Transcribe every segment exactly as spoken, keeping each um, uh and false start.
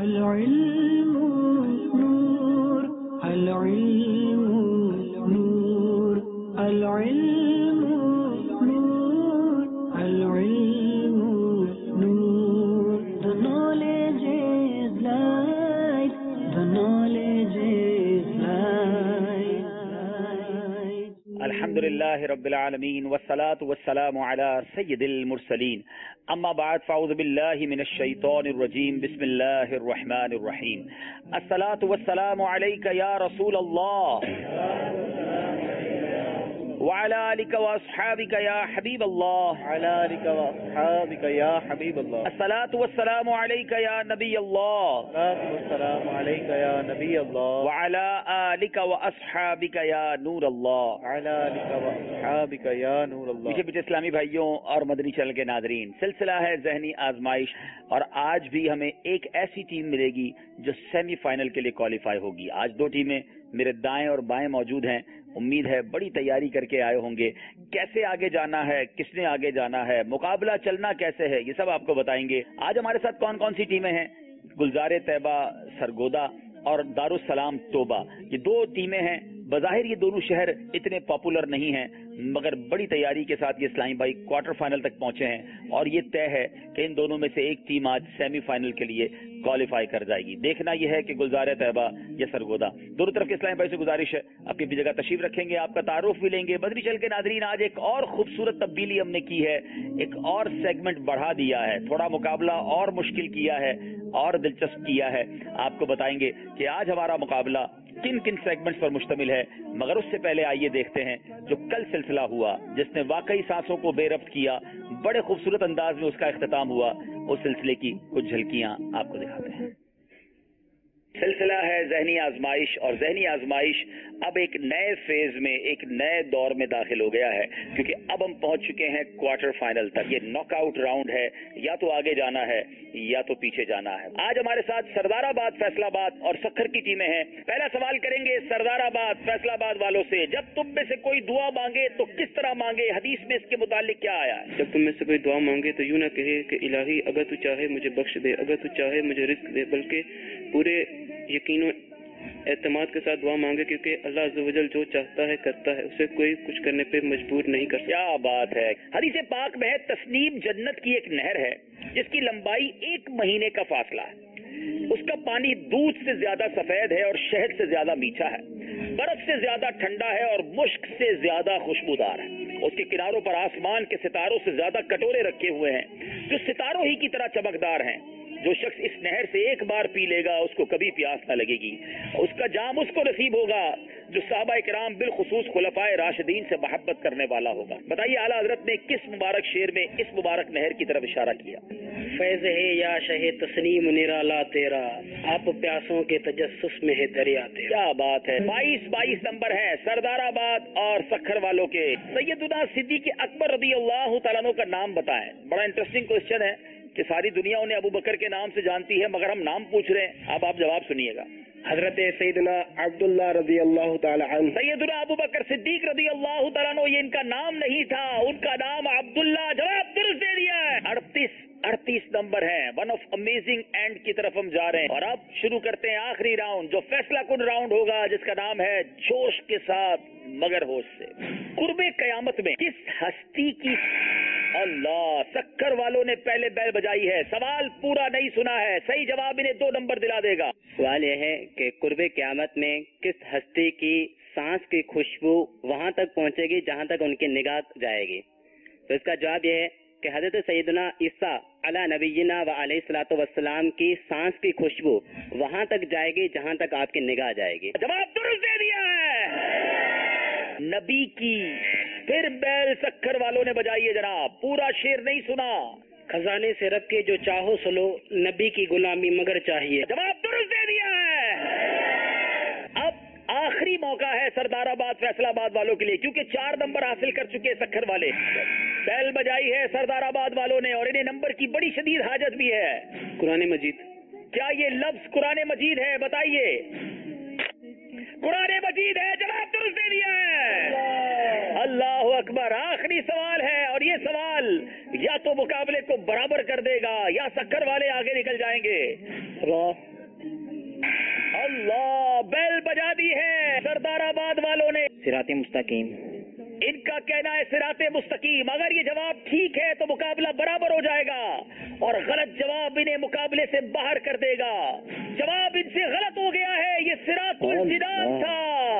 العلم نور العلم نور العلم نور العلم نور The knowledge is light The knowledge is light الحمد للہ رب العالمین والصلاة والسلام علی سید المرسلین اما بعد فاعوذ باللہ من الشیطان الرجیم بسم اللہ الرحمن الرحیم الصلاة والسلام علیک یا رسول اللہ وعلى آلك وأصحابك يا حبيب الله وعلى آلك وأصحابك يا حبيب الله الصلاة والسلام عليك يا نبي الله الصلاة والسلام عليك يا نبي الله وعلى آلك وأصحابك يا نور الله وعلى آلك وأصحابك يا نور الله پیچھے پیچھے اسلامی بھائیوں اور مدنی چینل کے ناظرین، سلسلہ ہے ذہنی آزمائش، اور آج بھی ہمیں ایک ایسی ٹیم ملے گی جو سیمی فائنل کے لیے کوالیفائی ہوگی۔ آج دو ٹیمیں میرے دائیں اور بائیں موجود ہیں، امید ہے بڑی تیاری کر کے آئے ہوں گے۔ کیسے آگے جانا ہے، کس نے آگے جانا ہے، مقابلہ چلنا کیسے ہے، یہ سب آپ کو بتائیں گے۔ آج ہمارے ساتھ کون کون سی ٹیمیں ہیں؟ گلزار طیبہ سرگودا اور دارالسلام توبہ، یہ دو ٹیمیں ہیں۔ بظاہر یہ دونوں شہر اتنے پاپولر نہیں ہیں، مگر بڑی تیاری کے ساتھ یہ اسلامی بھائی کوارٹر فائنل تک پہنچے ہیں، اور یہ طے ہے کہ ان دونوں میں سے ایک ٹیم آج سیمی فائنل کے لیے کوالیفائی کر جائے گی۔ دیکھنا یہ ہے کہ گلزار طیبہ یا سرگودا، دونوں طرف کے اسلامی بھائی سے گزارش ہے اپنی بھی جگہ تشریف رکھیں گے، آپ کا تعارف بھی لیں گے۔ مدنی چینل کے ناظرین، آج ایک اور خوبصورت تبدیلی ہم نے کی ہے، ایک اور سیگمنٹ بڑھا دیا ہے، تھوڑا مقابلہ اور مشکل کیا ہے اور دلچسپ کیا ہے۔ آپ کو بتائیں گے کہ آج ہمارا مقابلہ کن کن سیگمنٹس پر مشتمل ہے، مگر اس سے پہلے آئیے دیکھتے ہیں جو کل سلسلہ ہوا جس نے واقعی سانسوں کو بے ربط کیا، بڑے خوبصورت انداز میں اس کا اختتام ہوا۔ اس سلسلے کی کچھ جھلکیاں آپ کو دکھاتے ہیں۔ سلسلہ ہے ذہنی آزمائش، اور ذہنی آزمائش اب ایک نئے فیز میں، ایک نئے دور میں داخل ہو گیا ہے، کیونکہ اب ہم پہنچ چکے ہیں کوارٹر فائنل تک۔ یہ ناک آؤٹ راؤنڈ ہے، یا تو آگے جانا ہے یا تو پیچھے جانا ہے۔ آج ہمارے ساتھ سردار آباد، فیصل آباد اور سکھر کی ٹیمیں ہیں۔ پہلا سوال کریں گے سردار آباد، فیصل آباد والوں سے، جب تم میں سے کوئی دعا مانگے تو کس طرح مانگے؟ حدیث میں اس کے متعلق کیا آیا ہے؟ جب تم میں سے کوئی دعا مانگے تو یوں نہ کہے کہ الہی اگر تو چاہے مجھے بخش دے، اگر تو چاہے مجھے رزق دے، بلکہ پورے یقین و اعتماد کے ساتھ دعا مانگے، کیونکہ اللہ عز و جل جو چاہتا ہے کرتا ہے، اسے کوئی کچھ کرنے پہ مجبور نہیں کر سکتا۔ کیا بات ہے! حدیث پاک میں تسنیم جنت کی ایک نہر ہے جس کی لمبائی ایک مہینے کا فاصلہ ہے، اس کا پانی دودھ سے زیادہ سفید ہے اور شہد سے زیادہ میٹھا ہے، برف سے زیادہ ٹھنڈا ہے اور مشک سے زیادہ خوشبودار ہے۔ اس کے کناروں پر آسمان کے ستاروں سے زیادہ کٹورے رکھے ہوئے ہیں جو ستاروں ہی کی طرح چمکدار ہیں۔ جو شخص اس نہر سے ایک بار پی لے گا اس کو کبھی پیاس نہ لگے گی، اس کا جام اس کو نصیب ہوگا جو صحابہ کرام بالخصوص خلفائے راشدین سے محبت کرنے والا ہوگا۔ بتائیے اعلیٰ حضرت نے کس مبارک شعر میں اس مبارک نہر کی طرف اشارہ کیا؟ فیض ہے یا شہ تسنیم نرالا تیرا، آپ پیاسوں کے تجسس میں ہے دریا تیرا۔ کیا بات ہے! بائیس بائیس نمبر ہے سردار آباد اور سکھر والوں کے۔ سیدنا صدیق اکبر رضی اللہ تعالیٰ عنہ کا نام بتائیں۔ بڑا انٹرسٹنگ کوشچن ہے کہ ساری دنیا انہیں ابو بکر کے نام سے جانتی ہے، مگر ہم نام پوچھ رہے ہیں۔ اب آپ جواب سنیے گا۔ حضرت سیدنا عبداللہ رضی اللہ تعالی عنہ۔ سیدنا ابو بکر صدیق رضی اللہ تعالیٰ عنہ، یہ ان کا نام نہیں تھا، ان کا نام عبداللہ۔ جواب درست دے دیا ہے۔ اڑتیس اڑتیس نمبر ہے، ون آف امیزنگ اینڈ کی طرف ہم جا رہے ہیں، اور اب شروع کرتے ہیں آخری راؤنڈ جو فیصلہ کن راؤنڈ ہوگا، جس کا نام ہے جوش کے ساتھ مگر ہوش سے۔ قرب قیامت میں کس ہستی کی اللہ سکر والوں نے پہلے بیل بجائی ہے؟ سوال پورا نہیں سنا ہے، صحیح جواب انہیں دو نمبر دلا دے گا۔ سوال یہ ہے کہ قرب قیامت میں کس ہستی کی سانس کی خوشبو وہاں تک پہنچے گی جہاں تک ان کی نگاہ جائے گی؟ تو اس کا جواب یہ ہے کہ حضرت سیدنا عیسیٰ علی نبینا و علیہ الصلوۃ والسلام کی سانس کی خوشبو وہاں تک جائے گی جہاں تک آپ کی نگاہ جائے گی۔ جواب درست دے دیا ہے، نبی کی۔ پھر بیل سکھر والوں نے بجائی ہے جناب، پورا شعر نہیں سنا۔ خزانے سے رکھ کے جو چاہو سلو، نبی کی غلامی مگر چاہیے۔ جواب درست دے دیا ہے۔ اب آخری موقع ہے سردار آباد فیصل آباد والوں کے لیے، کیونکہ چار نمبر حاصل کر چکے سکھر والے۔ بیل بجائی ہے سردار آباد والوں نے، اور انہیں نمبر کی بڑی شدید حاجت بھی ہے۔ قرآن مجید۔ کیا یہ لفظ قرآن مجید ہے؟ بتائیے۔ قرآن مجید ہے، جواب درست دے دیا ہے۔ اللہ اکبر۔ آخری سوال ہے، اور یہ سوال یا تو مقابلے کو برابر کر دے گا یا سکر والے آگے نکل جائیں گے۔ सिरात मुस्तकीम। इनका कहना है सिराते मुस्तकीम। अगर ये जवाब ठीक है तो मुकाबला बराबर हो जाएगा और गलत जवाब इन्हें मुकाबले से बाहर कर देगा। जवाब इनसे गलत हो गया है, ये सिरातुल जिनान था।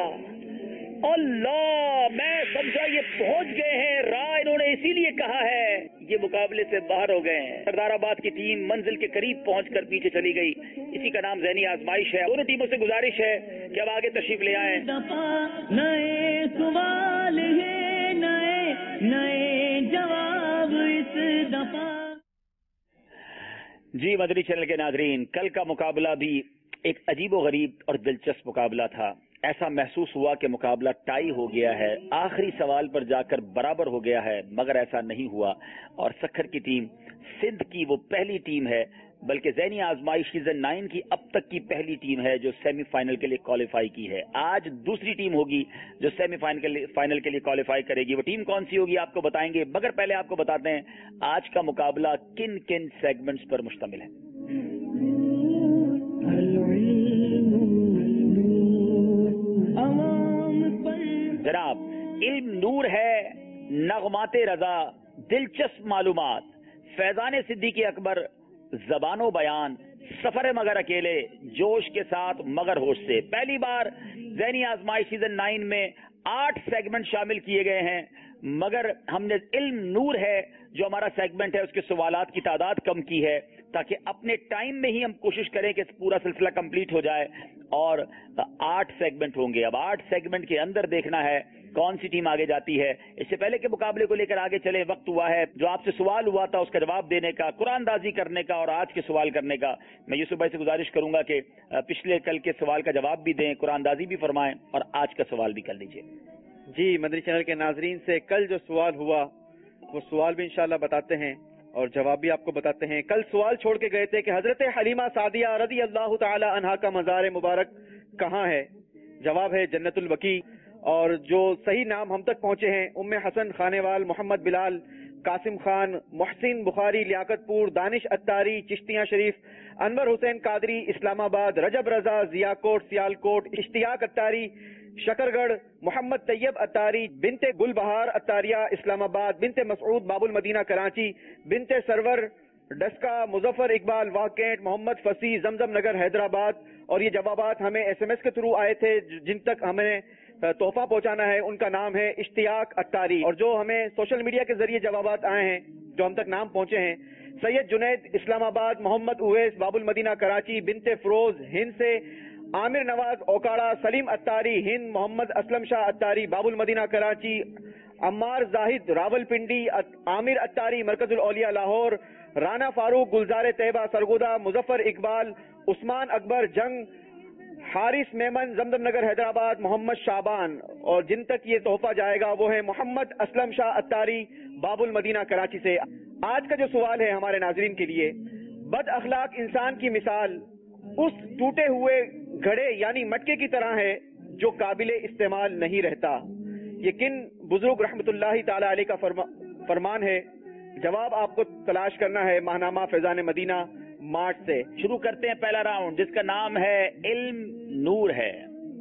अल्लाह, मैं समझा ये पहुंच गए हैं, राह इन्होंने इसीलिए कहा है, ये मुकाबले से बाहर हो गए हैं। सरदाराबाद की टीम मंजिल के करीब पहुंचकर पीछे चली गई। इसी का नाम ज़हनी आजमाइश है। दोनों टीमों से गुजारिश है कि अब आगे तशरीफ ले आए। नए सवाल है, नए नए जवाब इस दफा। जी मदनी चैनल के नाजरीन, कल का मुकाबला भी एक अजीबोगरीब और दिलचस्प मुकाबला था। ऐसा महसूस हुआ कि मुकाबला टाई हो गया है, आखिरी सवाल पर जाकर बराबर हो गया है, मगर ऐसा नहीं हुआ। और सखर की टीम सिंध की वो पहली टीम है, बल्कि ज़हनी आजमाइश सीजन नाइन की अब तक की पहली टीम है जो सेमीफाइनल के लिए क्वालिफाई की है। आज दूसरी टीम होगी जो सेमीफाइनल के लिए फाइनल के लिए क्वालिफाई करेगी। वो टीम कौन सी होगी आपको बताएंगे, मगर पहले आपको बताते हैं आज का मुकाबला किन किन सेगमेंट्स पर मुश्तमिल है। जनाब, इल्म नूर है, नगमाते रजा, दिलचस्प मालूमात, फैजान सिद्दीकी अकबर, जबानो बयान, सफर मगर अकेले, जोश के साथ मगर होश से। पहली बार ज़हनी आजमाइश सीजन नाइन में आठ सेगमेंट शामिल किए गए हैं, मगर हमने इल्म नूर है जो हमारा सेगमेंट है उसके सवालात की तादाद कम की है ताकि अपने टाइम में ही हम कोशिश करें कि पूरा सिलसिला कंप्लीट हो जाए। और आठ सेगमेंट होंगे। अब आठ सेगमेंट के अंदर देखना है कौन सी टीम आगे जाती है। इससे पहले के मुकाबले को लेकर आगे चले, वक्त हुआ है जो आपसे सवाल हुआ था उसका जवाब देने का, कुरानदाजी करने का और आज के सवाल करने का। मैं यूसुफ भाई से गुजारिश करूंगा कि पिछले कल के सवाल का जवाब भी दें, कुरानदाजी भी फरमाएं और आज का सवाल भी कर लीजिए। जी, मदनी चैनल के नाजरीन से कल जो सवाल हुआ वो सवाल भी इंशाल्लाह बताते हैं और जवाब भी आपको बताते हैं। कल सवाल छोड़ के गए थे कि हजरत हलीमा सादिया रज़ी अल्लाह ताला अन्हा का मज़ार मुबारक कहाँ है। जवाब है जन्नतुल बकी। और जो सही नाम हम तक पहुंचे हैं, उम्मे हसन खानेवाल, मोहम्मद बिलाल, कासिम खान, मोहसिन बुखारी लियाकतपुर, दानिश अत्तारी चिश्तिया शरीफ, अनवर हुसैन कादरी इस्लामाबाद, रजब रजा जियाकोट सियालकोट, इश्तियाक अत्तारी शकरगढ़, मोहम्मद तैयब अत्तारी, बिनते गुलबहार अत्तारिया इस्लामाबाद, बिनते मसऊद बाबुल मदीना कराची, बिनते सरवर डस्का, मुजफ्फर इकबाल वाकेट, मोहम्मद फसी जमजम नगर हैदराबाद। और ये जवाबात हमें एसएमएस के थ्रू आए थे, जिन तक हमें तोहफा पहुंचाना है उनका नाम है इश्तियाक अत्तारी। और जो हमें सोशल मीडिया के जरिए जवाबात आए हैं, जो हम तक नाम पहुंचे हैं, सैयद जुनैद इस्लामाबाद, मोहम्मद उवैस बाबुल मदीना कराची, बिनते फरोज हिंद से, आमिर नवाज ओकाड़ा, सलीम अत्तारी हिंद, मोहम्मद असलम शाह अत्तारी बाबुल मदीना कराची, अम्मार जाहिद रावलपिंडी, आमिर अत्तारी मरकजुल औलिया लाहौर, राना फारूक गुलजार तैयबा सरगोदा, मुजफ्फर इकबाल, उस्मान अकबर जंग, हारिस मेमन जमजम नगर हैदराबाद, मोहम्मद शाबान। और जिन तक ये तोहफा जाएगा वो है मोहम्मद असलम शाह अत्तारी बाबुल मदीना कराची से। आज का जो सवाल है हमारे नाजरीन के लिए, बद अखलाक इंसान की मिसाल उस टूटे हुए घड़े यानी मटके की तरह है जो काबिले इस्तेमाल नहीं रहता। ये किन बुजुर्ग रहमतुल्लाहि ताला अलैह का फरमा, फरमान है। जवाब आपको तलाश करना है माहनामा फैजान मदीना मार्च से। शुरू करते हैं पहला राउंड जिसका नाम है इल्म नूर है।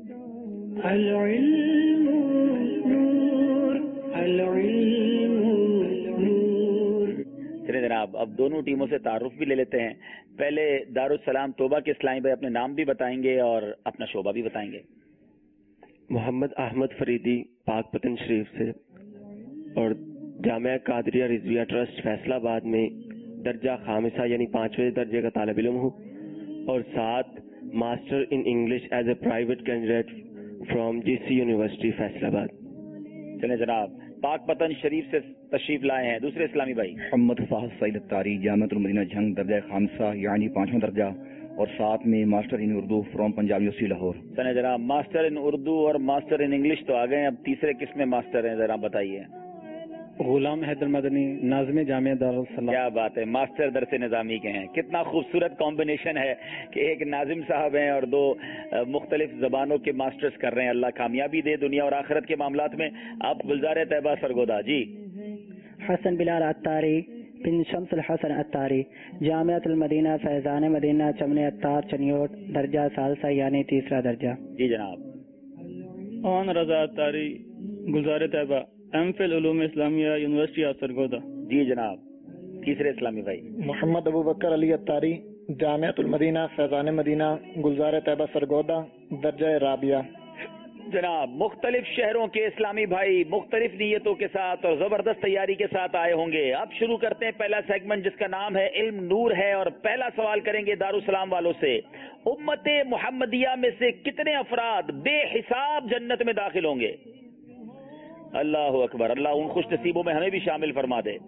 अल-इल्मु नूर, अल-इल्मु नूर। चलिए जनाब, अब दोनों टीमों से तारुफ भी ले लेते हैं। पहले दारुस्सलाम तोबा के इस्लामी भाई अपने नाम भी बताएंगे और अपना शोबा भी बताएंगे। मोहम्मद अहमद फरीदी पाकपतन शरीफ से और जामिया कादरिया रिजविया ट्रस्ट फैसलाबाद में दर्जा खामिसा यानी पांचवें दर्जे का तालिब इल्म हूँ और साथ master in English as a private candidate from GC university Faisalabad. चले जनाब, पाकपतन शरीफ से तशरीफ लाए हैं दूसरे इस्लामी भाई। मोहम्मद फाहद सईद अत्तारी जामियातुल मदीना झंग दर्जा खामसा यानी पांचवा दर्जा और साथ में master in Urdu from Punjab university Lahore. चले जनाब, मास्टर इन उर्दू और मास्टर इन इंग्लिश तो आ गए, अब तीसरे किस में मास्टर हैं जरा बताइए। गुलाम हैदर मदनी नाज़िम जामिया दारुल सलाम। क्या बात है, मास्टर दरसे निजामी के हैं। कितना खूबसूरत कॉम्बिनेशन है कि एक नाजिम साहब हैं और दो मुख्तलिफ जबानों के मास्टर्स कर रहे हैं। अल्लाह कामयाबी दे दुनिया और आखिरत के मामलात में। आप गुलजार तैयबा सरगोदा जी। हसन बिलाल अत्तारी बिन शम्स हसन अत्तारी जामियातुल मदीना फैजान मदीना चमने अत्तार चनियोट दर्जा सालसा यानी तीसरा दर्जा। जी जनाब। اون رضا اتاری گلزار طیبہ ایم فل علوم اسلامیہ یونیورسٹی آف سرگودا. جی جناب. تیسرے اسلامی بھائی محمد ابو بکر علی اتاری جامعۃ المدینہ فیضان مدینہ گلزار طیبہ سرگودا درجہ رابعہ. جناب مختلف شہروں کے اسلامی بھائی مختلف نیتوں کے ساتھ اور زبردست تیاری کے ساتھ آئے ہوں گے. اب شروع کرتے ہیں پہلا سیگمنٹ جس کا نام ہے علم نور ہے، اور پہلا سوال کریں گے دارالسلام والوں سے. امت محمدیہ میں سے کتنے افراد بے حساب جنت میں داخل ہوں گے؟ اللہ اکبر. اللہ ان خوش نصیبوں میں ہمیں بھی شامل فرما دے.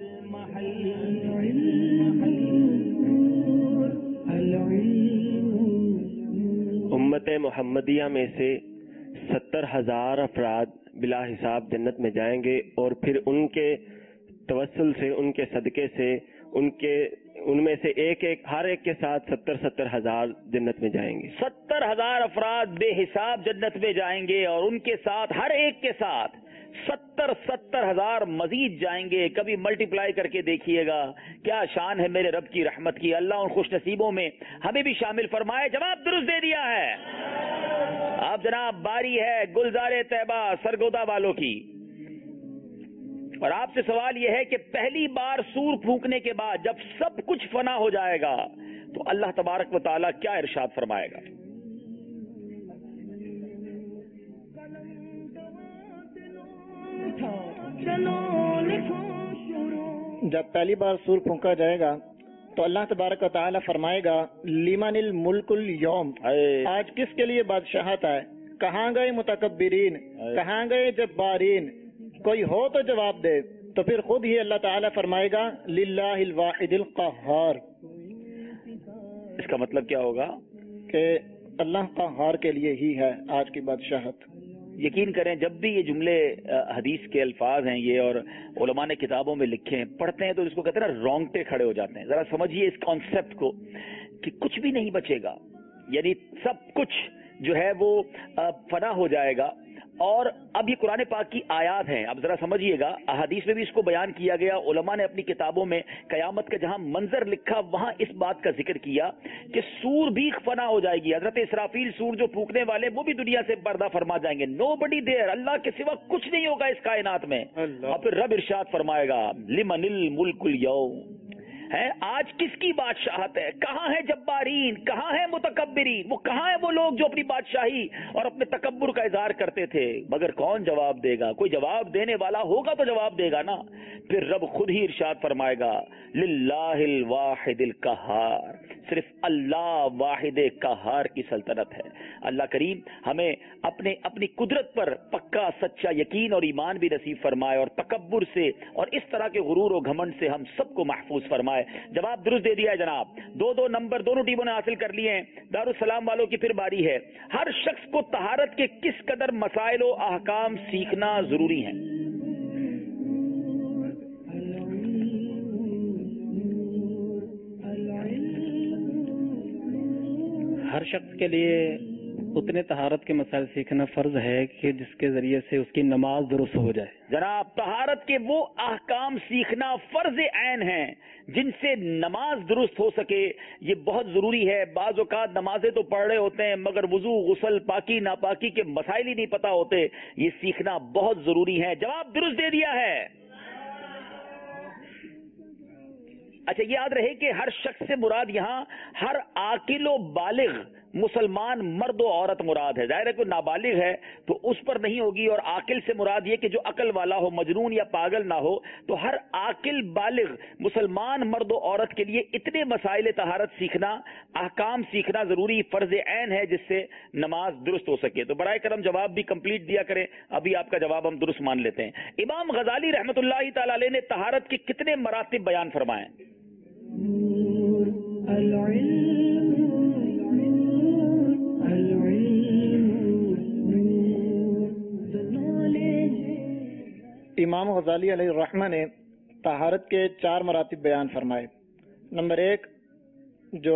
امت محمدیہ میں سے ستر ہزار افراد بلا حساب جنت میں جائیں گے، اور پھر ان کے توسل سے، ان کے صدقے سے، ان کے ان میں سے ایک ایک ہر ایک کے ساتھ ستر ستر ہزار جنت میں جائیں گے. ستر ہزار افراد بے حساب جنت میں جائیں گے، اور ان کے ساتھ ہر ایک کے ساتھ ستر ستر ہزار مزید جائیں گے. کبھی ملٹیپلائی کر کے دیکھیے گا کیا شان ہے میرے رب کی رحمت کی. اللہ ان خوش نصیبوں میں ہمیں بھی شامل فرمائے. جواب درست دے دیا ہے. اب جناب باری ہے گلزار طیبہ سرگودا والوں کی، اور آپ سے سوال یہ ہے کہ پہلی بار سور پھونکنے کے بعد جب سب کچھ فنا ہو جائے گا تو اللہ تبارک و تعالیٰ کیا ارشاد فرمائے گا؟ جب پہلی بار سور پھونکا جائے گا تو اللہ تبارک و تعالی فرمائے گا لیمن الملک اليوم، آج کس کے لیے بادشاہت ہے؟ کہاں گئے متکبرین، کہاں گئے جبارین؟ کوئی ہو تو جواب دے. تو پھر خود ہی اللہ تعالی فرمائے گا للہ الواحد القہار. اس کا مطلب کیا ہوگا؟ کہ اللہ قہار کے لیے ہی ہے آج کی بادشاہت. یقین کریں جب بھی یہ جملے حدیث کے الفاظ ہیں یہ، اور علماء نے کتابوں میں لکھے ہیں، پڑھتے ہیں تو اس کو کہتے ہیں نا رونگٹے کھڑے ہو جاتے ہیں. ذرا سمجھیے اس کانسیپٹ کو کہ کچھ بھی نہیں بچے گا، یعنی سب کچھ جو ہے وہ فنا ہو جائے گا. اور اب یہ قرآن پاک کی آیات ہیں، اب ذرا سمجھیے گا. احادیث میں بھی اس کو بیان کیا گیا. علماء نے اپنی کتابوں میں قیامت کا جہاں منظر لکھا وہاں اس بات کا ذکر کیا کہ سور بھی فنا ہو جائے گی. حضرت اسرافیل سور جو پھونکنے والے وہ بھی دنیا سے پردہ فرما جائیں گے. نو بڈی دیر، اللہ کے سوا کچھ نہیں ہوگا اس کائنات میں. اور پھر رب ارشاد فرمائے گا لمن الملک اليوم، ہے آج کس کی بادشاہت ہے؟ کہاں ہے جبارین، کہاں ہے متکبرین؟ وہ کہاں ہے وہ لوگ جو اپنی بادشاہی اور اپنے تکبر کا اظہار کرتے تھے؟ مگر کون جواب دے گا؟ کوئی جواب دینے والا ہوگا تو جواب دے گا نا. پھر رب خود ہی ارشاد فرمائے گا للہ الواحد القہار، صرف اللہ واحد قہار کی سلطنت ہے. اللہ کریم ہمیں اپنے اپنی قدرت پر پکا سچا یقین اور ایمان بھی نصیب فرمائے، اور تکبر سے اور اس طرح کے غرور و گھمنڈ سے ہم سب کو محفوظ فرمائے. جواب درست دے دیا ہے جناب. دو دو نمبر دونوں ٹیموں نے حاصل کر لیے ہیں. دارالسلام والوں کی پھر باری ہے. ہر شخص کو طہارت کے کس قدر مسائل و احکام سیکھنا ضروری ہے؟ ہر شخص کے لیے اتنے طہارت کے مسائل سیکھنا فرض ہے کہ جس کے ذریعے سے اس کی نماز درست ہو جائے. جناب طہارت کے وہ احکام سیکھنا فرض عین ہیں جن سے نماز درست ہو سکے. یہ بہت ضروری ہے. بعض اوقات نمازیں تو پڑھ رہے ہوتے ہیں مگر وضو، غسل، پاکی ناپاکی کے مسائل ہی نہیں پتہ ہوتے. یہ سیکھنا بہت ضروری ہے. جواب درست دے دیا ہے. اچھا یہ یاد رہے کہ ہر شخص سے مراد یہاں ہر عاقل و بالغ مسلمان مرد و عورت مراد ہے. ظاہر ہے کوئی نابالغ ہے تو اس پر نہیں ہوگی، اور عاقل سے مراد یہ کہ جو عقل والا ہو، مجنون یا پاگل نہ ہو. تو ہر عاقل بالغ مسلمان مرد و عورت کے لیے اتنے مسائل طہارت سیکھنا، احکام سیکھنا ضروری فرض عین ہے جس سے نماز درست ہو سکے. تو برائے کرم جواب بھی کمپلیٹ دیا کریں. ابھی آپ کا جواب ہم درست مان لیتے ہیں. امام غزالی رحمۃ اللہ تعالی علیہ نے طہارت کے کتنے مراتب بیان فرمائے؟ امام غزالی علیہ الرحمہ نے طہارت کے چار مراتب بیان فرمائے. نمبر ایک، جو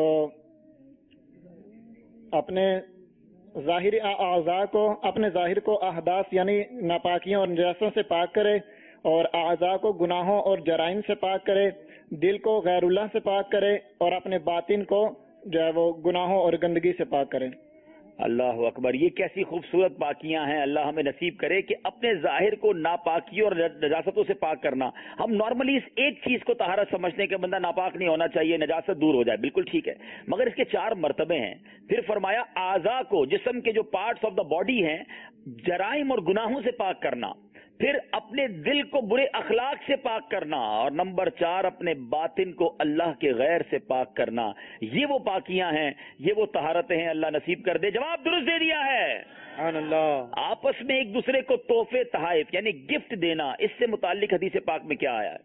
اپنے ظاہری اعضاء کو، اپنے ظاہر کو احداث یعنی ناپاکیوں اور نجاسوں سے پاک کرے، اور اعضاء کو گناہوں اور جرائم سے پاک کرے، دل کو غیر اللہ سے پاک کرے، اور اپنے باطن کو جو ہے وہ گناہوں اور گندگی سے پاک کرے. اللہ اکبر، یہ کیسی خوبصورت پاکیاں ہیں. اللہ ہمیں نصیب کرے کہ اپنے ظاہر کو ناپاکی اور نجاستوں سے پاک کرنا. ہم نارملی اس ایک چیز کو طہارت سمجھتے ہیں کہ بندہ ناپاک نہیں ہونا چاہیے، نجاست دور ہو جائے، بالکل ٹھیک ہے، مگر اس کے چار مرتبے ہیں. پھر فرمایا اعضاء کو، جسم کے جو پارٹس آف دا باڈی ہیں، جرائم اور گناہوں سے پاک کرنا. پھر اپنے دل کو برے اخلاق سے پاک کرنا، اور نمبر چار اپنے باطن کو اللہ کے غیر سے پاک کرنا. یہ وہ پاکیاں ہیں، یہ وہ طہارتیں ہیں. اللہ نصیب کر دے. جواب درست دے دیا ہے. سبحان اللہ. آپس میں ایک دوسرے کو تحفے تحائف یعنی گفٹ دینا، اس سے متعلق حدیث پاک میں کیا آیا ہے؟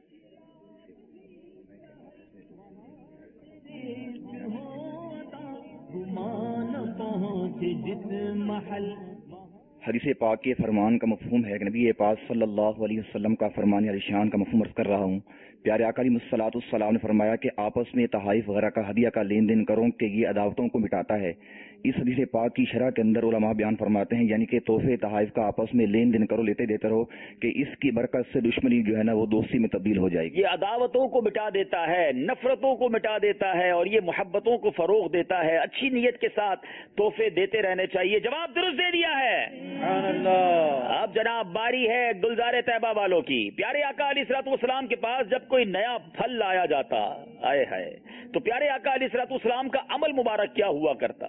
حدیث پاک کے فرمان کا مفہوم ہے کہ نبی پاک صلی اللہ علیہ وسلم کا فرمان علی شان کا مفہوم عرض کر رہا ہوں. پیارے آقا علیہ الصلوۃ والسلام نے فرمایا کہ آپس میں تحائف وغیرہ کا ہدیہ کا لین دین کرو کہ یہ عداوتوں کو مٹاتا ہے. اس حدیث پاک کی شرح کے اندر علماء بیان فرماتے ہیں یعنی کہ تحفے تحائف کا آپس میں لین دین کرو، لیتے دیتے رہو کہ اس کی برکت سے دشمنی جو ہے نا وہ دوستی میں تبدیل ہو جائے گی. یہ عداوتوں کو مٹا دیتا ہے، نفرتوں کو مٹا دیتا ہے، اور یہ محبتوں کو فروغ دیتا ہے. اچھی نیت کے ساتھ تحفے دیتے رہنے چاہیے. جواب درست دے دیا ہے. سبحان اللہ. اب جناب باری ہے گلزار طیبہ والوں کی. پیارے آقا علیہ الصلوۃ والسلام کے پاس جب کوئی نیا پھل لایا جاتا آئے ہے تو پیارے آقا علیہ الصلوۃ والسلام کا عمل مبارک کیا ہوا کرتا؟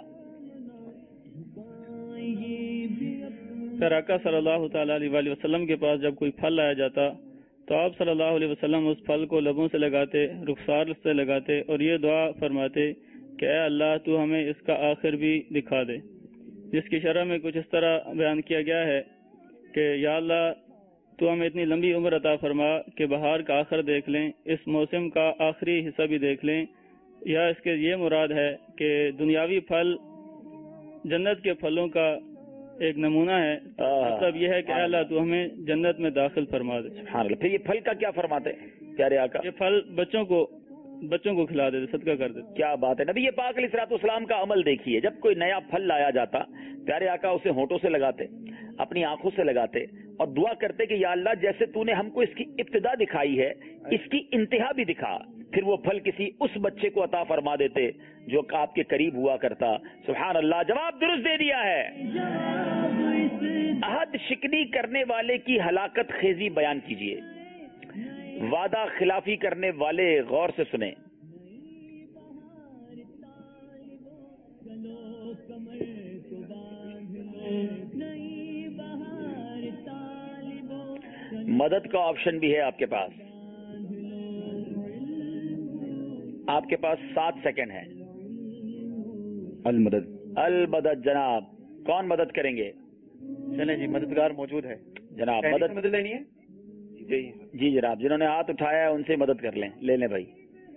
پھر آقا صلی اللہ تعالی علیہ وآلہ وسلم کے پاس جب کوئی پھل لایا جاتا تو آپ صلی اللہ علیہ وسلم اس پھل کو لبوں سے لگاتے، رخسار سے لگاتے اور یہ دعا فرماتے کہ اے اللہ تو ہمیں اس کا آخر بھی دکھا دے، جس کی شرح میں کچھ اس طرح بیان کیا گیا ہے کہ یا اللہ تو ہمیں اتنی لمبی عمر عطا فرما کہ بہار کا آخر دیکھ لیں، اس موسم کا آخری حصہ بھی دیکھ لیں. یا اس کے یہ مراد ہے کہ دنیاوی پھل جنت کے پھلوں کا ایک نمونہ ہے. مطلب یہ ہے کہ اے اللہ تو ہمیں جنت میں داخل فرما دے. سبحان اللہ. پھر یہ پھل کا کیا فرماتے ہیں پیارے آقا؟ یہ پھل بچوں کو بچوں کو کھلا دیتے، صدقہ کر دیتے. کیا بات ہے. نبی پاک علیہ الصلوۃ والسلام کا عمل دیکھیے. جب کوئی نیا پھل لایا جاتا پیارے آقا اسے ہونٹوں سے لگاتے، اپنی آنکھوں سے لگاتے اور دعا کرتے کہ یا اللہ جیسے تو نے ہم کو اس کی ابتدا دکھائی ہے اس کی انتہا بھی دکھا. پھر وہ پھل کسی اس بچے کو عطا فرما دیتے جو آپ کے قریب ہوا کرتا. سبحان اللہ. جواب درست دے دیا ہے. عہد شکنی کرنے والے کی ہلاکت خیزی بیان کیجیے. وعدہ خلافی کرنے والے غور سے سنیں. مدد کا آپشن بھی ہے آپ کے پاس. آپ کے پاس سات سیکنڈ ہے. المدد. المدد. جناب کون مدد کریں گے؟ چلیں جی، مددگار موجود ہے. جناب مدد مدد لینی ہے جی جی جناب جنہوں نے ہاتھ اٹھایا ہے ان سے مدد کر لیں. لے لیں بھائی.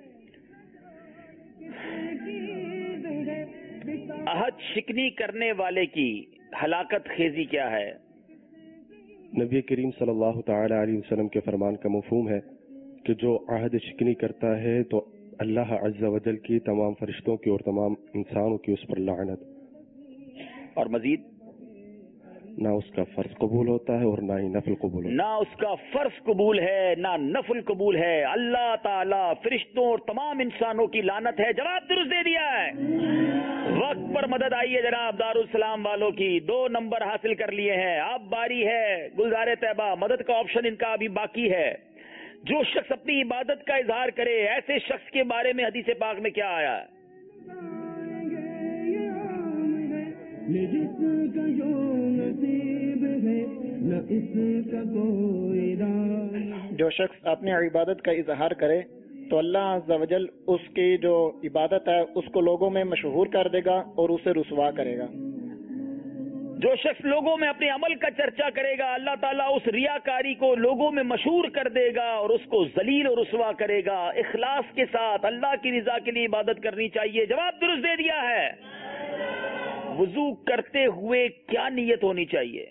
عہد شکنی کرنے والے کی ہلاکت خیزی کیا ہے؟ نبی کریم صلی اللہ تعالی علیہ وسلم کے فرمان کا مفہوم ہے کہ جو عہد شکنی کرتا ہے تو اللہ عز و جل کی تمام فرشتوں کی اور تمام انسانوں کی اس پر لعنت، اور مزید نہ اس کا فرض قبول ہوتا ہے اور نہ ہی نفل قبول ہوتا ہے. نہ اس کا فرض قبول ہے نہ نفل قبول ہے. اللہ تعالیٰ فرشتوں اور تمام انسانوں کی لعنت ہے. جواب درست دے دیا ہے. وقت پر مدد آئیے جناب دارالسلام والوں کی. دو نمبر حاصل کر لیے ہیں. اب باری ہے گلزار طیبہ. مدد کا آپشن ان کا ابھی باقی ہے. جو شخص اپنی عبادت کا اظہار کرے ایسے شخص کے بارے میں حدیث پاک میں کیا آیا ہے؟ جو شخص اپنی عبادت کا اظہار کرے تو اللہ عز و جل اس کی جو عبادت ہے اس کو لوگوں میں مشہور کر دے گا اور اسے رسوا کرے گا. جو شخص لوگوں میں اپنے عمل کا چرچا کرے گا اللہ تعالیٰ اس ریاکاری کو لوگوں میں مشہور کر دے گا اور اس کو ذلیل و رسوا کرے گا. اخلاص کے ساتھ اللہ کی رضا کے لیے عبادت کرنی چاہیے. جواب درست دے دیا ہے. وضو کرتے ہوئے کیا نیت ہونی چاہیے؟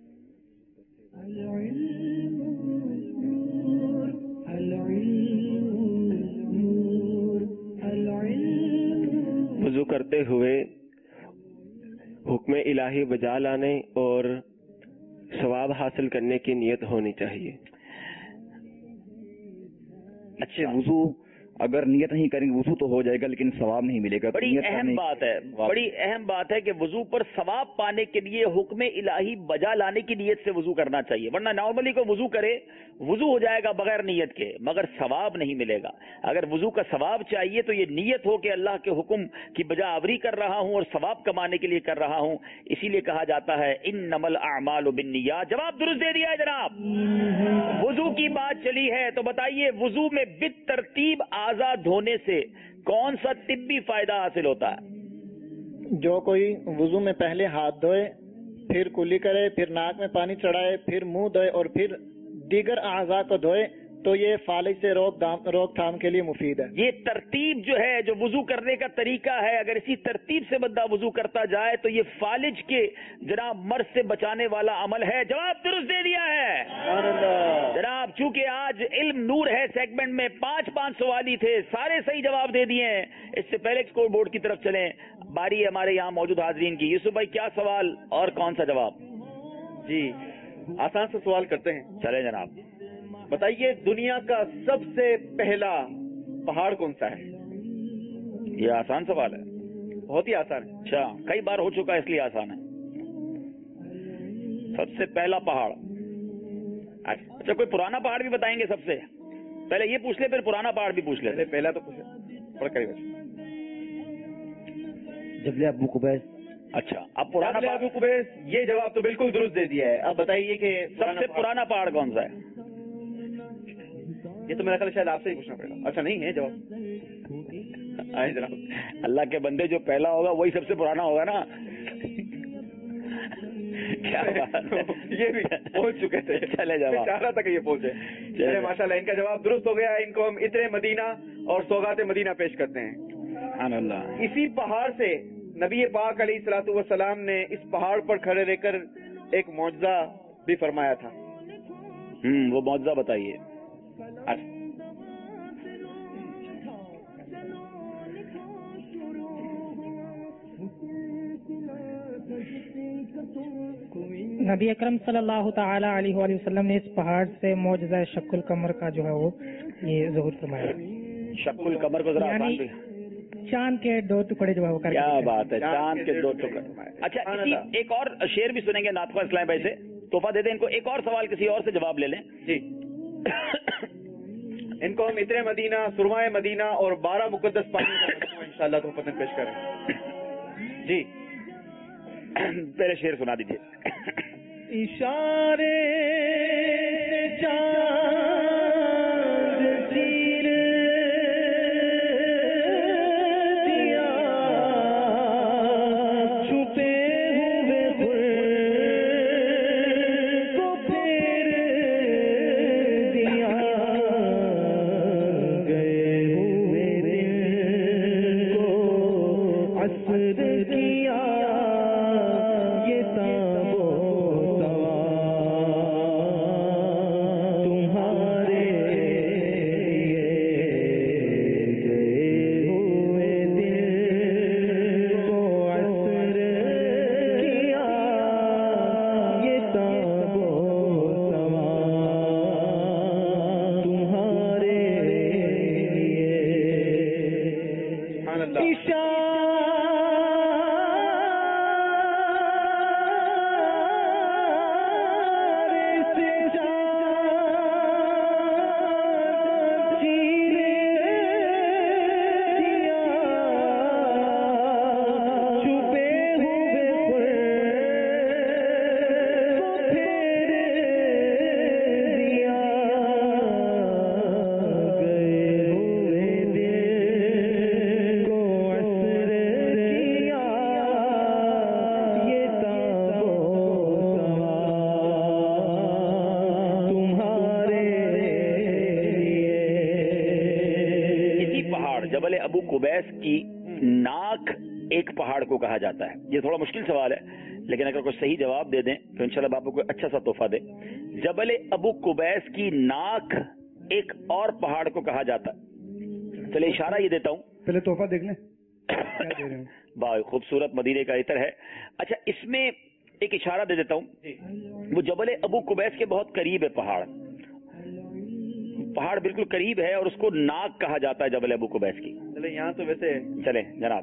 وضو کرتے ہوئے حکم الہی بجا لانے اور ثواب حاصل کرنے کی نیت ہونی چاہیے. اچھے وضو اگر نیت نہیں کریں گے وضو تو ہو جائے گا لیکن ثواب نہیں ملے گا. بڑی اہم بات ہے, بڑی اہم بات ہے کہ وضو پر ثواب پانے کے لیے حکم الہی بجا لانے کی نیت سے وضو کرنا چاہیے, ورنہ نارملی کو وضو کرے وضو ہو جائے گا بغیر نیت کے مگر ثواب نہیں ملے گا. اگر وضو کا ثواب چاہیے تو یہ نیت ہو کہ اللہ کے حکم کی بجا آوری کر رہا ہوں اور ثواب کمانے کے لیے کر رہا ہوں. اسی لیے کہا جاتا ہے انما الاعمال بالنیات. جواب درست دے دیا ہے جناب. وضو کی بات چلی ہے تو بتائیے وضو میں بالترتیب اعضاء دھونے سے کون سا طبی فائدہ حاصل ہوتا ہے؟ جو کوئی وضو میں پہلے ہاتھ دھوئے, پھر کلی کرے, پھر ناک میں پانی چڑھائے, پھر منہ دھوئے اور پھر دیگر اعضاء کو دھوئے تو یہ فالج سے روک روک تھام کے لیے مفید ہے. یہ ترتیب جو ہے جو وضو کرنے کا طریقہ ہے, اگر اسی ترتیب سے بندہ وضو کرتا جائے تو یہ فالج کے جناب مرض سے بچانے والا عمل ہے. جواب درست دے دیا ہے جناب. چونکہ آج علم نور ہے سیگمنٹ میں پانچ پانچ سوال ہی تھے, سارے صحیح جواب دے دیے ہیں. اس سے پہلے اسکور بورڈ کی طرف چلیں, باری ہے ہمارے یہاں موجود حاضرین کی. یوسف بھائی کیا سوال اور کون سا جواب؟ جی آسان سے سوال کرتے ہیں. چلیں جناب, بتائیے دنیا کا سب سے پہلا پہاڑ کون سا ہے؟ یہ آسان سوال ہے, بہت ہی آسان ہے. اچھا, کئی بار ہو چکا ہے اس لیے آسان ہے. سب سے پہلا پہاڑ, اچھا کوئی پرانا پہاڑ بھی بتائیں گے؟ سب سے پہلے یہ پوچھ لے پھر پرانا پہاڑ بھی پوچھ لے. پہلا تو پوچھ جبل ابو قبیس. اچھا اب پرانا ابو قبیس, یہ جواب تو بالکل درست دے دیا ہے. اب بتائیے کہ سب سے پرانا پہاڑ کون سا ہے؟ یہ تو میرا خیال شاید آپ سے ہی پوچھنا پڑے گا. اچھا نہیں ہے جواب آئے جناب. اللہ کے بندے جو پہلا ہوگا وہی سب سے پرانا ہوگا نا. کیا یہ بھی پہنچ چکے تھے, چلے جواب چاہ رہا تھا کہ یہ پہنچے. ماشاء اللہ ان کا جواب درست ہو گیا. ان کو ہم عطر مدینہ اور سوغات مدینہ پیش کرتے ہیں. سبحان اللہ. اسی پہاڑ سے نبی پاک علیہ الصلوۃ والسلام نے اس پہاڑ پر کھڑے رہ کر ایک معجزہ بھی فرمایا تھا. ہوں وہ معجزہ بتائیے. نبی اکرم صلی اللہ تعالی علیہ وآلہ وسلم نے اس پہاڑ سے معجزہ شق القمر کا جو ہے وہ یہ ظہور فرمایا. شق القمر کو ذرا آسان بھی, چاند کے دو ٹکڑے جو ہے وہ کر. کیا بات ہے, چاند کے دو ٹکڑے. اچھا اسی ایک اور شعر بھی سنیں گے ناطقہ اسلام بھائی سے, تحفہ دے دیں ان کو. ایک اور سوال کسی اور سے جواب لے لیں. جی ان کو ہم عطر مدینہ, سرمائے مدینہ اور بارہ مقدس پانی ان شاء اللہ تو پسند پیش کریں. جی پہلے شعر سنا دیجیے. اشارے چاند چیر دیا, چھپے ہوئے خور کو پھیر دیا, گئے ہوئے دل کو عصر کیا, ابو قبیس کی ناک ایک پہاڑ کو کہا جاتا ہے. یہ تھوڑا مشکل سوال ہے لیکن اگر کوئی صحیح جواب دے دیں تو انشاءاللہ باپو کو اچھا سا تحفہ دے. جبل ابو قبیس کی ناک ایک اور پہاڑ کو کہا جاتا ہے. چلے اشارہ یہ دیتا ہوں, پہلے تحفہ دیکھ لیں. بھائی خوبصورت مدینے کا عطر ہے. اچھا اس میں ایک اشارہ دے دیتا ہوں, وہ جبل ابو قبیس کے بہت قریب ہے پہاڑ. پہاڑ بالکل قریب ہے اور اس کو ناک کہا جاتا ہے جبل ابو قبیس کی. چلے یہاں تو ویسے چلیں جناب.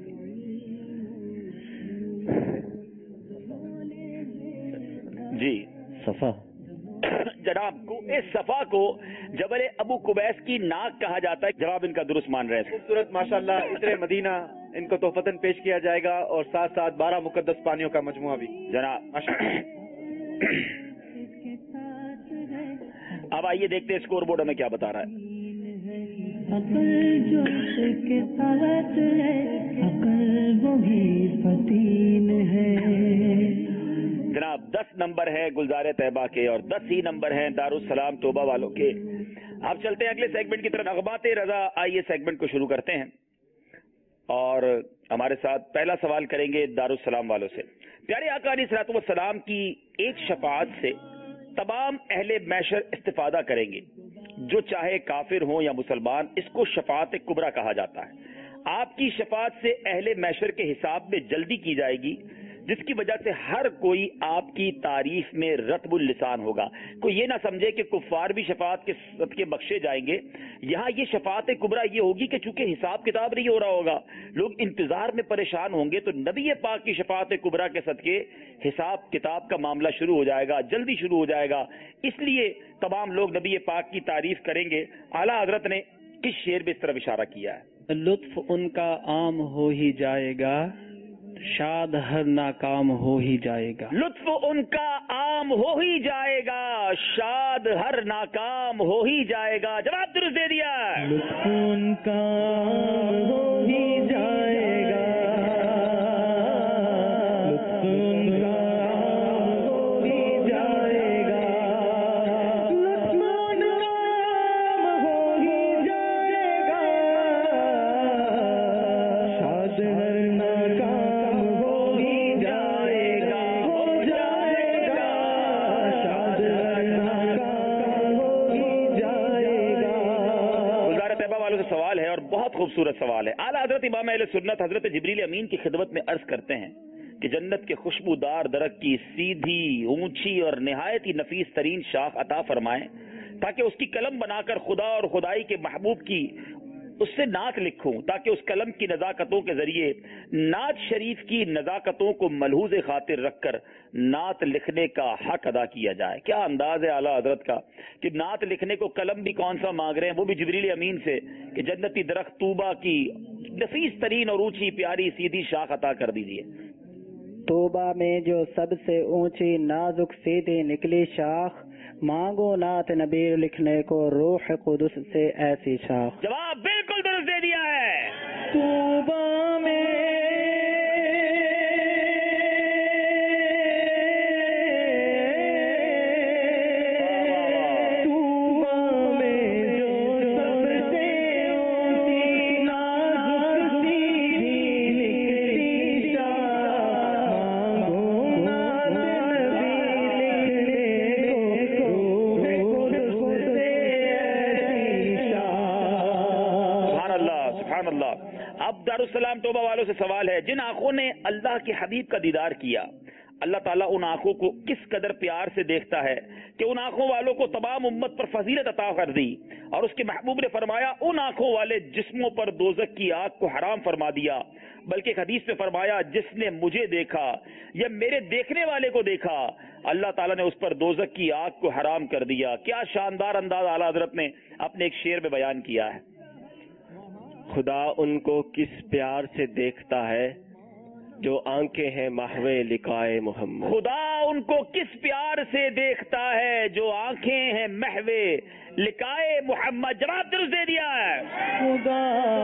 جی صفا جناب کو اس صفا کو جبل ابو قبیس کی ناک کہا جاتا ہے. جواب ان کا درست مان رہے ہیں. خوبصورت ماشاءاللہ عطر مدینہ ان کو تحفتاً پیش کیا جائے گا اور ساتھ ساتھ بارہ مقدس پانیوں کا مجموعہ بھی جناب. اب آئیے دیکھتے ہیں اسکور بورڈ ہمیں کیا بتا رہا ہے. عقل جو اس کے ساتھ ہے عقل وہی فتین ہے. جناب دس نمبر ہے گلزار طیبہ کے اور دس ہی نمبر ہیں دارالسلام توبہ والوں کے. آپ چلتے ہیں اگلے سیگمنٹ کی طرف. نغمات رضا آئیے سیگمنٹ کو شروع کرتے ہیں اور ہمارے ساتھ پہلا سوال کریں گے دارالسلام والوں سے. پیارے آقا علیہ الصلوۃ والسلام کی ایک شفاعت سے تمام اہل محشر استفادہ کریں گے. جو چاہے کافر ہوں یا مسلمان, اس کو شفاعت کبریٰ کہا جاتا ہے. آپ کی شفاعت سے اہل محشر کے حساب میں جلدی کی جائے گی, جس کی وجہ سے ہر کوئی آپ کی تعریف میں رطب اللسان ہوگا. کوئی یہ نہ سمجھے کہ کفار بھی شفاعت کے صدقے بخشے جائیں گے. یہاں یہ شفاعت کبریٰ یہ ہوگی کہ چونکہ حساب کتاب نہیں ہو رہا ہوگا, لوگ انتظار میں پریشان ہوں گے, تو نبی پاک کی شفاعت کبریٰ کے صدقے حساب کتاب کا معاملہ شروع ہو جائے گا, جلدی شروع ہو جائے گا. اس لیے تمام لوگ نبی پاک کی تعریف کریں گے. اعلیٰ حضرت نے کس شعر میں اس طرف اشارہ کیا ہے؟ لطف ان کا عام ہو ہی جائے گا, شاد ہر ناکام ہو ہی جائے گا. لطف ان کا عام ہو ہی جائے گا, شاد ہر ناکام ہو ہی جائے گا. جواب درست دے دیا. لطف ان کا عام ہو ہی جائے گا, لطف ان کا عام ہو ہی جائے گا, لطف ان کا عام ہو ہی جائے گا, شاد ہر ناکام سوال ہے اور بہت خوبصورت سوال ہے. اعلیٰ حضرت امام اہل سنت حضرت جبریل امین کی خدمت میں عرض کرتے ہیں کہ جنت کے خوشبودار درخت کی سیدھی, اونچی اور نہایت ہی نفیس ترین شاخ عطا فرمائیں تاکہ اس کی قلم بنا کر خدا اور خدائی کے محبوب کی اس سے نعت لکھوں, تاکہ اس قلم کی نزاکتوں کے ذریعے نعت شریف کی نزاکتوں کو ملحوظ خاطر رکھ کر نعت لکھنے کا حق ادا کیا جائے. کیا انداز ہے اعلیٰ حضرت کا کہ نعت لکھنے کو قلم بھی کون سا مانگ رہے ہیں, وہ بھی جبریل امین سے, کہ جنتی درخت طوبہ کی نفیس ترین اور اونچی پیاری سیدھی شاخ عطا کر دیجیے. توبہ میں جو سب سے اونچی نازک سیدھی نکلی شاخ, مانگو نعت نبی لکھنے کو روح قدس سے ایسی شاخ. جواب بالکل درست دے دیا ہے. توبہ میں اب دارالسلام توبہ والوں سے سوال ہے, جن آنکھوں نے اللہ کے حبیب کا دیدار کیا, اللہ تعالیٰ ان آنکھوں کو کس قدر پیار سے دیکھتا ہے کہ ان آنکھوں والوں کو تمام امت پر فضیلت عطا کر دی, اور اس کے محبوب نے فرمایا ان آنکھوں والے جسموں پر دوزخ کی آگ کو حرام فرما دیا, بلکہ ایک حدیث میں فرمایا جس نے مجھے دیکھا یا میرے دیکھنے والے کو دیکھا, اللہ تعالیٰ نے اس پر دوزخ کی آگ کو حرام کر دیا. کیا شاندار انداز اعلیٰ حضرت نے اپنے ایک شعر میں بیان کیا ہے. خدا ان کو کس پیار سے دیکھتا ہے جو آنکھیں ہیں محو لقائے محمد. خدا ان کو کس پیار سے دیکھتا ہے جو آنکھیں ہیں محو لقائے محمد. جواب درست دے دیا ہے. خدا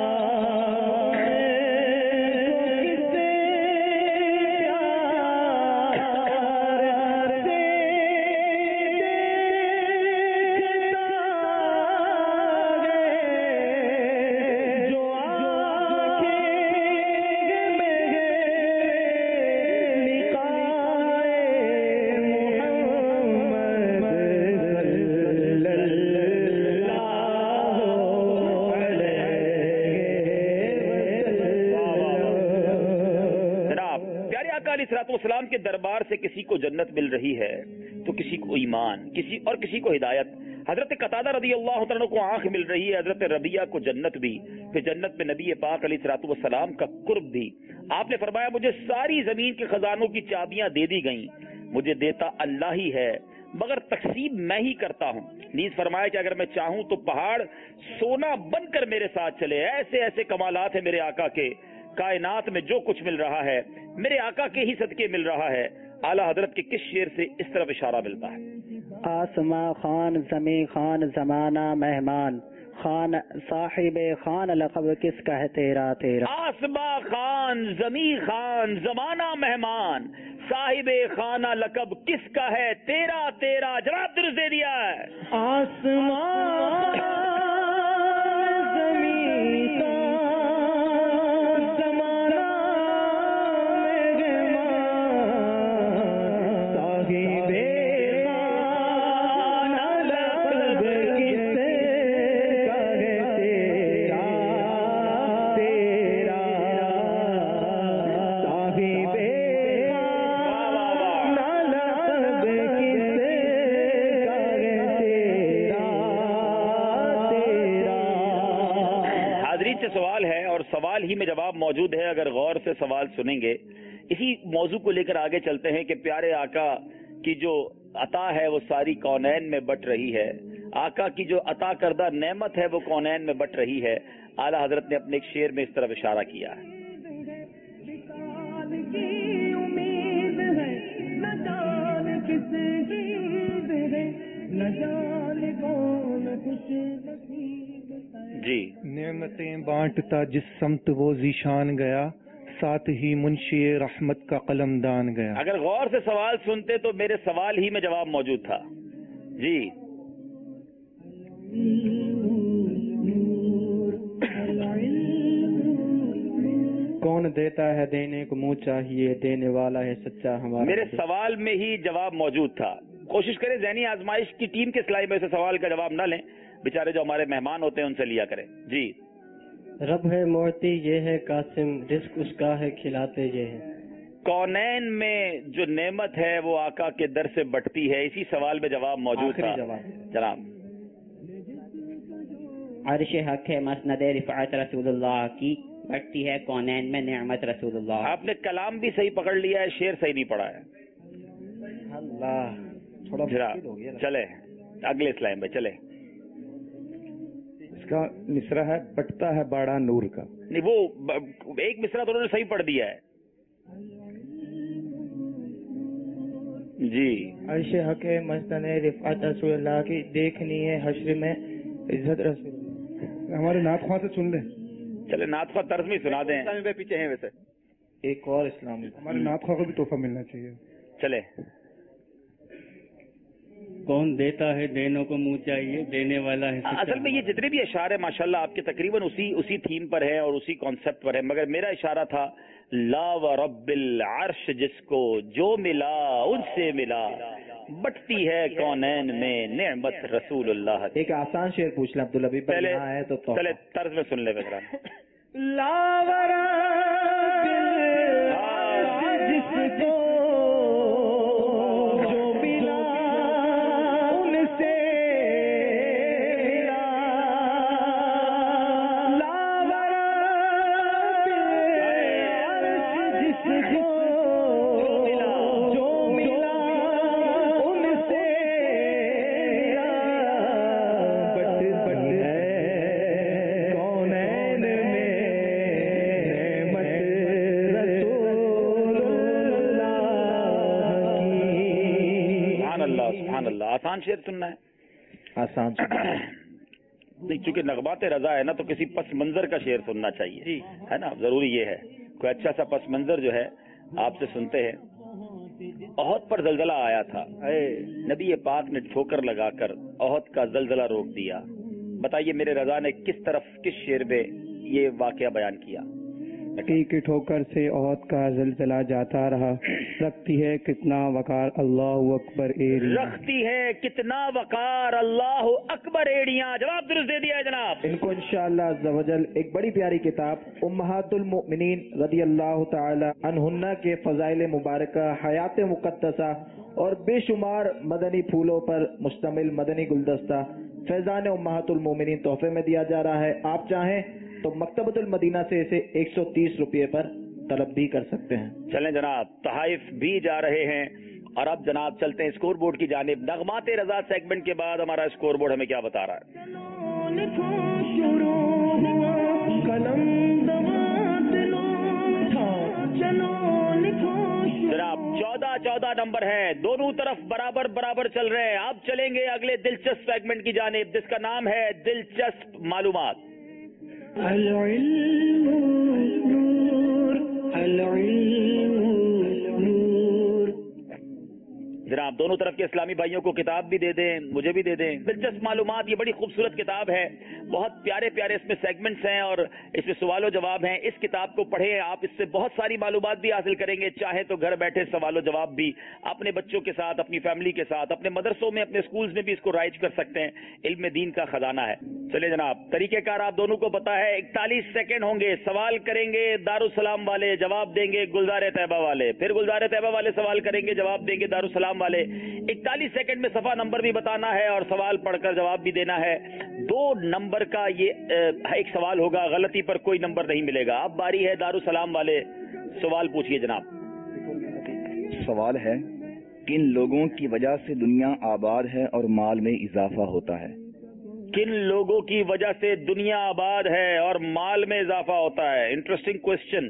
اسلام کے دربار سے کسی کو جنت مل رہی ہے تو کسی کو ایمان, کسی اور کسی کو ہدایت. حضرت قتادہ رضی اللہ عنہ کو آنکھ مل رہی ہے، حضرت ربیہ کو جنت بھی، پھر جنت میں نبی پاک علیہ الصلوۃ والسلام کا قرب بھی. آپ نے فرمایا مجھے ساری زمین کے خزانوں کی چابیاں دے دی گئیں، مجھے دیتا اللہ ہی ہے مگر تقسیم میں ہی کرتا ہوں. نیز فرمایا کہ اگر میں چاہوں تو پہاڑ سونا بن کر میرے ساتھ چلے. ایسے ایسے کمالات ہیں میرے آقا کے، کائنات میں جو کچھ مل رہا ہے میرے آقا کے ہی صدقے مل رہا ہے. اعلیٰ حضرت کے کس شعر سے اس طرف اشارہ ملتا ہے؟ آسماں خان زمیں خان زمانہ مہمان خان صاحب خان لقب کس کا ہے تیرا تیرا. آسماں خان زمیں خان زمانہ مہمان صاحب خانہ لقب کس کا ہے تیرا تیرا. جناب درست دے دیا ہے. آسمان سوال ہے اور سوال ہی میں جواب موجود ہے. اگر غور سے سوال سنیں گے اسی موضوع کو لے کر آگے چلتے ہیں کہ پیارے آقا کی جو عطا ہے وہ ساری کونین میں بٹ رہی ہے. آقا کی جو عطا کردہ نعمت ہے وہ کونین میں بٹ رہی ہے. اعلیٰ حضرت نے اپنے ایک شعر میں اس طرف اشارہ کیا ہے. جی نعمتیں بانٹتا جس سمت وہ ذیشان گیا ساتھ ہی منشی رحمت کا قلم دان گیا. اگر غور سے سوال سنتے تو میرے سوال ہی میں جواب موجود تھا. جی کون دیتا ہے دینے کو منہ چاہیے دینے والا ہے سچا ہمارا. میرے سوال میں ہی جواب موجود تھا. کوشش کریں ذہنی آزمائش کی ٹیم کے سلائی میں سے سوال کا جواب نہ لیں، بیچارے جو ہمارے مہمان ہوتے ہیں ان سے لیا کریں. جی رب ہے معطی یہ ہے قاسم رزق اس کا ہے کھلاتے یہ ہے. کونین میں جو نعمت ہے وہ آقا کے در سے بٹتی ہے. اسی سوال میں جواب موجود تھا. جناب عرش حق ہے مسند رفعت رسول اللہ کی بٹتی ہے کونین میں نعمت رسول اللہ. آپ نے کلام بھی صحیح پکڑ لیا ہے، شعر صحیح نہیں پڑھا ہے. اللہ تھوڑا چلے اگلے اسلام پہ چلے. اس کا مصرع ہے بٹتا ہے باڑا نور کا. نہیں وہ ایک مصرع تو انہوں نے صحیح پڑھ دیا ہے. جی عرش حق ہے مسند رفعت رسول اللہ کی دیکھنی ہے حشر میں عزت رسول اللہ. ہمارے نعت خواہ سے سن لیں. چلے نعت خواہ طرز میں سنا دیں. اسلامی پیچھے ہیں ویسے ایک اور اسلامی ہمارے نعت خواہ کو بھی تحفہ ملنا چاہیے. چلے کون دیتا ہے دینوں کو منہ چاہیے دینے والا ہے. اصل میں یہ جتنے بھی اشعار ہیں ماشاءاللہ آپ کے تقریباً اسی اسی تھیم پر ہے اور اسی کانسیپٹ پر ہے، مگر میرا اشارہ تھا لا و رب العرش جس کو جو ملا ان سے ملا بٹتی ہے کونین میں نعمت رسول اللہ. ایک آسان شعر پوچھ لیں عبداللبی پہلے چلے طرز میں سن لے بکرا. لا و رب العرش جس کو آسان شعر سننا ہے. آسان نہیں چونکہ نغمات رضا ہے نا تو کسی پس منظر کا شعر سننا چاہیے ہے نا، ضروری یہ ہے. کوئی اچھا سا پس منظر جو ہے آپ سے سنتے ہیں. احد پر زلزلہ آیا تھا، نبی پاک نے ٹھوکر لگا کر احد کا زلزلہ روک دیا. بتائیے میرے رضا نے کس طرف کس شعر میں یہ واقعہ بیان کیا؟ کی ٹھوکر سے احد کا زلزلہ جاتا رہا رکھتی ہے کتنا وقار اللہ اکبر ایڑیاں رکھتی ہے کتنا وقار اللہ اکبر ایڑیاں. جواب درست دے دیا ہے جناب. ان کو انشاءاللہ عز و جل ایک بڑی پیاری کتاب امہات المؤمنین رضی اللہ تعالی عنہن کے فضائل مبارکہ حیات مقدسہ اور بے شمار مدنی پھولوں پر مشتمل مدنی گلدستہ فیضان امہات المومنین تحفے میں دیا جا رہا ہے. آپ چاہیں تو مکتبۃ المدینہ سے اسے ایک سو تیس روپے پر طلب بھی کر سکتے ہیں. چلیں جناب، تحائف بھی جا رہے ہیں اور اب جناب چلتے ہیں اسکور بورڈ کی جانب. نغمات رضا سیگمنٹ کے بعد ہمارا اسکور بورڈ ہمیں کیا بتا رہا ہے؟ جناب چودہ چودہ نمبر ہے، دونوں طرف برابر برابر چل رہے ہیں. اب چلیں گے اگلے دلچسپ سیگمنٹ کی جانب جس کا نام ہے دلچسپ معلومات. العلم نور العلم نور. جناب دونوں طرف کے اسلامی بھائیوں کو کتاب بھی دے دیں، مجھے بھی دے دیں. دلچسپ معلومات، یہ بڑی خوبصورت کتاب ہے، بہت پیارے پیارے اس میں سیگمنٹس ہیں اور اس میں سوال و جواب ہیں. اس کتاب کو پڑھیں، آپ اس سے بہت ساری معلومات بھی حاصل کریں گے. چاہے تو گھر بیٹھے سوال و جواب بھی اپنے بچوں کے ساتھ، اپنی فیملی کے ساتھ، اپنے مدرسوں میں، اپنے اسکولز میں بھی اس کو رائج کر سکتے ہیں. علم دین کا خزانہ ہے. چلے جناب، طریقہ کار آپ دونوں کو پتا ہے. اکتالیس سیکنڈ ہوں گے، سوال کریں گے دارالسلام والے، جواب دیں گے گلزار طیبہ والے، پھر گلزار طیبہ والے سوال کریں گے، جواب دیں گے دارالسلام والے. اکتالیس سیکنڈ میں صفحہ نمبر بھی بتانا ہے اور سوال پڑھ کر جواب بھی دینا ہے. دو نمبر کا یہ ایک سوال ہوگا، غلطی پر کوئی نمبر نہیں ملے گا. اب باری ہے دارالسلام والے، سوال پوچھیے جناب. سوال ہے، کن لوگوں کی وجہ سے دنیا آباد ہے اور مال میں اضافہ ہوتا ہے؟ کن لوگوں کی وجہ سے دنیا آباد ہے اور مال میں اضافہ ہوتا ہے؟ Interesting question.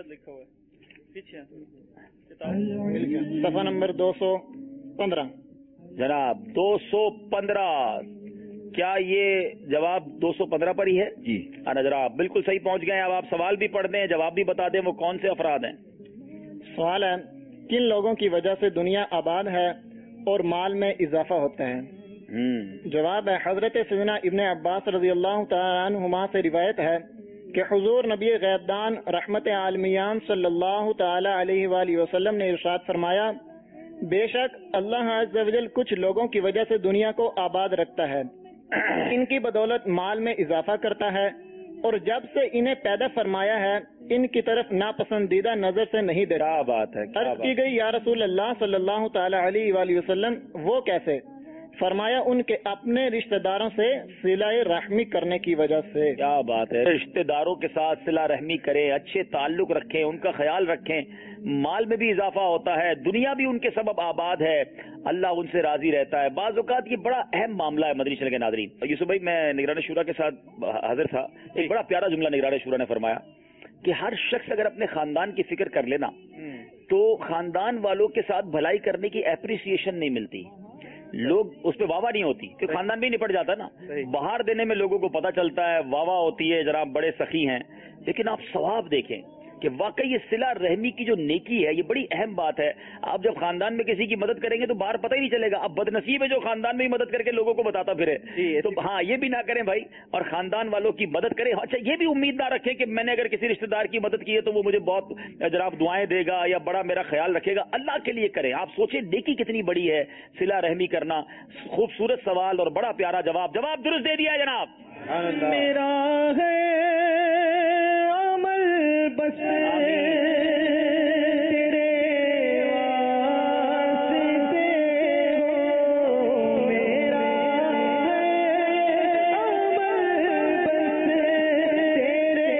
صفحہ نمبر دو سو پندرہ. جناب دو سو پندرہ، کیا یہ جواب دو سو پندرہ پر ہی ہے؟ جی ہاں جناب، بالکل صحیح پہنچ گئے. اب آپ سوال بھی پڑھ دیں، جواب بھی بتا دیں، وہ کون سے افراد ہیں؟ سوال ہے، کن لوگوں کی وجہ سے دنیا آباد ہے اور مال میں اضافہ ہوتا ہے؟ جواب ہے، حضرت سیدنا ابن عباس رضی اللہ تعالیٰ عنہما سے روایت ہے کہ حضور نبی غیبدان رحمت عالمیان صلی اللہ تعالی علیہ وآلہ وسلم نے ارشاد فرمایا، بے شک اللہ عز و جل کچھ لوگوں کی وجہ سے دنیا کو آباد رکھتا ہے، ان کی بدولت مال میں اضافہ کرتا ہے، اور جب سے انہیں پیدا فرمایا ہے ان کی طرف ناپسندیدہ نظر سے نہیں دیکھتا. کیا بات ہے، عرض کی گئی، یا رسول اللہ صلی اللہ تعالی علیہ وآلہ وسلم وہ کیسے؟ فرمایا، ان کے اپنے رشتہ داروں سے صلہ رحمی کرنے کی وجہ سے. کیا بات ہے، رشتہ داروں کے ساتھ صلہ رحمی کریں، اچھے تعلق رکھیں، ان کا خیال رکھیں، مال میں بھی اضافہ ہوتا ہے، دنیا بھی ان کے سبب آباد ہے، اللہ ان سے راضی رہتا ہے. بعض اوقات یہ بڑا اہم معاملہ ہے مدنی چینل کے ناظرین. یوسف بھائی، میں نگران شورا کے ساتھ حاضر تھا، ایک بڑا پیارا جملہ نگران شورا نے فرمایا کہ ہر شخص اگر اپنے خاندان کی فکر کر لینا تو خاندان والوں کے ساتھ بھلائی کرنے کی اپریسیشن نہیں ملتی، لوگ اس پہ واہ واہ نہیں ہوتی، کہ خاندان بھی نپٹ جاتا نا. باہر دینے میں لوگوں کو پتہ چلتا ہے، واہ واہ ہوتی ہے، جناب بڑے سخی ہیں، لیکن آپ ثواب دیکھیں کہ واقعی یہ صلہ رحمی کی جو نیکی ہے یہ بڑی اہم بات ہے. آپ جب خاندان میں کسی کی مدد کریں گے تو باہر پتہ ہی نہیں چلے گا. اب بد نصیب ہے جو خاندان میں ہی مدد کر کے لوگوں کو بتاتا پھرے. تو ہاں، یہ بھی نہ کریں بھائی، اور خاندان والوں کی مدد کریں. اچھا، یہ بھی امید نہ رکھیں کہ میں نے اگر کسی رشتہ دار کی مدد کی ہے تو وہ مجھے بہت جناب دعائیں دے گا یا بڑا میرا خیال رکھے گا. اللہ کے لیے کریں. آپ سوچیں نیکی کتنی بڑی ہے صلہ رحمی کرنا. خوبصورت سوال اور بڑا پیارا جواب، جواب درست دے دیا جناب. میرا ہے عمل بس تیرے واسطے ہو، میرا ہے عمل بس تیرے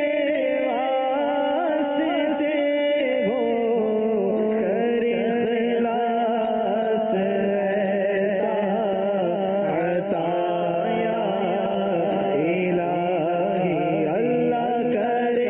واسطے ہو، کر اخلاص ایسا عطایا الہی، اللہ کرے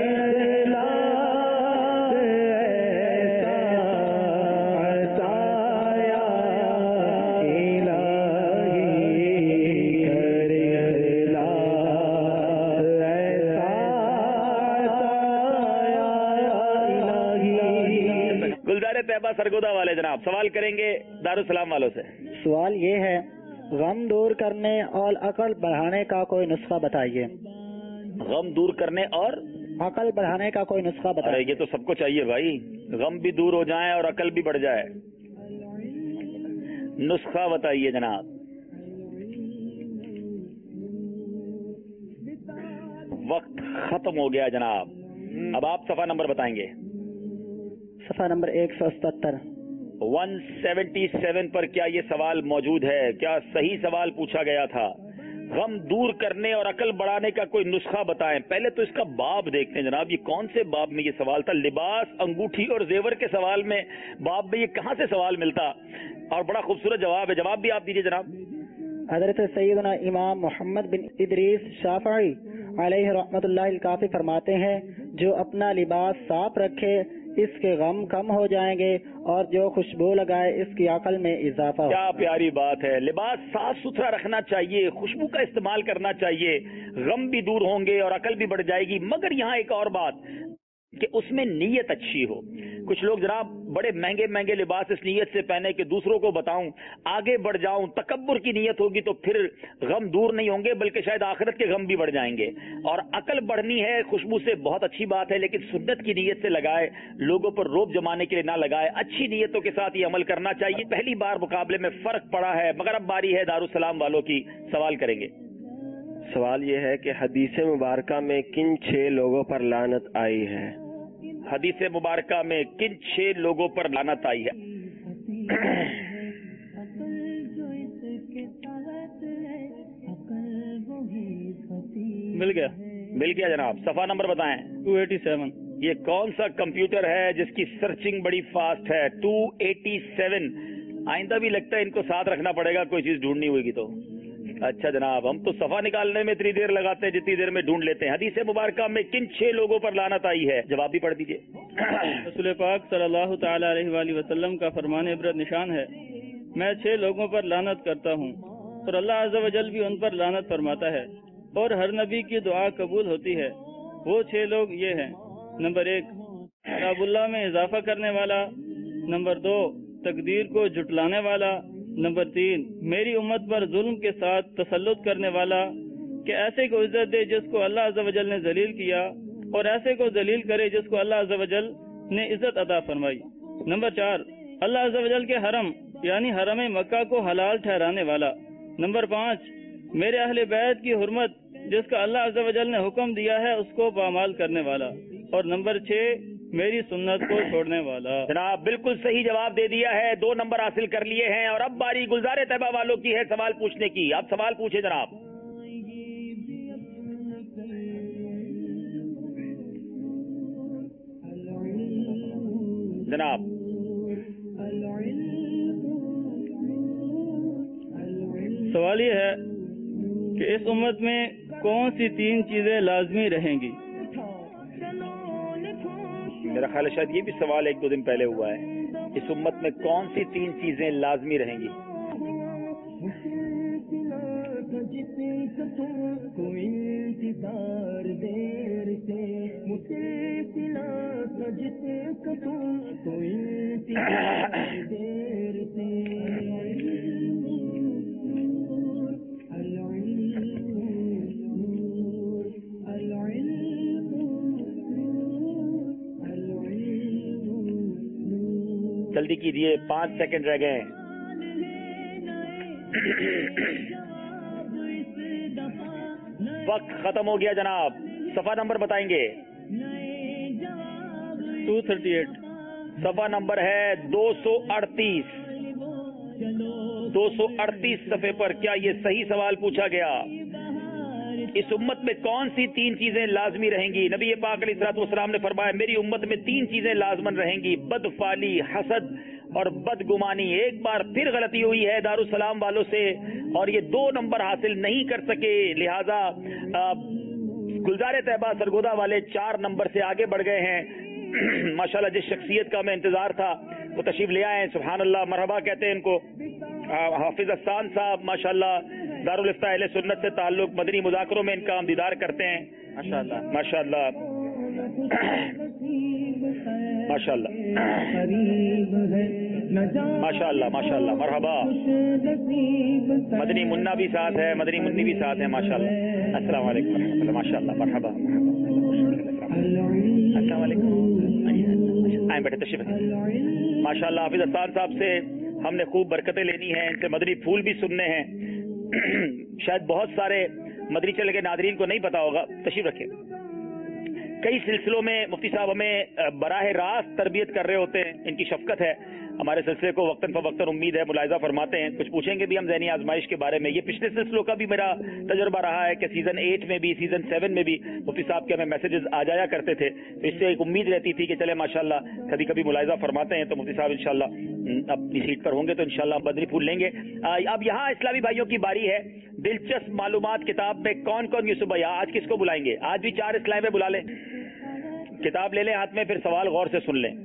طیبہ سرگودا والے جناب سوال کریں گے دارالسلام والوں سے. سوال یہ ہے، غم دور کرنے اور عقل بڑھانے کا کوئی نسخہ بتائیے. غم دور کرنے اور عقل بڑھانے کا کوئی نسخہ بتائیے. ارے یہ تو سب کو چاہیے بھائی، غم بھی دور ہو جائیں اور عقل بھی بڑھ جائے. نسخہ بتائیے جناب. وقت ختم ہو گیا جناب. اب آپ صفحہ نمبر بتائیں گے. صفحہ نمبر ایک سو ستر. ون سیونٹی سیون پر کیا یہ سوال موجود ہے؟ کیا صحیح سوال پوچھا گیا تھا؟ غم دور کرنے اور عقل بڑھانے کا کوئی نسخہ بتائیں. پہلے تو اس کا باب دیکھتے ہیں جناب، یہ کون سے باب میں یہ سوال تھا؟ لباس، انگوٹھی اور زیور کے سوال میں باب میں یہ کہاں سے سوال ملتا؟ اور بڑا خوبصورت جواب ہے. جواب بھی آپ دیجیے جناب. حضرت سیدنا امام محمد بن ادریس شافعی علیہ رحمت اللہ الکافی فرماتے ہیں جو اپنا لباس صاف رکھے اس کے غم کم ہو جائیں گے اور جو خوشبو لگائے اس کی عقل میں اضافہ ہو. کیا پیاری بات ہے. لباس صاف ستھرا رکھنا چاہیے، خوشبو کا استعمال کرنا چاہیے، غم بھی دور ہوں گے اور عقل بھی بڑھ جائے گی. مگر یہاں ایک اور بات کہ اس میں نیت اچھی ہو. کچھ لوگ جناب بڑے مہنگے مہنگے لباس اس نیت سے پہنے کہ دوسروں کو بتاؤں، آگے بڑھ جاؤں. تکبر کی نیت ہوگی تو پھر غم دور نہیں ہوں گے بلکہ شاید آخرت کے غم بھی بڑھ جائیں گے. اور عقل بڑھنی ہے خوشبو سے، بہت اچھی بات ہے، لیکن سنت کی نیت سے لگائے، لوگوں پر روب جمانے کے لیے نہ لگائے. اچھی نیتوں کے ساتھ یہ عمل کرنا چاہیے. پہلی بار مقابلے میں فرق پڑا ہے، مگر اب باری ہے دارالسلام والوں کی. سوال کریں گے. سوال یہ ہے کہ حدیث مبارکہ میں کن چھ لوگوں پر لعنت آئی ہے؟ حدیث مبارکہ میں کن چھ لوگوں پر لعنت آئی ہے؟ مل گیا مل گیا جناب. صفحہ نمبر بتائیں. Two eighty seven. یہ کون سا کمپیوٹر ہے جس کی سرچنگ بڑی فاسٹ ہے؟ Two eighty seven. آئندہ بھی لگتا ہے ان کو ساتھ رکھنا پڑے گا کوئی چیز ڈھونڈنی ہوئے گی تو. اچھا جناب، ہم تو صفحہ نکالنے میں اتنی دیر لگاتے ہیں جتنی دیر میں ڈھونڈ لیتے ہیں. حدیث مبارکہ میں کن چھ لوگوں پر لعنت آئی ہے؟ جواب بھی پڑھ دیجیے. رسول پاک صلی اللہ تعالی علیہ وآلہ وسلم کا فرمان عبرت نشان ہے، میں چھ لوگوں پر لعنت کرتا ہوں اور اللہ عز و جل بھی ان پر لعنت فرماتا ہے اور ہر نبی کی دعا قبول ہوتی ہے. وہ چھ لوگ یہ ہیں: نمبر ایک، کتاب اللہ میں اضافہ کرنے والا. نمبر دو، تقدیر کو جھٹلانے والا. نمبر تین، میری امت پر ظلم کے ساتھ تسلط کرنے والا کہ ایسے کو عزت دے جس کو اللہ عز و جل نے ذلیل کیا اور ایسے کو ذلیل کرے جس کو اللہ عز و جل نے عزت عطا فرمائی. نمبر چار، اللہ عز و جل کے حرم یعنی حرم مکہ کو حلال ٹھہرانے والا. نمبر پانچ، میرے اہل بیت کی حرمت جس کا اللہ عز و جل نے حکم دیا ہے اس کو پامال کرنے والا. اور نمبر چھ، میری سنت کو چھوڑنے والا. جناب بالکل صحیح جواب دے دیا ہے، دو نمبر حاصل کر لیے ہیں. اور اب باری گلزار طیبہ والوں کی ہے سوال پوچھنے کی. آپ سوال پوچھیں جناب. جناب سوال یہ ہے کہ اس امت میں کون سی تین چیزیں لازمی رہیں گی؟ میرا خیال ہے شاید یہ بھی سوال ایک دو دن پہلے ہوا ہے. اس امت میں کون سی تین چیزیں لازمی رہیں گی؟ جلدی کیجیے، پانچ سیکنڈ رہ گئے ہیں. وقت ختم ہو گیا جناب. صفحہ نمبر بتائیں گے. Two thirty eight. صفحہ نمبر ہے دو سو اڑتیس. دو سو اڑتیس صفحے پر کیا یہ صحیح سوال پوچھا گیا؟ اس امت میں کون سی تین چیزیں لازمی رہیں گی؟ نبی پاک علیہ الصلوۃ والسلام نے فرمایا میری امت میں تین چیزیں لازمن رہیں گی: بدفعلی، حسد اور بدگمانی. ایک بار پھر غلطی ہوئی ہے دارالسلام والوں سے اور یہ دو نمبر حاصل نہیں کر سکے، لہذا گلزار طیبہ سرگودا والے چار نمبر سے آگے بڑھ گئے ہیں. ماشاءاللہ جس شخصیت کا میں انتظار تھا وہ تشریف لے آئے ہیں. سبحان اللہ، مرحبا کہتے ہیں ان کو. حافظ احسان صاحب ماشاءاللہ دارالفتہ اہل سنت سے تعلق، مدنی مذاکروں میں ان کا ہم دیدار کرتے ہیں. ماشاءاللہ ماشاءاللہ ماشاءاللہ ماشاءاللہ ماشاءاللہ. مرحبا. مدنی منا بھی ساتھ ہے، مدنی منی بھی ساتھ ہے. ماشاءاللہ. السلام علیکم ورحمۃ اللہ. ماشاءاللہ. مرحبا. السلام علیکم. آئیں بیٹھے، تشریف رکھیں. ماشاءاللہ حافظ احسان صاحب سے ہم نے خوب برکتیں لینی ہیں، ان سے مدنی پھول بھی سننے ہیں. شاید بہت سارے مدنی چینل کے ناظرین کو نہیں پتا ہوگا. تشریف رکھیں. کئی سلسلوں میں مفتی صاحب ہمیں براہ راست تربیت کر رہے ہوتے ہیں، ان کی شفقت ہے. ہمارے سلسلے کو وقتاً فوقتاً امید ہے ملاحظہ فرماتے ہیں. کچھ پوچھیں گے بھی ہم ذہنی آزمائش کے بارے میں. یہ پچھلے سلسلوں کا بھی میرا تجربہ رہا ہے کہ سیزن ایٹ میں بھی سیزن سیون میں بھی مفتی صاحب کے ہمیں میسیجز آ جایا کرتے تھے, تو اس سے ایک امید رہتی تھی کہ چلے ماشاءاللہ کبھی کبھی ملاحظہ فرماتے ہیں تو مفتی صاحب انشاءاللہ اپنی سیٹ پر ہوں گے تو انشاءاللہ بدری پھول لیں گے. اب یہاں اسلامی بھائیوں کی باری ہے. دلچسپ معلومات کتاب میں کون کون یوسف بھائی آج کس کو بلائیں گے؟ آج بھی چار اسلامی میں بلا لیں, کتاب لے لیں ہاتھ میں, پھر سوال غور سے سن لیں.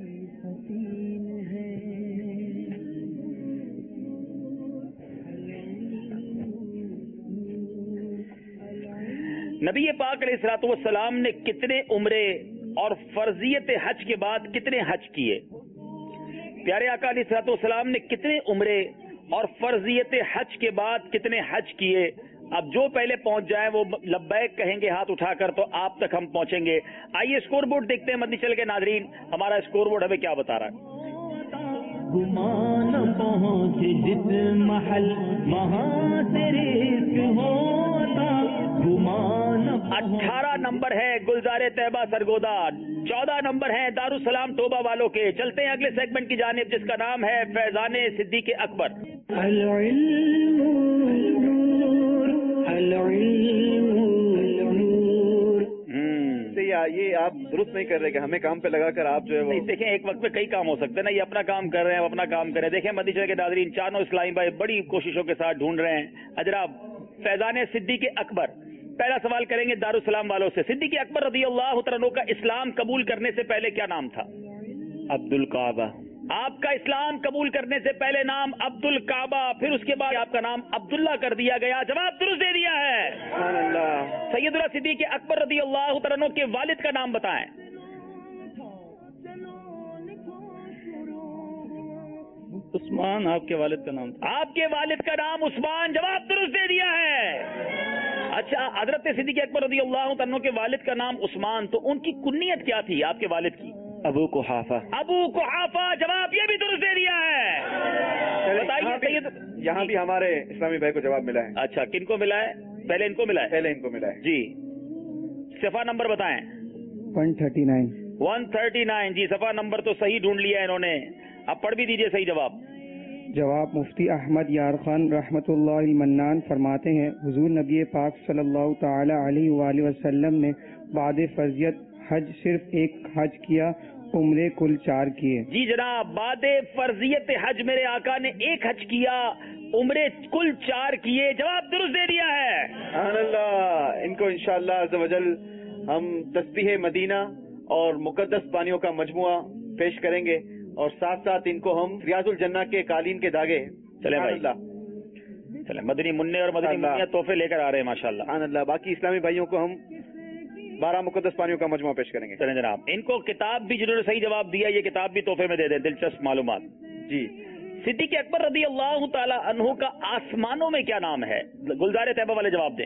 نبی پاک علیہ الصلوۃ والسلام نے کتنے عمرے اور فرضیت حج کے بعد کتنے حج کیے؟ پیارے آقا علیہ الصلوۃ والسلام نے کتنے عمرے اور فرضیت حج کے بعد کتنے حج کیے؟ اب جو پہلے پہنچ جائیں وہ لبیک کہیں گے ہاتھ اٹھا کر, تو آپ تک ہم پہنچیں گے. آئیے اسکور بورڈ دیکھتے ہیں مدنی چل کے ناظرین, ہمارا اسکور بورڈ ہمیں کیا بتا رہا ہے. گمان پہنچ جس محل وہاں سے رزق ہوتا, گمان اٹھارہ نمبر ہے گلزار طیبہ سرگودا, چودہ نمبر ہیں دارالسلام توبہ والوں کے. چلتے ہیں اگلے سیگمنٹ کی جانب جس کا نام ہے فیضان صدیق اکبر. العلم نور, العلم نور. یہ آپ درست نہیں کر رہے کہ ہمیں کام پہ لگا کر آپ جو ہے وہ دیکھیں ایک وقت میں کئی کام ہو سکتے ہیں نا, یہ اپنا کام کر رہے ہیں, اپنا کام کر رہے ہیں. دیکھیں مدنی چینل کے ناظرین چانو اسلامی بھائی بڑی کوششوں کے ساتھ ڈھونڈ رہے ہیں. حضرات فیضان صدیق اکبر, پہلا سوال کریں گے دارالسلام والوں سے. صدیق اکبر رضی اللہ تعالیٰ عنہ کا اسلام قبول کرنے سے پہلے کیا نام تھا؟ عبد الکعبہ. آپ کا اسلام قبول کرنے سے پہلے نام عبد الکعبہ, پھر اس کے بعد آپ کا نام عبداللہ کر دیا گیا. جواب درست دے دیا ہے. سبحان اللہ. سیدنا صدیق اکبر رضی اللہ تعالیٰ عنہ کے والد کا نام بتائیں. عثمان آپ کے والد کا نام تھا. آپ کے والد کا نام عثمان, جواب درست دے دیا ہے. اچھا, حضرت صدیق اکبر رضی اللہ عنہ کے والد کا نام عثمان, تو ان کی کنیت کیا تھی آپ کے والد کی؟ ابو قحافہ. ابو قحافہ, جواب یہ بھی درست دے دیا ہے. بتائیے یہاں بھی ہمارے اسلامی بھائی کو جواب ملا ہے. اچھا, کن کو ملا ہے؟ پہلے ان کو ملا ہے. پہلے ان کو ملا ہے جی. صفحہ نمبر بتائیں. One thirty nine. One thirty nine. جی صفحہ نمبر تو صحیح ڈھونڈ لیا ہے انہوں نے. اب پڑھ بھی دیجئے صحیح جواب. جواب مفتی احمد یار خان رحمۃ اللہ المنان فرماتے ہیں حضور نبی پاک صلی اللہ تعالی علیہ وآلہ وسلم نے بعد فرضیت حج صرف ایک حج کیا, عمرے کل چار کیے. جی جناب, بعد فرضیت حج میرے آقا نے ایک حج کیا, عمرے کل چار کیے. جواب درست دے دیا ہے. سبحان اللہ. ان کو انشاءاللہ عز و جل ہم تسبیح مدینہ اور مقدس پانیوں کا مجموعہ پیش کریں گے, اور ساتھ ساتھ ان کو ہم ریاض الجنہ کے قالین کے داغے. چلے بھائی, چلے مدنی منع اور مدنی منیا تحفے لے کر آ رہے ہیں ماشاءاللہ. سبحان اللہ. باقی اسلامی بھائیوں کو ہم بارہ مقدس پانیوں کا مجموعہ پیش کریں گے. چلیں جناب, ان کو کتاب بھی جنہوں نے صحیح جواب دیا یہ کتاب بھی تحفے میں دے دیں, دلچسپ معلومات. جی. صدیق اکبر رضی اللہ تعالی عنہ کا آسمانوں میں کیا نام ہے؟ گلزار طیبہ والے جواب دیں.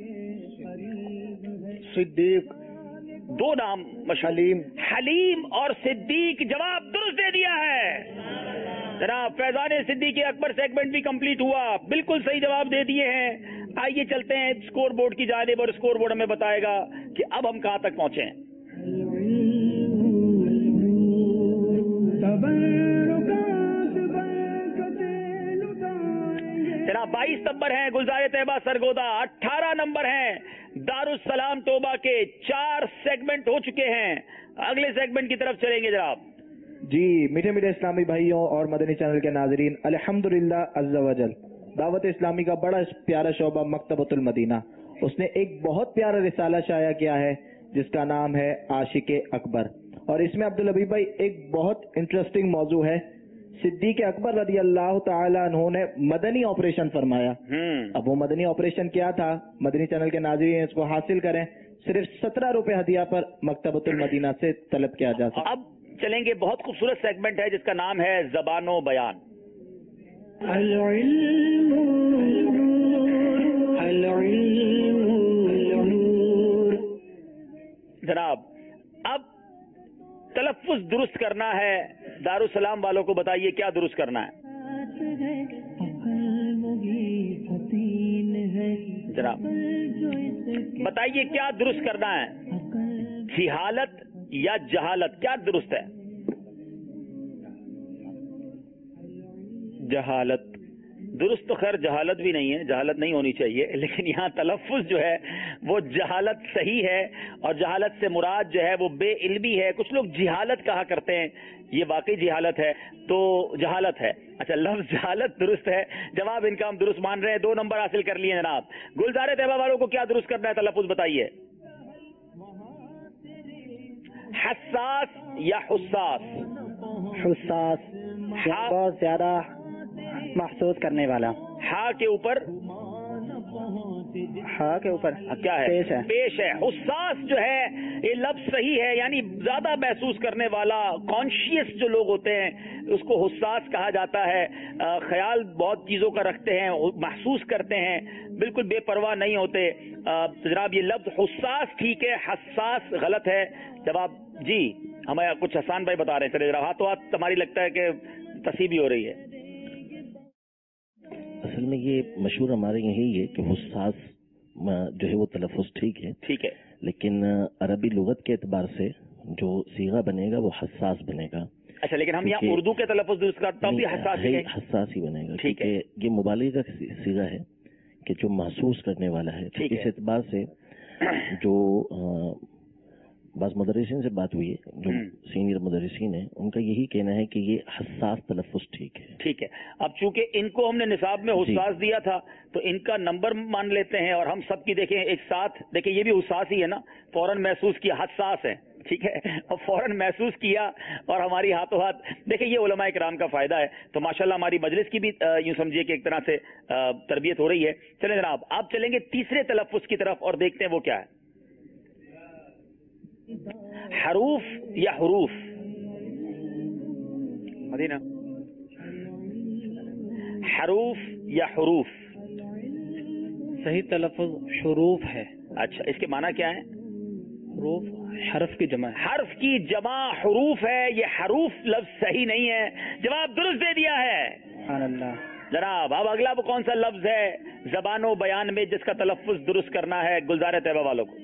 صدیق. دو نام حلیم. حلیم اور صدیق, جواب درست دے دیا ہے. جناب فیضان صدیق اکبر سیگمنٹ بھی کمپلیٹ ہوا, بالکل صحیح جواب دے دیے ہیں. آئیے چلتے ہیں اسکور بورڈ کی جانب, اور اسکور بورڈ ہمیں بتائے گا کہ اب ہم کہاں تک پہنچے ہیں. جناب بائیس نمبر ہیں گلزار طیبہ سرگودا, اٹھارہ نمبر ہیں دارالسلام توبہ کے. چار سیگمنٹ ہو چکے ہیں, اگلے سیگمنٹ کی طرف چلیں گے جناب. جی میٹھے میٹھے اسلامی بھائیوں اور مدنی چینل کے ناظرین, الحمدللہ عز و جل دعوت اسلامی کا بڑا پیارا شعبہ مکتبۃ المدینہ, اس نے ایک بہت پیارا رسالہ شائع کیا ہے جس کا نام ہے عاشق اکبر, اور اس میں عبدالحبیب بھائی ایک بہت انٹرسٹنگ موضوع ہے. صدیق اکبر رضی اللہ تعالی عنہ نے مدنی آپریشن فرمایا. اب وہ مدنی آپریشن کیا تھا؟ مدنی چینل کے ناظرین اس کو حاصل کریں, صرف سترہ روپے ہدیہ پر مکتبۃ المدینہ سے طلب کیا جا سکتا. اب چلیں گے, بہت خوبصورت سیگمنٹ ہے جس کا نام ہے زبان و بیان. العلم العلم العلم. جناب اب تلفظ درست کرنا ہے, دارالسلام والوں کو بتائیے کیا درست کرنا ہے جناب, بتائیے کیا درست کرنا ہے, جہالت یا جہالت, کیا درست ہے؟ جہالت. درست تو خیر جہالت بھی نہیں ہے، جہالت نہیں ہونی چاہیے، لیکن یہاں تلفظ جو ہے وہ جہالت صحیح ہے، اور جہالت سے مراد جو ہے وہ بے علمی ہے. کچھ لوگ جہالت کہا کرتے ہیں، یہ واقعی جہالت ہے، تو جہالت ہے. اچھا لفظ جہالت درست ہے، جواب ان کا ہم درست مان رہے ہیں، دو نمبر حاصل کر لیے جناب. گلزار طیبہ والوں کو کیا درست کرنا ہے تلفظ بتائیے. حساس یا حساس؟ حساس، بہت زیادہ محسوس کرنے والا. ہاں کے اوپر ہاں کے اوپر کیا ہے؟ پیش ہے. پیش ہے. حساس جو ہے یہ لفظ صحیح ہے، یعنی زیادہ محسوس کرنے والا، کانشیس جو لوگ ہوتے ہیں اس کو حساس کہا جاتا ہے. خیال بہت چیزوں کا رکھتے ہیں، محسوس کرتے ہیں، بالکل بے پرواہ نہیں ہوتے. جناب یہ لفظ حساس ٹھیک ہے، حساس غلط ہے. جواب جی ہمیں کچھ حسان بھائی بتا رہے ہیں، چلے ذرا ہاتھوں ہاتھ تمہاری لگتا ہے کہ تصحیح ہو رہی ہے. اصل میں یہ مشہور ہمارے یہی ہے کہ حساس جو ہے وہ تلفظ ٹھیک ہے ٹھیک ہے لیکن عربی لغت کے اعتبار سے جو صیغہ بنے گا وہ حساس بنے گا. اچھا لیکن ہم یہاں اردو کے تلفظ درست کرتے ہیں، حساس ہی حساس ہی بنے گا ٹھیک ہے. یہ مبالغہ کا صیغہ ہے کہ جو محسوس کرنے والا ہے. اس اعتبار سے جو بعض مدرسین سے بات ہوئی ہے، جو سینئر مدرسین ہیں، ان کا یہی کہنا ہے کہ یہ حساس تلفظ ٹھیک ہے. ٹھیک ہے. اب چونکہ ان کو ہم نے نصاب میں حساس دیا تھا تو ان کا نمبر مان لیتے ہیں، اور ہم سب کی دیکھیں ایک ساتھ دیکھیں، یہ بھی حساس ہی ہے نا، فوراً محسوس کیا، حساس ہے ٹھیک ہے، اور فوراً محسوس کیا اور ہماری ہاتھوں ہاتھ دیکھیں. یہ علماء کرام کا فائدہ ہے. تو ماشاءاللہ ہماری مجلس کی بھی یوں سمجھیے کہ ایک طرح سے تربیت ہو رہی ہے. چلیں جناب آپ چلیں گے تیسرے تلفظ کی طرف اور دیکھتے ہیں وہ کیا ہے. حروف یا حروف؟ مدینہ حروف یا حروف؟ صحیح تلفظ حروف ہے. اچھا اس کے معنی کیا ہے؟ حروف حرف کی جمع ہے. حرف کی جمع حروف ہے. یہ حروف لفظ صحیح نہیں ہے. جواب درست دے دیا ہے. سبحان اللہ. جناب اب اگلا وہ کون سا لفظ ہے زبان و بیان میں جس کا تلفظ درست کرنا ہے گلزار طیبہ والوں کو؟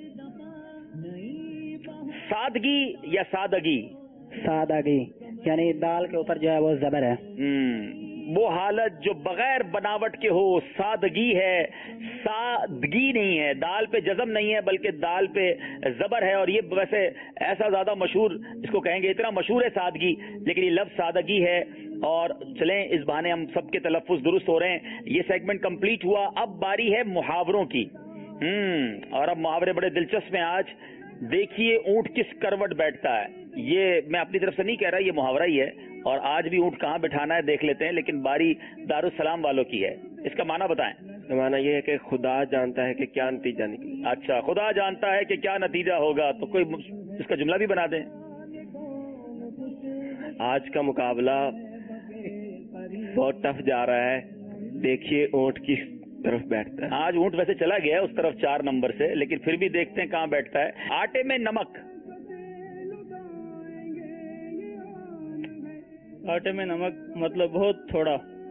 سادگی یا سادگی؟ سادگی، یعنی دال کے اوپر جو ہے وہ زبر ہے. وہ حالت جو بغیر بناوٹ کے ہو، سادگی ہے. سادگی نہیں ہے، دال پہ جزم نہیں ہے بلکہ دال پہ زبر ہے. اور یہ ویسے ایسا زیادہ مشہور اس کو کہیں گے، اتنا مشہور ہے سادگی، لیکن یہ لفظ سادگی ہے. اور چلیں اس بہانے ہم سب کے تلفظ درست ہو رہے ہیں. یہ سیگمنٹ کمپلیٹ ہوا. اب باری ہے محاوروں کی. ہم اور اب محاورے بڑے دلچسپ ہیں آج. دیکھیے اونٹ کس کروٹ بیٹھتا ہے. یہ میں اپنی طرف سے نہیں کہہ رہا، یہ محاورہ ہی ہے. اور آج بھی اونٹ کہاں بٹھانا ہے دیکھ لیتے ہیں، لیکن باری دارالسلام والوں کی ہے. اس کا معنی بتائیں. معنی یہ ہے کہ خدا جانتا ہے کہ کیا نتیجہ نکلے. اچھا خدا جانتا ہے کہ کیا نتیجہ ہوگا. تو کوئی اس کا جملہ بھی بنا دیں. آج کا مقابلہ بہت ٹف جا رہا ہے، دیکھیے اونٹ کس طرف بیٹھتا ہے. آج اونٹ ویسے چلا گیا اس طرف چار نمبر سے، لیکن پھر بھی دیکھتے ہیں کہاں بیٹھتا ہے. آٹے میں نمک. آٹے میں نمک مطلب بہت تھوڑا.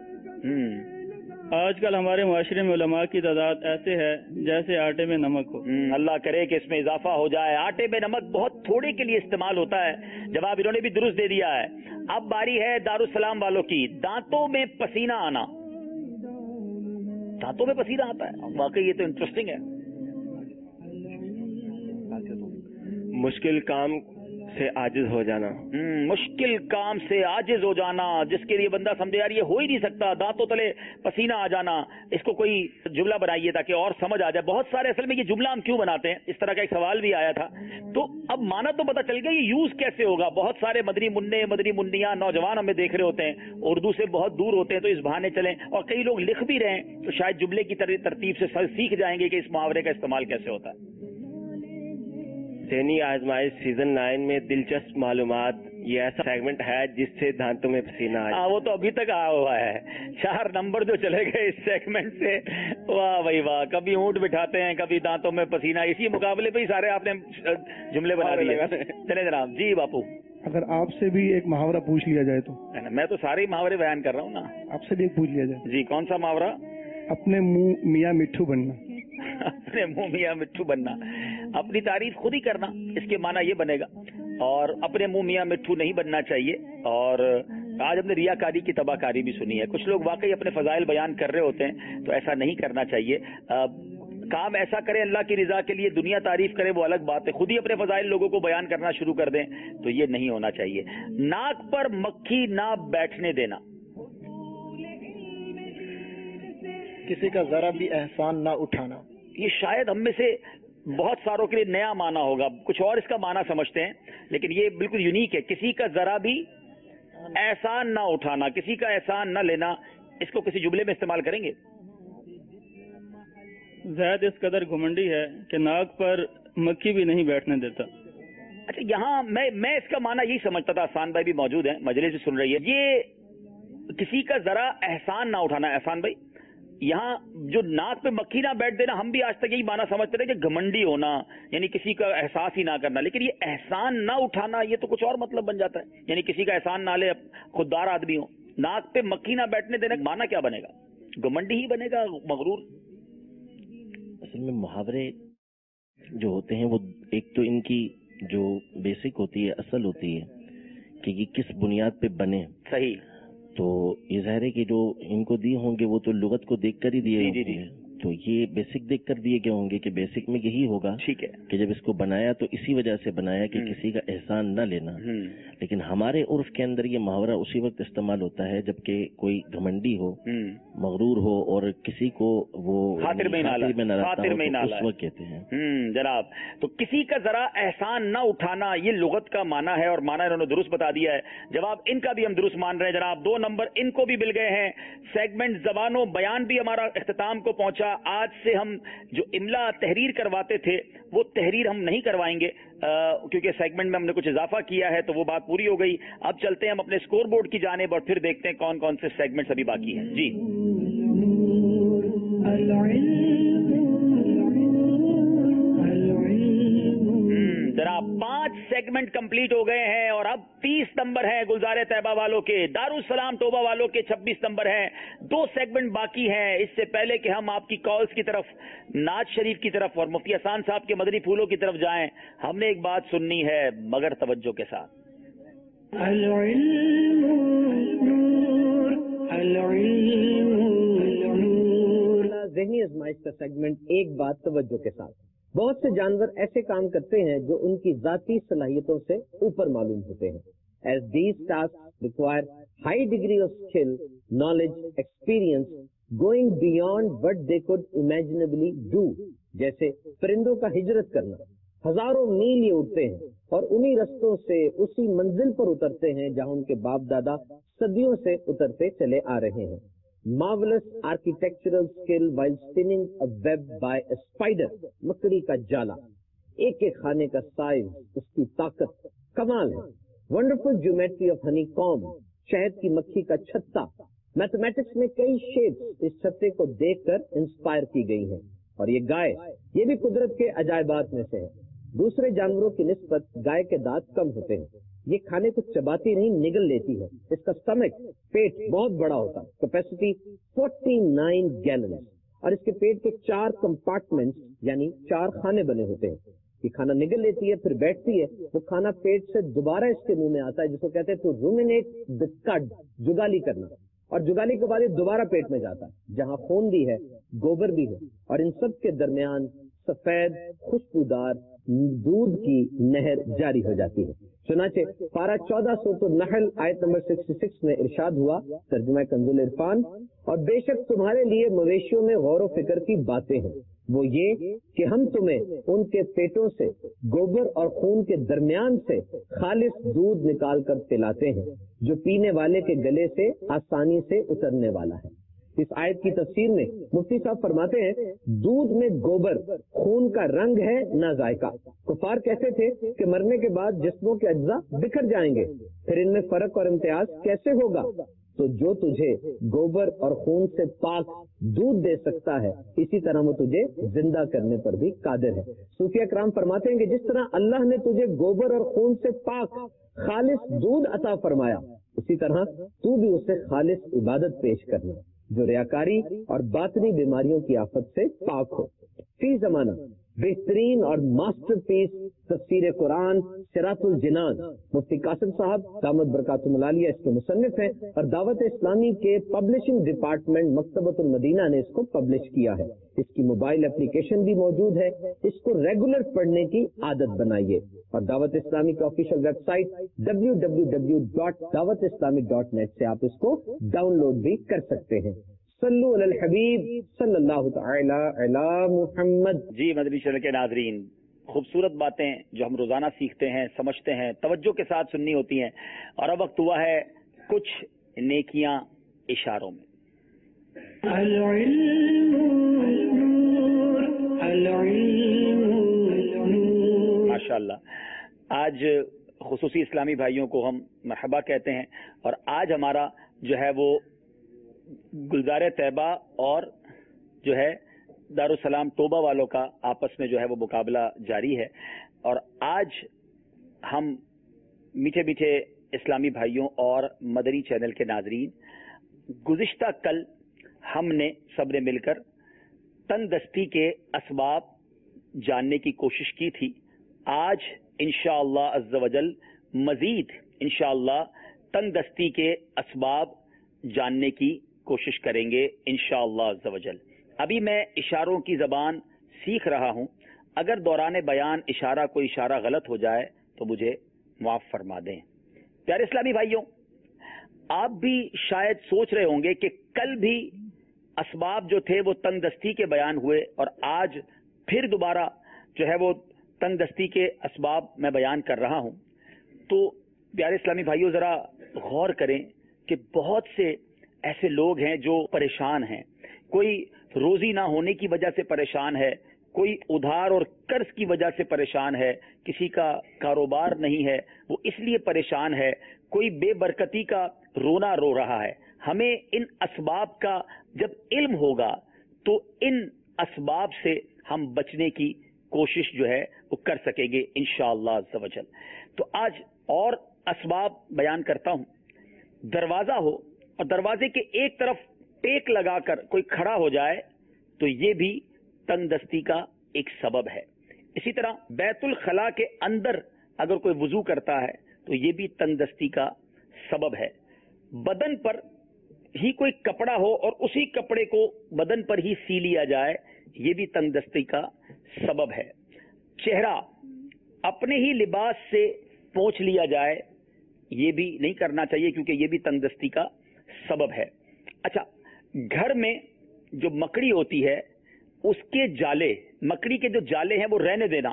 آج کل ہمارے معاشرے میں علماء کی تعداد ایسے ہے جیسے آٹے میں نمک ہو. اللہ کرے کہ اس میں اضافہ ہو جائے. آٹے میں نمک بہت تھوڑے کے لیے استعمال ہوتا ہے. جواب انہوں نے بھی درست دے دیا ہے. اب باری ہے دارالسلام والوں کی. دانتوں میں پسینہ آنا. دانتوں میں پسینہ آتا ہے، واقعی یہ تو انٹرسٹنگ ہے. مشکل کام سے عاجز ہو جانا. مشکل کام سے عاجز ہو جانا، جس کے لیے بندہ سمجھے یار یہ ہو ہی نہیں سکتا، دانتوں تلے پسینہ آ جانا. اس کو کوئی جملہ بنائیے تاکہ اور سمجھ آ جائے. بہت سارے اصل میں یہ جملہ ہم کیوں بناتے ہیں، اس طرح کا ایک سوال بھی آیا تھا. تو اب مانا تو پتا چل گیا یہ یوز کیسے ہوگا. بہت سارے مدنی منع مدنی منیاں نوجوان ہمیں دیکھ رہے ہوتے ہیں، اردو سے بہت دور ہوتے ہیں، تو اس بہانے چلیں. اور کئی لوگ لکھ بھی رہے ہیں تو شاید جملے کی ترتیب سے سیکھ جائیں گے کہ اس محاورے کا استعمال کیسے ہوتا ہے. ذہنی آزمائش سیزن نائن میں دلچسپ معلومات، یہ ایسا سیگمنٹ ہے جس سے دانتوں میں پسینہ آئے. ہاں وہ تو ابھی تک آیا ہوا ہے. چار نمبر جو چلے گئے اس سیگمنٹ سے، واہ بھائی واہ. کبھی اونٹ بٹھاتے ہیں، کبھی دانتوں میں پسینہ. اسی مقابلے پہ ہی سارے آپ نے جملے بنا دیے. چلے جناب. جی باپو اگر آپ سے بھی ایک محاورہ پوچھ لیا جائے تو؟ میں تو سارے محاورے بیان کر رہا ہوں نا. آپ سے بھی ایک پوچھ لیا جائے. جی کون سا محاورہ؟ اپنے منہ میاں مٹھو بننا. اپنے منہ میاں مٹھو بننا، اپنی تعریف خود ہی کرنا. اس کے معنی یہ بنے گا. اور اپنے منہ میاں مٹھو نہیں بننا چاہیے. اور آج ہم نے ریاکاری کی تباہ کاری بھی سنی ہے. کچھ لوگ واقعی اپنے فضائل بیان کر رہے ہوتے ہیں تو ایسا نہیں کرنا چاہیے. کام ایسا کرے اللہ کی رضا کے لیے, دنیا تعریف کرے وہ الگ بات ہے, خود ہی اپنے فضائل لوگوں کو بیان کرنا شروع کر دیں تو یہ نہیں ہونا چاہیے. ناک پر مکھی نہ بیٹھنے دینا, کسی کا ذرا بھی احسان نہ اٹھانا, یہ شاید ہم میں سے بہت ساروں کے لیے نیا معنی ہوگا, کچھ اور اس کا معنی سمجھتے ہیں, لیکن یہ بالکل یونیک ہے. کسی کا ذرا بھی احسان نہ اٹھانا, کسی کا احسان نہ لینا, اس کو کسی جملے میں استعمال کریں گے. زید اس قدر گھمنڈی ہے کہ ناک پر مکھی بھی نہیں بیٹھنے دیتا. اچھا, یہاں میں میں اس کا معنی یہی سمجھتا تھا, آسان بھائی بھی موجود ہیں, مجلس بھی سن رہی ہے, یہ کسی کا ذرا احسان نہ اٹھانا. احسان بھائی, یہاں جو ناک پہ مکھی نہ بیٹھ دینا, ہم بھی آج تک یہی معنی سمجھتے رہے کہ گھمنڈی ہونا, یعنی کسی کا احساس ہی نہ کرنا, لیکن یہ احسان نہ اٹھانا یہ تو کچھ اور مطلب بن جاتا ہے. یعنی کسی کا احسان نہ لے, خوددار آدمی ہو. ناک پہ مکھی نہ بیٹھنے دینا معنی کیا بنے گا؟ گھمنڈی ہی بنے گا, مغرور. اصل میں محاورے جو ہوتے ہیں وہ ایک تو ان کی جو بیسک ہوتی ہے, اصل ہوتی ہے کہ یہ کس بنیاد پہ بنے. صحیح. تو یہ ظاہر ہے کہ جو ان کو دیے ہوں گے وہ تو لغت کو دیکھ کر ہی دیے جی جی تو یہ بیسک دیکھ کر دیے گئے ہوں گے کہ بیسک میں یہی ہوگا. ٹھیک ہے. کہ جب اس کو بنایا تو اسی وجہ سے بنایا کہ کسی کا احسان نہ لینا. لیکن ہمارے عرف کے اندر یہ محاورہ اسی وقت استعمال ہوتا ہے جبکہ کوئی گھمنڈی ہو, مغرور ہو اور کسی کو وہ خاطر میں نہ اس وقت کہتے ہیں. جناب, تو کسی کا ذرا احسان نہ اٹھانا یہ لغت کا معنی ہے, اور معنی انہوں نے درست بتا دیا ہے. جواب ان کا بھی ہم درست مان رہے ہیں جناب. دو نمبر ان کو بھی مل گئے ہیں. سیگمنٹ زبان و بیان بھی ہمارا اختتام کو پہنچا. آج سے ہم جو املا تحریر کرواتے تھے وہ تحریر ہم نہیں کروائیں گے, کیونکہ سیگمنٹ میں ہم نے کچھ اضافہ کیا ہے تو وہ بات پوری ہو گئی. اب چلتے ہیں ہم اپنے اسکور بورڈ کی جانب اور پھر دیکھتے ہیں کون کون سے سیگمنٹس ابھی باقی ہیں. جی جناب, پانچ سیگمنٹ کمپلیٹ ہو گئے ہیں اور اب تیس نمبر ہیں گلزار طیبہ والوں کے, دارالسلام توبہ والوں کے چھبیس نمبر ہیں. دو سیگمنٹ باقی ہیں. اس سے پہلے کہ ہم آپ کی کالز کی طرف, ناز شریف کی طرف اور مفتی احسان صاحب کے مدنی پھولوں کی طرف جائیں, ہم نے ایک بات سننی ہے مگر توجہ کے ساتھ. ذہنی آزمائش کا سیگمنٹ, ایک بات توجہ کے ساتھ. بہت سے جانور ایسے کام کرتے ہیں جو ان کی ذاتی صلاحیتوں سے اوپر معلوم ہوتے ہیں. As these tasks require high degree of skill, knowledge, experience, going beyond what they could imaginably do. جیسے پرندوں کا ہجرت کرنا, ہزاروں میل یہ اڑتے ہیں اور انہی رستوں سے اسی منزل پر اترتے ہیں جہاں ان کے باپ دادا صدیوں سے اترتے چلے آ رہے ہیں. Marvelous architectural skill while spinning a web by a spider. مکڑی کا جالا, ایک ایک کھانے کا سائز, اس کی طاقت کمال ہے. Wonderful geometry of honeycomb. شہد کی مکھی کا چھتا. میتھمیٹکس میں کئی شیپس اس چھتے کو دیکھ کر انسپائر کی گئی ہیں. اور یہ گائے, یہ بھی قدرت کے عجائبات میں سے ہے. دوسرے جانوروں کی نسبت گائے کے دانت کم ہوتے ہیں. یہ کھانے کو چباتی نہیں, نگل لیتی ہے. اس کا سٹمک, پیٹ بہت بڑا ہوتا ہے, کیپیسٹی فورٹی نائن گیلنز, اور اس کے پیٹ کے چار کمپارٹمنٹس یعنی چار خانے بنے ہوتے ہیں. یہ کھانا نگل لیتی ہے, پھر بیٹھتی ہے, وہ کھانا پیٹ سے دوبارہ اس کے منہ میں آتا ہے, جس کو کہتے ہیں ٹو رومینیٹ دی کڈ, جگالی کرنا, اور جگالی کے بعد یہ دوبارہ پیٹ میں جاتا ہے جہاں خون بھی ہے, گوبر بھی ہے, اور ان سب کے درمیان سفید خوشبودار دودھ کی نہر جاری ہو جاتی ہے. چنانچہ پارہ چودہ سو تو نحل آیت نمبر سکسٹی سکس میں ارشاد ہوا, ترجمہ کنز العرفان, اور بے شک تمہارے لیے مویشیوں میں غور و فکر کی باتیں ہیں, وہ یہ کہ ہم تمہیں ان کے پیٹوں سے گوبر اور خون کے درمیان سے خالص دودھ نکال کر پلاتے ہیں جو پینے والے کے گلے سے آسانی سے اترنے والا ہے. اس آیت کی تفسیر میں مفتی صاحب فرماتے ہیں دودھ میں گوبر خون کا رنگ ہے نہ ذائقہ. کفار کہتے تھے کہ مرنے کے بعد جسموں کے اجزاء بکھر جائیں گے, پھر ان میں فرق اور امتیاز کیسے ہوگا؟ تو جو تجھے گوبر اور خون سے پاک دودھ دے سکتا ہے اسی طرح وہ تجھے زندہ کرنے پر بھی قادر ہے. صوفیہ کرام فرماتے ہیں کہ جس طرح اللہ نے تجھے گوبر اور خون سے پاک خالص دودھ عطا فرمایا, اسی طرح تو بھی اسے خالص عبادت پیش کرنا جو ریاکاری اور باطنی بیماریوں کی آفت سے پاک ہو. फी जमाना बेहतरीन और मास्टर पीस तफसीर कुरान सिरात उल जिनान मुफ्ती कासिम साहब दामद बरकातुहुल आलिया इसके मुसन्निफ हैं और दावत इस्लामी के पब्लिशिंग डिपार्टमेंट मकतबतुल मदीना ने इसको पब्लिश किया है। इसकी मोबाइल एप्लीकेशन भी मौजूद है, इसको रेगुलर पढ़ने की आदत बनाइए। और दावत इस्लामी की official website W W W dot Dawat Islami dot net से आप इसको डाउनलोड भी कर सकते हैं। सल्लु अलल हबीब सल्लल्लाहु तआला अला मुहम्मद। जी मदनी चैनल के नाजरीन, खूबसूरत बातें जो हम रोजाना सीखते हैं, समझते हैं, तवज्जो के साथ सुननी होती हैं। और अब वक्त हुआ है कुछ नेकियां इशारों में। माशाअल्लाह, आज खुसूसी इस्लामी भाइयों को हम मरहबा कहते हैं। और आज हमारा जो है वो गुलजार तैबा और जो है दारुसलाम तोबा वालों का आपस में जो है वो मुकाबला जारी है। और आज हम मीठे मीठे इस्लामी भाइयों और मदनी चैनल के नाजरीन, गुज़िश्ता कल हमने सबने मिलकर तंदस्ती के असबाब जानने की कोशिश की थी। आज इंशाअल्लाह अज़्ज़ वजल मजीद इंशाअल्लाह तंदस्ती के असबाब जानने की कोशिश करेंगे इंशाअल्लाह अज़्ज़ वजल। अभी मैं इशारों की जबान सीख रहा हूं। अगर दौरान बयान इशारा कोई इशारा गलत हो जाए तो मुझे माफ फरमा दें। प्यारे इस्लामी भाइयों, आप भी शायद सोच रहे होंगे कि कल भी असबाब जो थे वो तंदस्ती के बयान हुए और आज फिर दोबारा जो है वो तंदस्ती के असबाब मैं बयान कर रहा हूं। तो प्यारे इस्लामी भाइयों, जरा गौर करें कि बहुत से ऐसे लोग हैं जो परेशान हैं। कोई रोजी ना होने की वजह से परेशान है, कोई उधार और कर्ज की वजह से परेशान है, किसी का कारोबार नहीं है वो इसलिए परेशान है, कोई बेबरकती का रोना रो रहा है। हमें इन असबाब का जब इल्म होगा तो इन असबाब से हम बचने की कोशिश जो है वो कर सकेंगे इंशाअल्लाह अज़्ज़ वजल। तो आज और असबाब बयान करता हूं। दरवाजा हो और दरवाजे के एक तरफ टेक लगाकर कोई खड़ा हो जाए तो ये भी तंदस्ती का एक सबब है। इसी तरह बैतुल खला के अंदर अगर कोई वुजू करता है तो ये भी तंदस्ती का सबब है। बदन पर ही कोई कपड़ा हो और उसी कपड़े को बदन पर ही सी लिया जाए, ये भी तंदस्ती का सबब है। चेहरा अपने ही लिबास से पोंछ लिया जाए, ये भी नहीं करना चाहिए क्योंकि ये भी तंदस्ती का सबब है। अच्छा, घर में जो मकड़ी होती है उसके जाले, मकड़ी के जो जाले हैं वो रहने देना,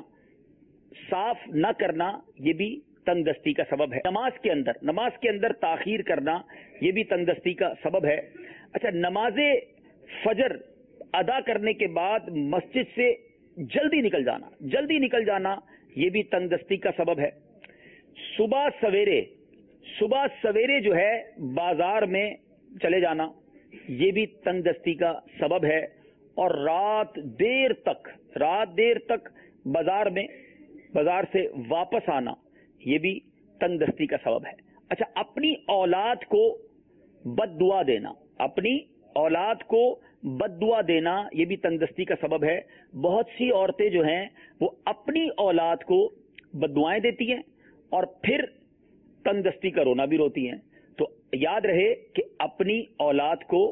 साफ न करना, ये भी तंदस्ती का सबब है। नमाज के अंदर नमाज के अंदर ताखीर करना, ये भी तंदस्ती का सबब है। अच्छा, नमाजे फजर अदा करने के बाद मस्जिद से जल्दी निकल जाना जल्दी निकल जाना ये भी तंदस्ती का सबब है। सुबह सवेरे सुबह सवेरे जो है बाजार में चले जाना, ये भी तंदस्ती का सबब है। और रात देर तक रात देर तक बाजार में बाजार से वापस आना, ये भी तंदस्ती का सबब है। अच्छा, अपनी औलाद को बद्दुआ देना अपनी औलाद को बद्दुआ देना ये भी तंदस्ती का सबब है। बहुत सी औरतें जो हैं वो अपनी औलाद को बद्दुआएं देती हैं और फिर तंदस्ती का रोना भी रोती हैं। तो याद रहे कि अपनी औलाद को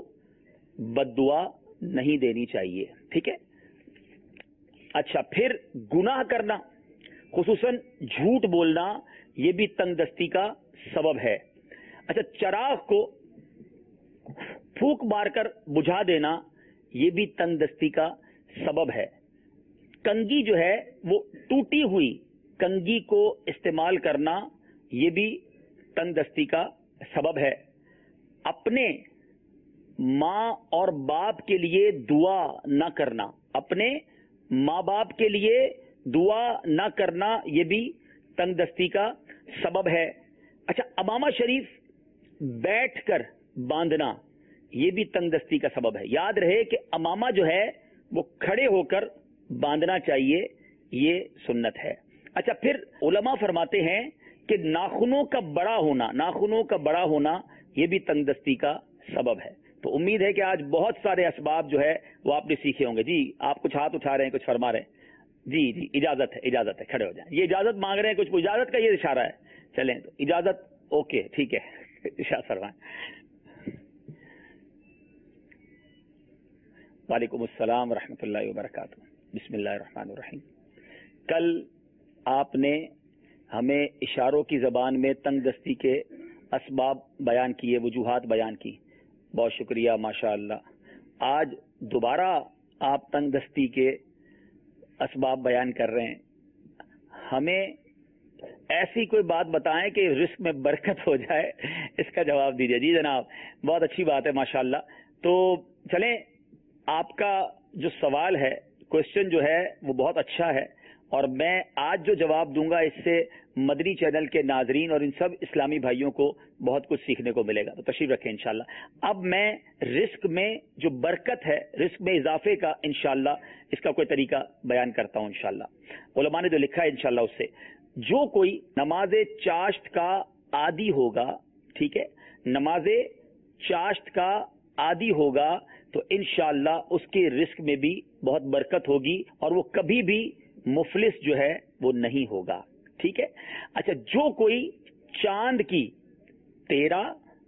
बद्दुआ नहीं देनी चाहिए, ठीक है। अच्छा, फिर गुनाह करना, खुसूसन झूठ बोलना, ये भी तंदस्ती का सबब है। अच्छा, चिराग को फूंक मारकर बुझा देना, ये भी तंदस्ती का सबब है। कंगी जो है वो टूटी हुई कंगी को इस्तेमाल करना, ये भी तंदस्ती का सबब है। अपने माँ और बाप के लिए दुआ न करना अपने माँ बाप के लिए दुआ न करना, ये भी तंदस्ती का सबब है। अच्छा, अमामा शरीफ बैठकर बांधना, ये भी तंदस्ती का सबब है। याद रहे कि अमामा जो है वो खड़े होकर बांधना चाहिए, ये सुन्नत है। अच्छा, फिर उलमा फरमाते हैं कि नाखूनों का बड़ा होना नाखूनों का बड़ा होना ये भी तंदस्ती का सबब है। تو امید ہے کہ آج بہت سارے اسباب جو ہے وہ آپ نے سیکھے ہوں گے. جی آپ کچھ ہاتھ اٹھا رہے ہیں, کچھ فرما رہے ہیں. جی جی اجازت ہے, اجازت ہے, کھڑے ہو جائیں. یہ اجازت مانگ رہے ہیں, کچھ اجازت کا یہ اشارہ ہے. چلیں تو اجازت, اوکے ٹھیک ہے, ارشاد فرمائیں. وعلیکم السلام ورحمۃ اللہ وبرکاتہ. بسم اللہ الرحمن الرحیم. کل آپ نے ہمیں اشاروں کی زبان میں تنگ دستی کے اسباب بیان کیے, وجوہات بیان کی, بہت شکریہ ماشاء اللہ. آج دوبارہ آپ تنگ دستی کے اسباب بیان کر رہے ہیں. ہمیں ایسی کوئی بات بتائیں کہ رزق میں برکت ہو جائے, اس کا جواب دیجیے. جی جناب, بہت اچھی بات ہے ماشاء اللہ. تو چلیں, آپ کا جو سوال ہے, کوشچن جو ہے وہ بہت اچھا ہے, اور میں آج جو جواب دوں گا اس سے مدنی چینل کے ناظرین اور ان سب اسلامی بھائیوں کو بہت کچھ سیکھنے کو ملے گا. تو تشریف رکھیں انشاءاللہ. اب میں رزق میں جو برکت ہے, رزق میں اضافے کا انشاءاللہ اس کا کوئی طریقہ بیان کرتا ہوں انشاءاللہ. علماء نے جو لکھا ہے انشاءاللہ اس سے, جو کوئی نماز چاشت کا عادی ہوگا, ٹھیک ہے, نماز چاشت کا عادی ہوگا تو انشاءاللہ اس کے رزق میں بھی بہت برکت ہوگی, اور وہ کبھی بھی مفلس جو ہے وہ نہیں ہوگا. ٹھیک ہے. اچھا, جو کوئی چاند کی تیرہ,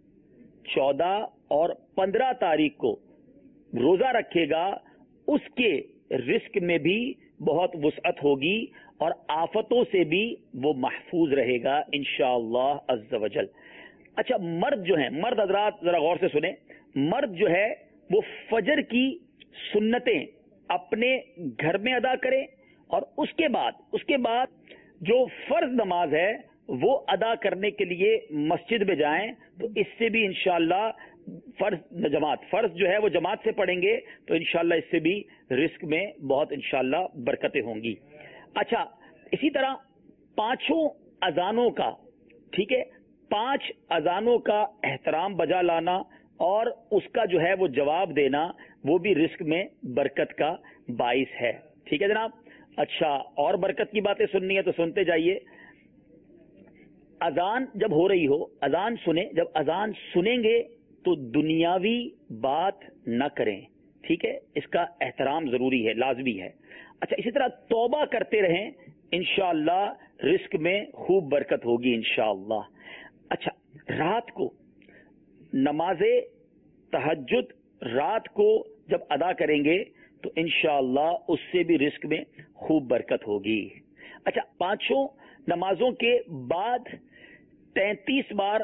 چودہ اور پندرہ تاریخ کو روزہ رکھے گا, اس کے رزق میں بھی بہت وسعت ہوگی, اور آفتوں سے بھی وہ محفوظ رہے گا انشاءاللہ عز و جل. اچھا, مرد جو ہیں, مرد حضرات ذرا غور سے سنیں, مرد جو ہے وہ فجر کی سنتیں اپنے گھر میں ادا کریں, اور اس کے بعد اس کے بعد جو فرض نماز ہے وہ ادا کرنے کے لیے مسجد میں جائیں, تو اس سے بھی انشاءاللہ فرض جماعت فرض جو ہے وہ جماعت سے پڑھیں گے تو انشاءاللہ اس سے بھی رزق میں بہت انشاءاللہ برکتیں ہوں گی. اچھا, اسی طرح پانچوں اذانوں کا, ٹھیک ہے, پانچ اذانوں کا احترام بجا لانا اور اس کا جو ہے وہ جواب دینا, وہ بھی رزق میں برکت کا باعث ہے. ٹھیک ہے جناب. اچھا, اور برکت کی باتیں سننی ہے تو سنتے جائیے. اذان جب ہو رہی ہو, اذان سنیں, جب اذان سنیں گے تو دنیاوی بات نہ کریں. ٹھیک ہے, اس کا احترام ضروری ہے, لازمی ہے. اچھا, اسی طرح توبہ کرتے رہیں, انشاءاللہ رزق میں خوب برکت ہوگی انشاءاللہ. اچھا, رات کو نماز تہجد رات کو جب ادا کریں گے تو انشاءاللہ اس سے بھی رزق میں خوب برکت ہوگی. اچھا, پانچوں نمازوں کے بعد تینتیس بار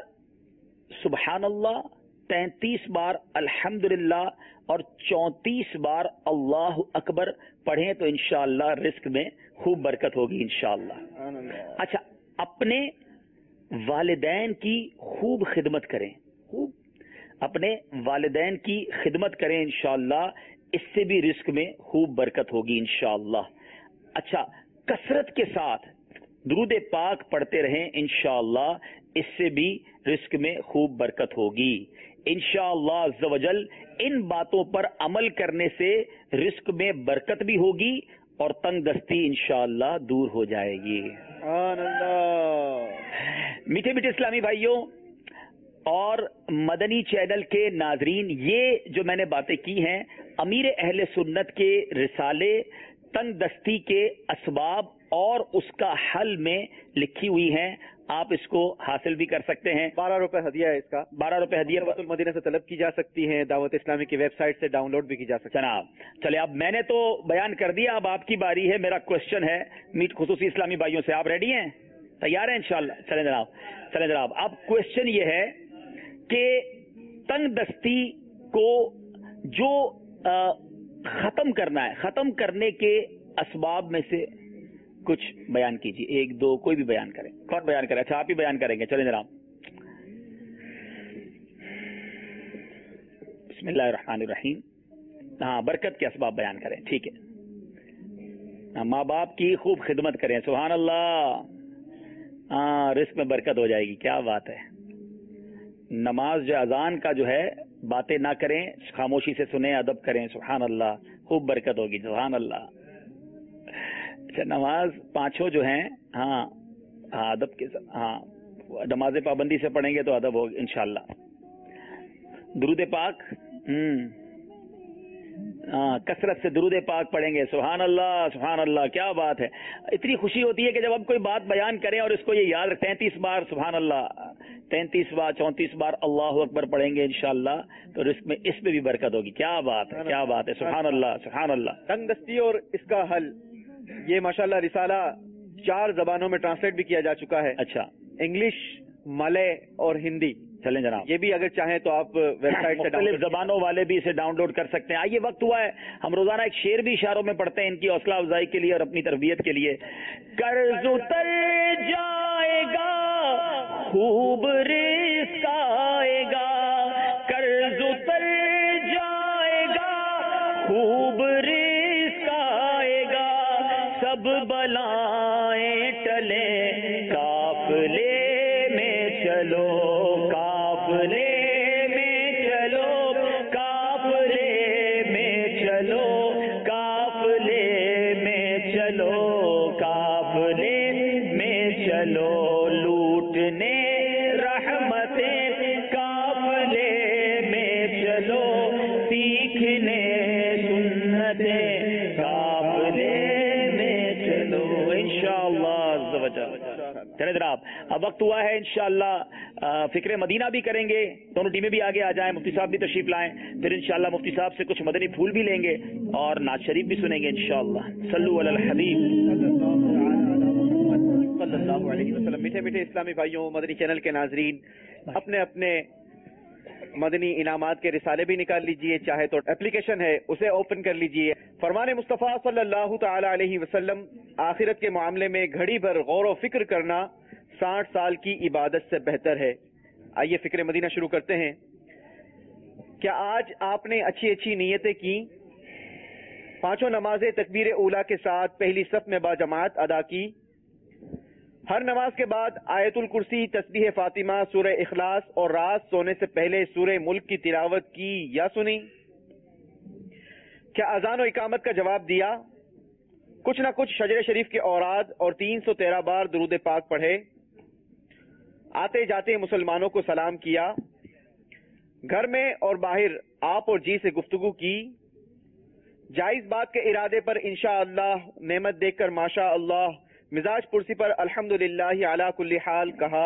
سبحان اللہ, تینتیس بار الحمدللہ اور چونتیس بار اللہ اکبر پڑھیں تو انشاءاللہ رزق میں خوب برکت ہوگی انشاءاللہ. اچھا, اپنے والدین کی خوب خدمت کریں, خوب اپنے والدین کی خدمت کریں انشاءاللہ, اس سے بھی رزق میں خوب برکت ہوگی انشاءاللہ. اچھا, کثرت کے ساتھ درود پاک پڑھتے رہیں انشاءاللہ, اس سے بھی رزق میں خوب برکت ہوگی انشاءاللہ عز و جل. ان باتوں پر عمل کرنے سے رزق میں برکت بھی ہوگی اور تنگ دستی انشاءاللہ دور ہو جائے گی. سبحان اللہ. میٹھے میٹھے اسلامی بھائیوں اور مدنی چینل کے ناظرین, یہ جو میں نے باتیں کی ہیں امیر اہل سنت کے رسالے تنگ دستی کے اسباب اور اس کا حل میں لکھی ہوئی ہیں. آپ اس کو حاصل بھی کر سکتے ہیں. بارہ روپے ہدیہ ہے, اس کا بارہ روپے ہدیہ دعوت المدینہ سے طلب کی جا سکتی ہیں, دعوت اسلامی کی ویب سائٹ سے ڈاؤن لوڈ بھی کی جا سکتی ہے. جناب چلے, اب میں نے تو بیان کر دیا, اب آپ کی باری ہے. میرا کوشچن ہے میٹ خصوصی اسلامی بھائیوں سے, آپ ریڈی ہیں, تیار ہیں انشاءاللہ؟ چلیں جناب, چلیں جناب. اب کوشچن یہ ہے کہ تنگ دستی کو جو آ, ختم کرنا ہے, ختم کرنے کے اسباب میں سے کچھ بیان کیجیے. ایک دو کوئی بھی بیان کریں. کون بیان کرے؟ اچھا, آپ ہی بیان کریں گے. چلیں جناب. بسم اللہ الرحمن الرحیم. ہاں, برکت کے اسباب بیان کریں. ٹھیک ہے. ہاں, ماں باپ کی خوب خدمت کریں. سبحان اللہ. ہاں, رزق میں برکت ہو جائے گی. کیا بات ہے. نماز جو اذان کا جو ہے باتیں نہ کریں, خاموشی سے سنیں, ادب کریں. سبحان اللہ, خوب برکت ہوگی. سبحان اللہ. اچھا, نماز پانچوں جو ہیں, ہاں ہاں ادب کے ساتھ, ہاں نماز پابندی سے پڑھیں گے تو ادب ہوگا انشاءاللہ. درود پاک ہوں ہاں کثرت سے درود پاک پڑھیں گے. سبحان اللہ سبحان اللہ, کیا بات ہے. اتنی خوشی ہوتی ہے کہ جب ہم کوئی بات بیان کریں اور اس کو یہ یاد رکھ, تینتیس بار سبحان اللہ, تینتیس بار چونتیس بار اللہ اکبر پڑھیں گے انشاءاللہ, تو اس میں اس میں بھی برکت ہوگی. کیا بات ہے, کیا بات ہے. سبحان اللہ سبحان اللہ. تنگ دستی اور اس کا حل, یہ ماشاءاللہ رسالہ چار زبانوں میں ٹرانسلیٹ بھی کیا جا چکا ہے. اچھا, انگلش, ملے اور ہندی. چلیں جناب, یہ بھی اگر چاہیں تو آپ ویب سائٹ سے مختلف زبانوں والے بھی اسے ڈاؤن لوڈ کر سکتے ہیں. آئیے وقت ہوا ہے ہم روزانہ ایک شعر بھی اشاروں میں پڑھتے ہیں ان کی حوصلہ افزائی کے لیے اور اپنی تربیت کے لیے. قرض اتر جائے گا خوب رزق آئے گا, قرض اتر جائے گا خوب رزق آئے گا, سب بلائیں ٹلے قافلے میں چلو, قافلے میں چلو, قافلے میں چلو, قافلے میں چلو, قافلے میں چلو, لوٹنے رحمتیں قافلے میں چلو, سیکھنے سنتیں قافلے میں چلو انشاءاللہ عز و جل. چلے جناب, اب وقت ہوا ہے انشاءاللہ فکر مدینہ بھی کریں گے. دونوں ٹیمیں بھی آگے آ جائیں, مفتی صاحب بھی تشریف لائیں, پھر انشاءاللہ مفتی صاحب سے کچھ مدنی پھول بھی لیں گے اور نعت شریف بھی سنیں گے انشاءاللہ. صلو علی الحبیب صلی اللہ علیہ وسلم. میٹھے میٹھے اسلامی بھائیوں, مدنی چینل کے ناظرین, اپنے اپنے مدنی انعامات کے رسالے بھی نکال لیجئے, چاہے تو اپلیکیشن ہے اسے اوپن کر لیجئے. فرمان مصطفیٰ صلی اللہ تعالی علیہ وسلم, آخرت کے معاملے میں گھڑی بھر غور و فکر کرنا ساٹھ سال کی عبادت سے بہتر ہے. آئیے فکر مدینہ شروع کرتے ہیں. کیا آج آپ نے اچھی اچھی نیتیں کی؟ پانچوں نمازیں تکبیر اولیٰ کے ساتھ پہلی صف میں با جماعت ادا کی؟ ہر نماز کے بعد آیت الکرسی, تسبیح فاطمہ, سورہ اخلاص اور رات سونے سے پہلے سورہ ملک کی تلاوت کی یا سنی؟ کیا اذان و اقامت کا جواب دیا؟ کچھ نہ کچھ شجر شریف کے اوراد اور تین سو تیرہ بار درود پاک پڑھے؟ آتے جاتے مسلمانوں کو سلام کیا؟ گھر میں اور باہر آپ اور جی سے گفتگو کی؟ جائز بات کے ارادے پر انشاءاللہ, نعمت دیکھ کر ماشاء اللہ, مزاج پرسی پر الحمدللہ علی کل حال کہا؟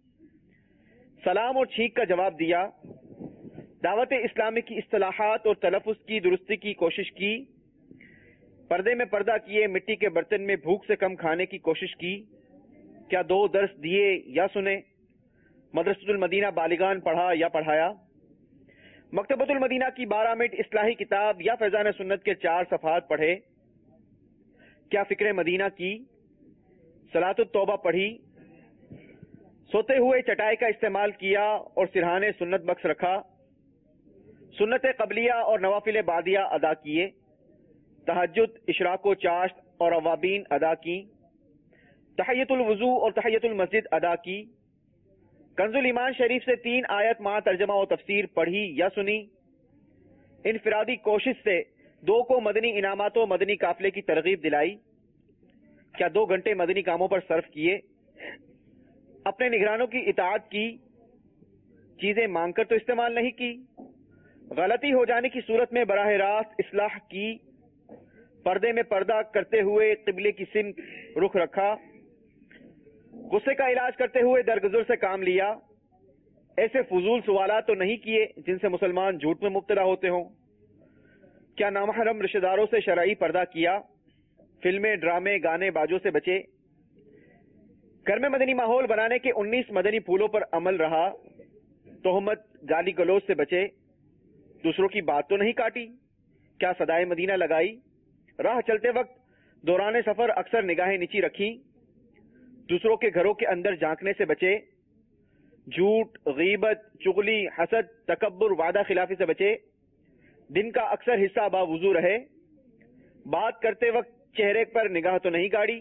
سلام اور چھینک کا جواب دیا؟ دعوت اسلامی کی اصطلاحات اور تلفظ کی درستی کی کوشش کی؟ پردے میں پردہ کیے مٹی کے برتن میں بھوک سے کم کھانے کی کوشش کی؟ کیا دو درس دیے یا سنے؟ مدرسۃ المدینہ بالغان پڑھا یا پڑھایا؟ مکتبۃ المدینہ کی بارہ منٹ اصلاحی کتاب یا فیضان سنت کے چار صفحات پڑھے؟ کیا فکر مدینہ کی؟ صلاۃ التوبہ پڑھی؟ سوتے ہوئے چٹائی کا استعمال کیا اور سرہانے سنت بخش رکھا؟ سنت قبلیہ اور نوافل بعدیہ ادا کیے؟ تہجد, اشراق و چاشت اور اوابین ادا کی؟ تحیت الوضو اور تحیت المسجد ادا کی؟ کنز الایمان شریف سے تین آیت مع ترجمہ و تفسیر پڑھی یا سنی؟ انفرادی کوشش سے دو کو مدنی انعامات و مدنی قافلے کی ترغیب دلائی؟ کیا دو گھنٹے مدنی کاموں پر صرف کیے؟ اپنے نگرانوں کی اطاعت کی؟ چیزیں مانگ کر تو استعمال نہیں کی؟ غلطی ہو جانے کی صورت میں براہ راست اصلاح کی؟ پردے میں پردہ کرتے ہوئے قبلے کی سمت رخ رکھا؟ غصے کا علاج کرتے ہوئے درگزر سے کام لیا؟ ایسے فضول سوالات تو نہیں کیے جن سے مسلمان جھوٹ میں مبتلا ہوتے ہوں؟ کیا نامحرم رشتہ داروں سے شرعی پردہ کیا؟ فلمیں, ڈرامے, گانے بازوں سے بچے؟ گھر میں مدنی ماحول بنانے کے انیس مدنی پھولوں پر عمل رہا؟ تہمت, گالی گلوچ سے بچے؟ دوسروں کی بات تو نہیں کاٹی؟ کیا صدائے مدینہ لگائی؟ راہ چلتے وقت دوران سفر اکثر نگاہیں نیچی رکھی؟ دوسروں کے گھروں کے اندر جھانکنے سے بچے؟ جھوٹ, غیبت, چغلی, حسد, تکبر, وعدہ خلافی سے بچے؟ دن کا اکثر حصہ باوضو رہے؟ بات کرتے وقت چہرے پر نگاہ تو نہیں گاڑی؟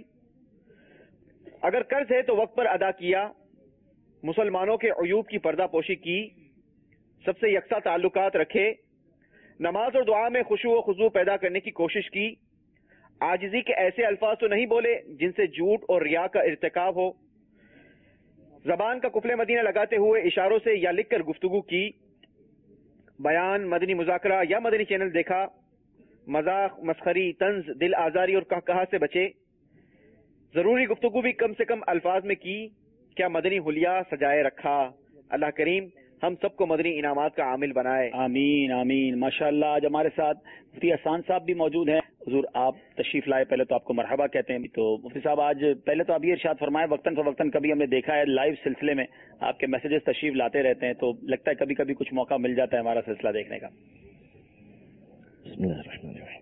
اگر قرض ہے تو وقت پر ادا کیا؟ مسلمانوں کے عیوب کی پردہ پوشی کی؟ سب سے یکساں تعلقات رکھے؟ نماز اور دعا میں خشوع و خضوع پیدا کرنے کی کوشش کی؟ عاجزی کے ایسے الفاظ تو نہیں بولے جن سے جھوٹ اور ریا کا ارتکاب ہو؟ زبان کا قفل مدینہ لگاتے ہوئے اشاروں سے یا لکھ کر گفتگو کی؟ بیان، مدنی مذاکرہ یا مدنی چینل دیکھا، مذاق، مسخری، طنز، دل آزاری اور کہا سے بچے، ضروری گفتگو بھی کم سے کم الفاظ میں کی، کیا مدنی حلیہ سجائے رکھا۔ اللہ کریم ہم سب کو مدنی انعامات کا عامل بنائے، آمین آمین۔ ماشاءاللہ آج ہمارے ساتھ مفتی احسان صاحب بھی موجود ہیں۔ حضور آپ تشریف لائے، پہلے تو آپ کو مرحبا کہتے ہیں۔ تو مفتی صاحب آج پہلے تو آپ یہ ارشاد فرمائیں، وقتاً فوقتاً کبھی ہم نے دیکھا ہے لائیو سلسلے میں آپ کے میسیجز تشریف لاتے رہتے ہیں، تو لگتا ہے کبھی کبھی کچھ موقع مل جاتا ہے ہمارا سلسلہ دیکھنے کا۔ بسم اللہ الرحمن الرحیم۔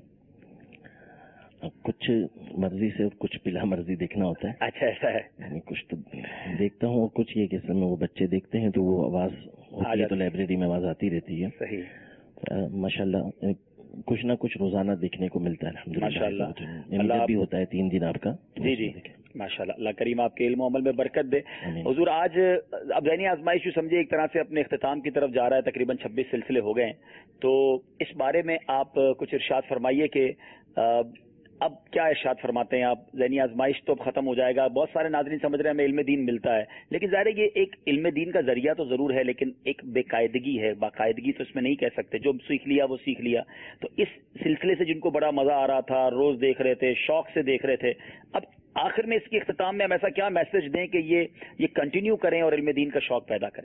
کچھ مرضی سے اور کچھ بلا مرضی دیکھنا ہوتا ہے۔ اچھا ایسا ہے؟ یعنی کچھ تو دیکھتا ہوں اور کچھ یہ کہ اصل میں وہ بچے دیکھتے ہیں تو وہ آواز ہوتی ہے، تو لائبریری میں آواز آتی رہتی ہے۔ صحیح، ماشاءاللہ کچھ نہ کچھ روزانہ دیکھنے کو ملتا ہے الحمدللہ۔ ماشاءاللہ اللہ بھی ہوتا ہے تین دن آپ کا۔ جی جی ماشاءاللہ، اللہ کریم آپ کے علم و عمل میں برکت دے۔ حضور آج اب ذہنی آزمائش جو سمجھے ایک طرح سے اپنے اختتام کی طرف جا رہا ہے، تقریباً چھبیس سلسلے ہو گئے ہیں، تو اس بارے میں آپ کچھ ارشاد فرمائیے کہ اب کیا ارشاد فرماتے ہیں آپ؟ ذہنی آزمائش تو اب ختم ہو جائے گا، بہت سارے ناظرین سمجھ رہے ہیں ہمیں علم دین ملتا ہے، لیکن ظاہر ہے یہ ایک علم دین کا ذریعہ تو ضرور ہے، لیکن ایک بے قاعدگی ہے، باقاعدگی تو اس میں نہیں کہہ سکتے، جو سیکھ لیا وہ سیکھ لیا۔ تو اس سلسلے سے جن کو بڑا مزہ آ رہا تھا، روز دیکھ رہے تھے، شوق سے دیکھ رہے تھے، اب آخر میں اس کے اختتام میں ہم ایسا کیا میسج دیں کہ یہ یہ کنٹینیو کریں اور علم دین کا شوق پیدا کریں؟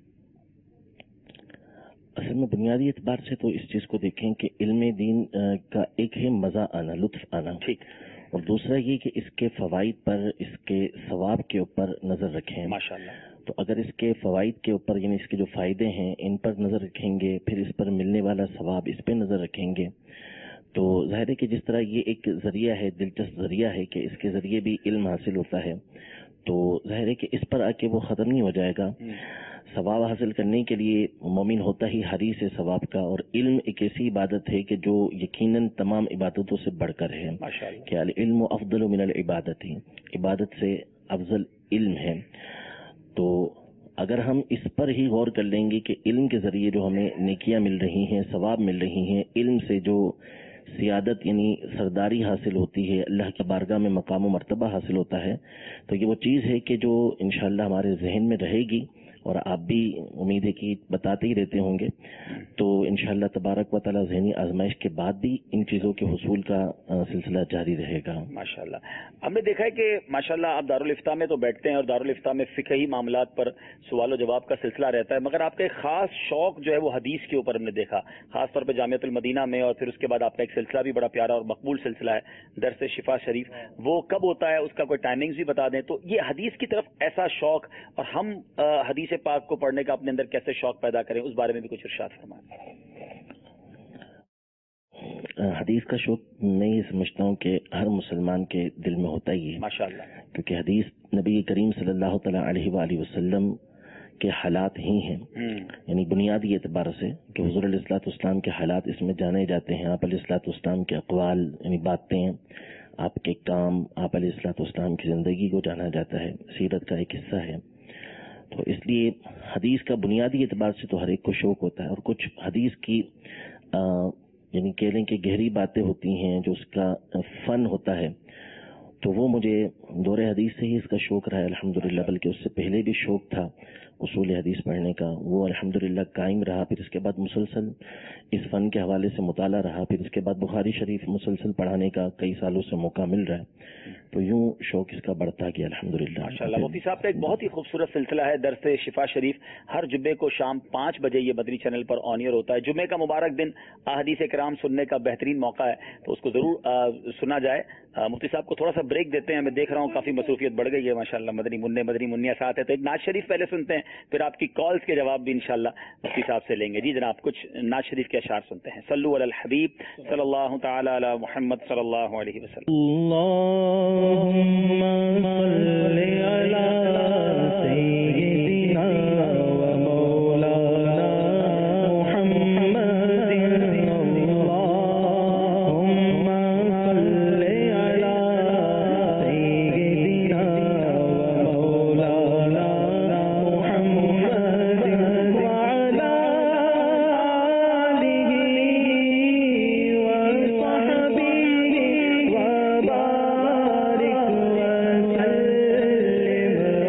اصل میں بنیادی اعتبار سے تو اس چیز کو دیکھیں کہ علم دین کا ایک ہے مزہ آنا، لطف آنا، ٹھیک، اور دوسرا یہ کہ اس کے فوائد پر، اس کے ثواب کے اوپر نظر رکھیں ماشاءاللہ۔ تو اگر اس کے فوائد کے اوپر یعنی اس کے جو فائدے ہیں ان پر نظر رکھیں گے، پھر اس پر ملنے والا ثواب اس پہ نظر رکھیں گے، تو ظاہر ہے کہ جس طرح یہ ایک ذریعہ ہے، دلچسپ ذریعہ ہے کہ اس کے ذریعے بھی علم حاصل ہوتا ہے، تو ظاہر ہے کہ اس پر آ کے وہ ختم نہیں ہو جائے گا۔ ثواب حاصل کرنے کے لیے مومن ہوتا ہی حریص ہے ثواب کا، اور علم ایک ایسی عبادت ہے کہ جو یقیناً تمام عبادتوں سے بڑھ کر ہے، کہ العلم افضل من العبادت، عبادت سے افضل علم ہے۔ تو اگر ہم اس پر ہی غور کر لیں گے کہ علم کے ذریعے جو ہمیں نیکیاں مل رہی ہیں، ثواب مل رہی ہیں، علم سے جو سیادت یعنی سرداری حاصل ہوتی ہے، اللہ کی بارگاہ میں مقام و مرتبہ حاصل ہوتا ہے، تو یہ وہ چیز ہے کہ جو انشاءاللہ ہمارے ذہن میں رہے گی، اور آپ بھی امید ہے کہ بتاتے ہی رہتے ہوں گے، تو انشاءاللہ تبارک و تعالی ذہنی آزمائش کے بعد بھی ان چیزوں کے حصول کا سلسلہ جاری رہے گا۔ ماشاءاللہ ہم نے دیکھا ہے کہ ماشاءاللہ آپ دارالفتاء میں تو بیٹھتے ہیں اور دارالفتاء میں فقہی معاملات پر سوال و جواب کا سلسلہ رہتا ہے، مگر آپ کا ایک خاص شوق جو ہے وہ حدیث کے اوپر ہم نے دیکھا، خاص طور پہ جامعۃ المدینہ میں، اور پھر اس کے بعد آپ کا ایک سلسلہ بھی بڑا پیارا اور مقبول سلسلہ ہے درس شفا شریف، وہ کب ہوتا ہے، اس کا کوئی ٹائمنگز بھی بتا دیں۔ تو یہ حدیث کی طرف ایسا شوق، اور ہم حدیث پاک کو پڑھنے کا اپنے اندر کیسے شوق پیدا کریں، اس بارے میں بھی کچھ ارشاد فرمائیں۔ حدیث کا شوق میں یہ سمجھتا ہوں کہ ہر مسلمان کے دل میں ہوتا ہی ہے، ماشاءاللہ، کیونکہ حدیث نبی کریم صلی اللہ تعالی علیہ وآلہ وسلم کے حالات ہی ہیں، یعنی بنیادی اعتبار سے کہ حضور علیہ الصلوۃ والسلام کے حالات اس میں جانے جاتے ہیں، آپ علیہ الصلوۃ والسلام کے اقوال یعنی باتیں، آپ کے کام، آپ علیہ الصلوۃ والسلام کی زندگی کو جانا جاتا ہے، سیرت کا ایک حصہ ہے۔ تو اس لیے حدیث کا بنیادی اعتبار سے تو ہر ایک کو شوق ہوتا ہے، اور کچھ حدیث کی آ, یعنی کہہ لیں کہ گہری باتیں ہوتی ہیں، جو اس کا فن ہوتا ہے، تو وہ مجھے دور حدیث سے ہی اس کا شوق رہا ہے الحمدللہ، بلکہ اس سے پہلے بھی شوق تھا اصول حدیث پڑھنے کا، وہ الحمدللہ قائم رہا، پھر اس کے بعد مسلسل اس فن کے حوالے سے مطالعہ رہا، پھر اس کے بعد بخاری شریف مسلسل پڑھانے کا کئی سالوں سے موقع مل رہا ہے، تو یوں شوق اس کا بڑھتا گیا الحمدللہ۔ ماشاءاللہ مفتی صاحب کا ایک بہت ہی خوبصورت سلسلہ ہے درس شفا شریف، ہر جمعے کو شام پانچ بجے یہ مدنی چینل پر آن ایئر ہوتا ہے۔ جمعے کا مبارک دن احادیث کرام سننے کا بہترین موقع ہے، تو اس کو ضرور آ, سنا جائے۔ آ, مفتی صاحب کو تھوڑا سا بریک دیتے ہیں، میں دیکھ رہا ہوں کافی مصروفیت بڑھ گئی ہے ماشاءاللہ، مدنی منع مدنی منیا ساتھ ہے، تو ایک نعت شریف پہلے سنتے ہیں، پھر آپ کی کالز کے جواب بھی انشاءاللہ مفتی صاحب سے لیں گے۔ جی جناب، کچھ نعت شریف کے اشعار سنتے ہیں۔ صلو علی الحبیب صلی اللہ تعالی علی محمد صلی اللہ علیہ وسلم۔ اللہم صل علی سیدنا و مولانا محمد، اللہم صل علی سیدنا و مولانا محمد وعلی آلہ وصحبہ وبارک وسلم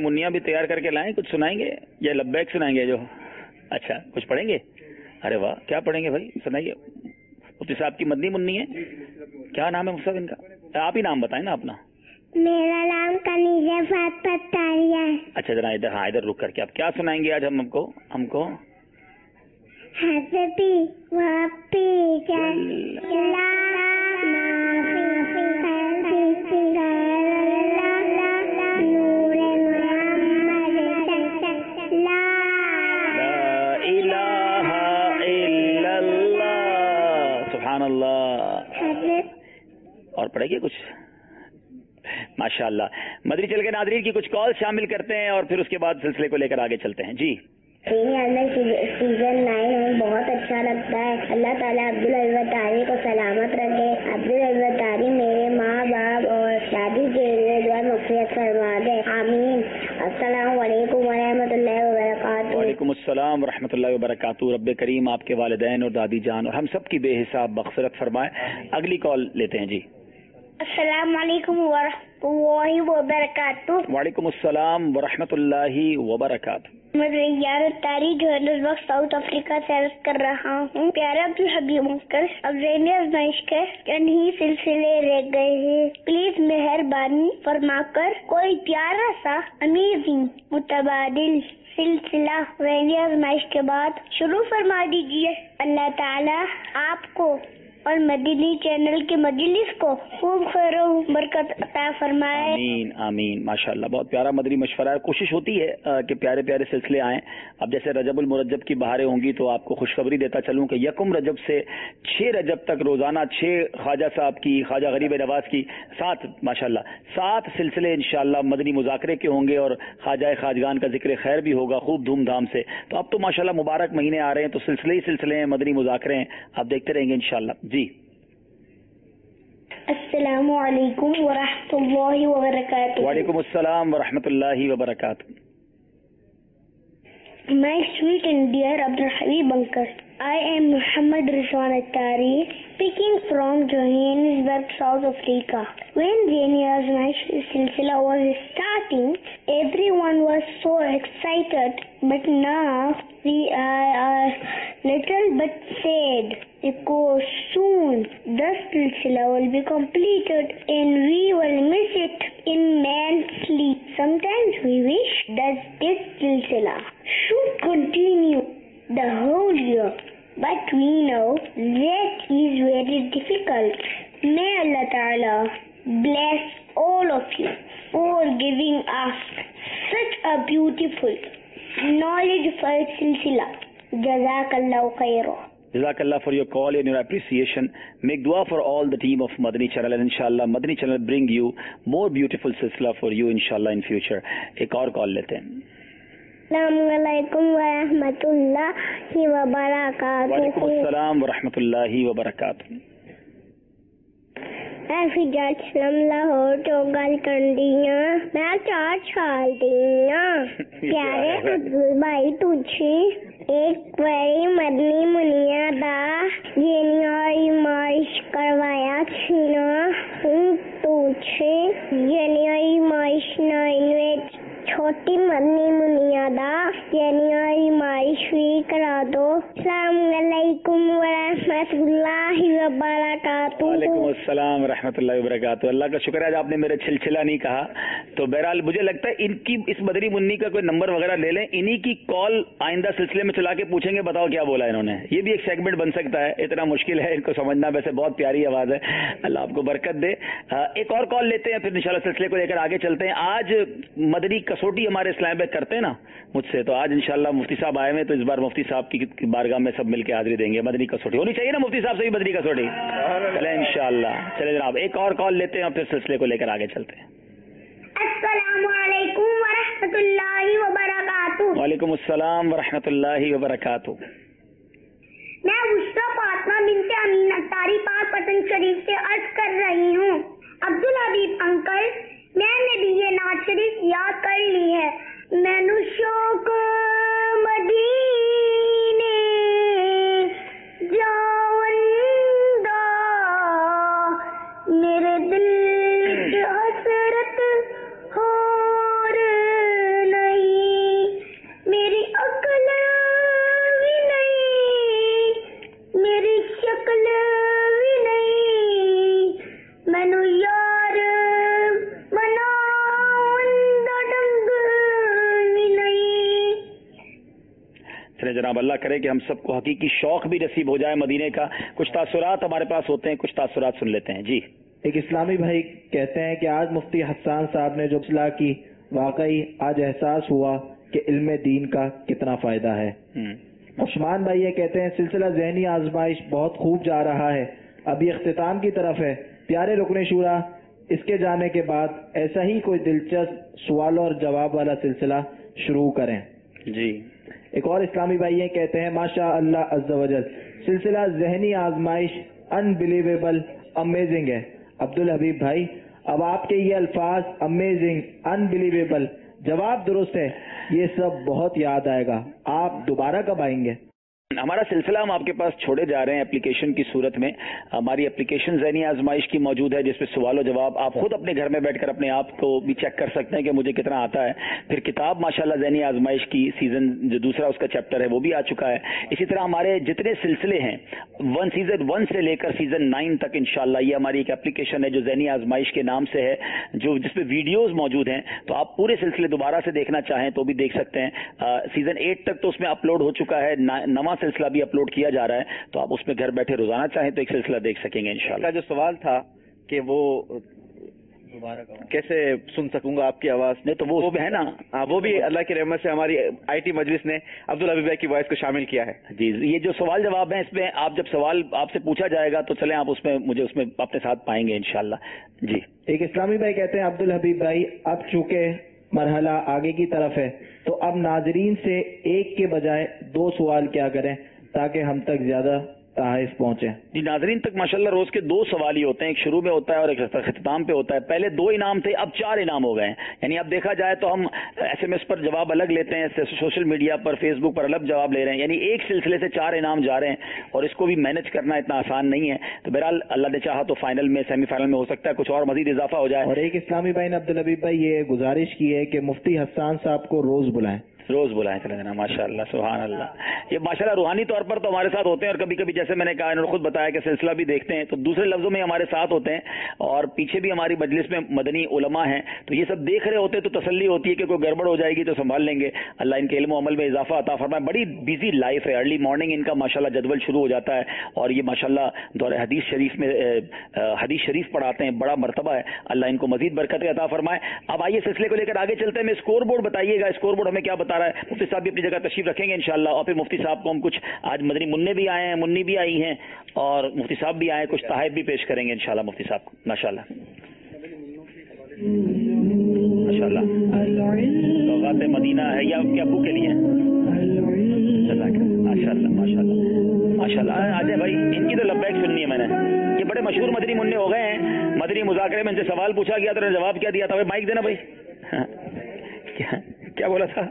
منیاں بھی تیار کر کے لائیں, کچھ سنائیں گے یا لبیک سنائیں گے جو؟ اچھا کچھ پڑھیں گے. ارے واہ, کیا پڑھیں گے بھائی, سنائیے. مفتی صاحب کی مدنی منی ہے, کیا نام ہے مفتی صاحب ان کا؟ آپ ہی نام بتائیں نا اپنا. میرا نام کنیزہ فاطمہ تاریہ ہے. اچھا ذرا ادھر, ہاں ادھر رک کر کے آپ کیا سنائیں گے آج ہم ہم کو ہم کو حسبی وفی جل اور پڑھے گی کچھ؟ ماشاء اللہ. مدری چل کے ناظرین کی کچھ کال شامل کرتے ہیں اور پھر اس کے بعد سلسلے کو لے کر آگے چلتے ہیں. جی سیزن نائن ہے, بہت اچھا لگتا ہے. اللہ تعالیٰ عبدالعزیز کو سلامت رکھے. عبدالعزیز میرے ماں باپ اور شادی کے لیے دعا مغفرت فرما دے, آمین. السلام علیکم ورحمۃ اللہ وبرکاتہ. وعلیکم السلام ورحمۃ اللہ وبرکاتہ. رب کریم آپ کے والدین اور دادی جان اور ہم سب کی بے حساب مغفرت فرمائے. اگلی کال لیتے ہیں. جی السلام علیکم ورحمۃ اللہ وبرکاتہ. وعلیکم السلام ورحمۃ اللہ وبرکاتہ. میں ریان تاری جوہانسبرگ ساؤتھ افریقہ سے عرض کر رہا ہوں. پیارے عبدالحبیب انکل, اب ذہنی آزمائش کے انہی سلسلے رہ گئے ہیں. پلیز مہربانی فرما کر کوئی پیارا سا امیزنگ متبادل سلسلہ ذہنی آزمائش کے بعد شروع فرما دیجیے. اللہ تعالیٰ آپ کو اور مدنی چینل کے مجلس کو خوب خیر و برکت عطا فرمائے. آمین آمین. ماشاء اللہ, بہت پیارا مدنی مشورہ ہے. کوشش ہوتی ہے کہ پیارے پیارے سلسلے آئیں. اب جیسے رجب المرجب کی بہاریں ہوں گی تو آپ کو خوشخبری دیتا چلوں کہ یکم رجب سے چھ رجب تک روزانہ چھ خواجہ صاحب کی, خواجہ غریب نواز کی سات ماشاء اللہ سات سلسلے انشاءاللہ مدنی مذاکرے کے ہوں گے اور خواجہ خواجگان کا ذکر خیر بھی ہوگا خوب دھوم دھام سے. تو اب تو ماشاء اللہ مبارک مہینے آ رہے ہیں تو سلسلے ہی سلسلے ہیں, مدنی مذاکرے ہیں, آپ دیکھتے رہیں گے انشاءاللہ. جی السلام علیکم ورحمۃ اللہ وبرکاتہ. وعلیکم السلام ورحمۃ اللہ وبرکاتہ. My sweet and dear Abdul Habib uncle, I am Muhammad Rizwan Attari, speaking from Johannesburg, South Africa. When Zehni Azmaish Silsila was starting, everyone was so excited, but now we are little bit sad because soon the Silsila will be completed and we will miss it immensely. Sometimes we wish that this Silsila should continue the whole year, but we know that is very difficult. May Allah Ta'ala bless all of you for giving us such a beautiful, knowledgeable silsila. Jazakallahu khairan. Jazakallah for your call and your appreciation. Make dua for all the team of Madani Channel and inshallah Madani Channel bring you more beautiful silsila for you inshallah in future. ایک اور کال لیتے ہیں. السلام علیکم ورحمۃ اللہ وبرکاتہ. وعلیکم السلام ورحمۃ اللہ وبرکاتہ. ایسی جج سلم لاہور تو گل کرنیاں میں چار چھال دیاں پیارے عبدال بھائی تجھے ایک بڑی مدنی منیا دا جنیائی مائش کروایا چھنا تجھے جنیائی مائش نائن ویچ چھوٹی مدنی منیا دا جنیائی مائش بھی کرا دو. السلام علیکم ورحمۃ اللہ وبرکاتہ. وعلیکم السلام ورحمۃ اللہ وبرکاتہ. اللہ کا شکر ہے آج آپ نے میرے چھلچھلا نہیں کہا. تو بہرحال مجھے لگتا ہے ان کی اس مدنی منی کا کوئی نمبر وغیرہ لے لیں, انہی کی کال آئندہ سلسلے میں چلا کے پوچھیں گے بتاؤ کیا بولا انہوں نے. یہ بھی ایک سیگمنٹ بن سکتا ہے, اتنا مشکل ہے ان کو سمجھنا, ویسے بہت پیاری آواز ہے, اللہ آپ کو برکت دے. ایک اور کال لیتے ہیں پھر انشاءاللہ سلسلے کو لے کر آگے چلتے ہیں. آج مدنی کسوٹی ہمارے اسلام میں کرتے ہیں نا مجھ سے, تو آج انشاءاللہ مفتی صاحب آئے ہوئے تو اس بار مفتی صاحب کی بارگاہ میں سب مل کے حاضری دیں گے. مدنی کسوٹی ہونی چاہیے نا مفتی صاحب سے بھی مدنی کسوٹی. چلے انشاءاللہ. چلے جناب ایک اور کال لیتے ہیں اور پھر سلسلے کو لے کر آگے چلتے ہیں. السلام علیکم ورحمۃ اللہ وبرکاتہ. وعلیکم السلام ورحمۃ اللہ وبرکاتہ. میں بشریٰ فاطمہ بنت امین اتاری پاک پتن شریف سے عرض کر رہی ہوں. عبدالحبیب انکل, میں نے بھی یہ نعت شریف یاد کر لی ہے. میں نو شوق مدینے جاوندا میرے دل کی حسرت ہور جناب اللہ کرے کہ ہم سب کو حقیقی شوق بھی نصیب ہو جائے مدینے کا. کچھ تاثرات ہمارے پاس ہوتے ہیں, کچھ تاثرات سن لیتے ہیں. جی ایک اسلامی بھائی کہتے ہیں کہ آج مفتی حسان صاحب نے جو اصلاح کی, واقعی آج احساس ہوا کہ علم دین کا کتنا فائدہ ہے. عثمان بھائی یہ کہتے ہیں سلسلہ ذہنی آزمائش بہت خوب جا رہا ہے, ابھی اختتام کی طرف ہے. پیارے رکن شورا اس کے جانے کے بعد ایسا ہی کوئی دلچسپ سوالوں اور جواب والا سلسلہ شروع کریں. جی ایک اور اسلامی بھائی یہ کہتے ہیں ماشاء اللہ عز و جل سلسلہ ذہنی آزمائش انبلیویبل امیزنگ ہے. عبدالحبیب بھائی اب آپ کے یہ الفاظ امیزنگ, انبلیویبل, جواب درست ہے, یہ سب بہت یاد آئے گا. آپ دوبارہ کب آئیں گے؟ ہمارا سلسلہ ہم آپ کے پاس چھوڑے جا رہے ہیں اپلیکیشن کی صورت میں. ہماری اپلیکیشن ذہنی آزمائش کی موجود ہے جس میں سوال و جواب آپ خود اپنے گھر میں بیٹھ کر اپنے آپ کو بھی چیک کر سکتے ہیں کہ مجھے کتنا آتا ہے. پھر کتاب ماشاءاللہ ذہنی آزمائش کی سیزن جو دوسرا اس کا چیپٹر ہے وہ بھی آ چکا ہے. اسی طرح ہمارے جتنے سلسلے ہیں ون سیزن ون سے لے کر سیزن نائن تک انشاءاللہ یہ ہماری ایک اپلیکیشن ہے جو ذہنی آزمائش کے نام سے ہے, جو جس پہ ویڈیوز موجود ہیں. تو آپ پورے سلسلے دوبارہ سے دیکھنا چاہیں تو بھی دیکھ سکتے ہیں. سیزن ایٹ تک تو اس میں اپلوڈ ہو چکا ہے, نواں سلسلہ بھی اپلوڈ کیا جا رہا ہے, تو آپ اس میں گھر بیٹھے روزانہ چاہیں تو ایک سلسلہ دیکھ سکیں گے انشاءاللہ. جو سوال تھا کہ وہ کیسے سن سکوں گا آپ کی آواز, نہیں تو وہ ہے نا, وہ بھی اللہ کی رحمت سے ہماری آئی ٹی مجلس نے عبدالحبیب بھائی کی وائس کو شامل کیا ہے. جی یہ جو سوال جواب ہیں اس میں آپ جب سوال آپ سے پوچھا جائے گا تو چلیں آپ اس میں مجھے اس میں اپنے ساتھ پائیں گے انشاءاللہ. جی ایک اسلامی بھائی کہتے ہیں عبدالحبیب بھائی اب چونکہ مرحلہ آگے کی طرف ہے تو اب ناظرین سے ایک کے بجائے دو سوال کیا کریں تاکہ ہم تک زیادہ تحائف پہنچے. جی ناظرین تک ماشاءاللہ روز کے دو سوال ہی ہوتے ہیں, ایک شروع میں ہوتا ہے اور ایک اختتام پہ ہوتا ہے. پہلے دو انعام تھے, اب چار انعام ہو گئے ہیں. یعنی اب دیکھا جائے تو ہم ایس ایم ایس پر جواب الگ لیتے ہیں, سوشل میڈیا پر فیس بک پر الگ جواب لے رہے ہیں. یعنی ایک سلسلے سے چار انعام جا رہے ہیں اور اس کو بھی مینج کرنا اتنا آسان نہیں ہے. تو بہرحال اللہ نے چاہا تو فائنل میں سیمی فائنل میں ہو سکتا ہے کچھ اور مزید اضافہ ہو جائے. اور ایک اسلامی بھائی نے عبدالحبیب بھائی یہ گزارش کی ہے کہ مفتی حسان صاحب کو روز بلائیں. روز بلائیں چلے جناب ماشاء اللہ سبحان اللہ. یہ ماشاء اللہ روحانی طور پر تو ہمارے ساتھ ہوتے ہیں اور کبھی کبھی جیسے میں نے کہا انہوں نے خود بتایا کہ سلسلہ بھی دیکھتے ہیں تو دوسرے لفظوں میں ہمارے ساتھ ہوتے ہیں. اور پیچھے بھی ہماری مجلس میں مدنی علماء ہیں تو یہ سب دیکھ رہے ہوتے ہیں تو تسلی ہوتی ہے کہ کوئی گڑبڑ ہو جائے گی تو سنبھال لیں گے. اللہ ان کے علم و عمل میں اضافہ عطا فرمائے. بڑی بزی لائف ہے, ارلی مارننگ ان کا ماشاء اللہ جدول شروع ہو جاتا ہے اور یہ ماشاء اللہ دور حدیث شریف میں حدیث شریف پڑھاتے ہیں, بڑا مرتبہ ہے. اللہ ان کو مزید برکت عطا فرمائے. اب آئیے سلسلے کو لے کر آگے چلتے ہیں. میں اسکور بورڈ بتائیے گا, اسکور بورڈ ہمیں کیا بتا رہا ہے. مفتی صاحب بھی جگہ تشریف رکھیں گے انشاءاللہ اور پھر مفتی صاحب کو ہم کچھ آج مدنی منع بھی آئے ہیں, منی بھی آئی ہیں اور مفتی صاحب بھی آئے ہیں, کچھ تحائف بھی پیش کریں گے انشاءاللہ مفتی صاحب کو ماشاءاللہ ماشاءاللہ. سوغات مدینہ ہے یا آپ کے ابو کے لیے ماشاءاللہ ماشاءاللہ ماشاءاللہ. آ جائیں بھائی, ان کی تو لبیک سننی ہے میں نے. یہ بڑے مشہور مدنی منع ہو گئے ہیں. مدنی مذاکرے میں ان سے سوال پوچھا گیا تو جواب کیا دیا تھا. مائک دینا بھائی. کیا بولا تھا,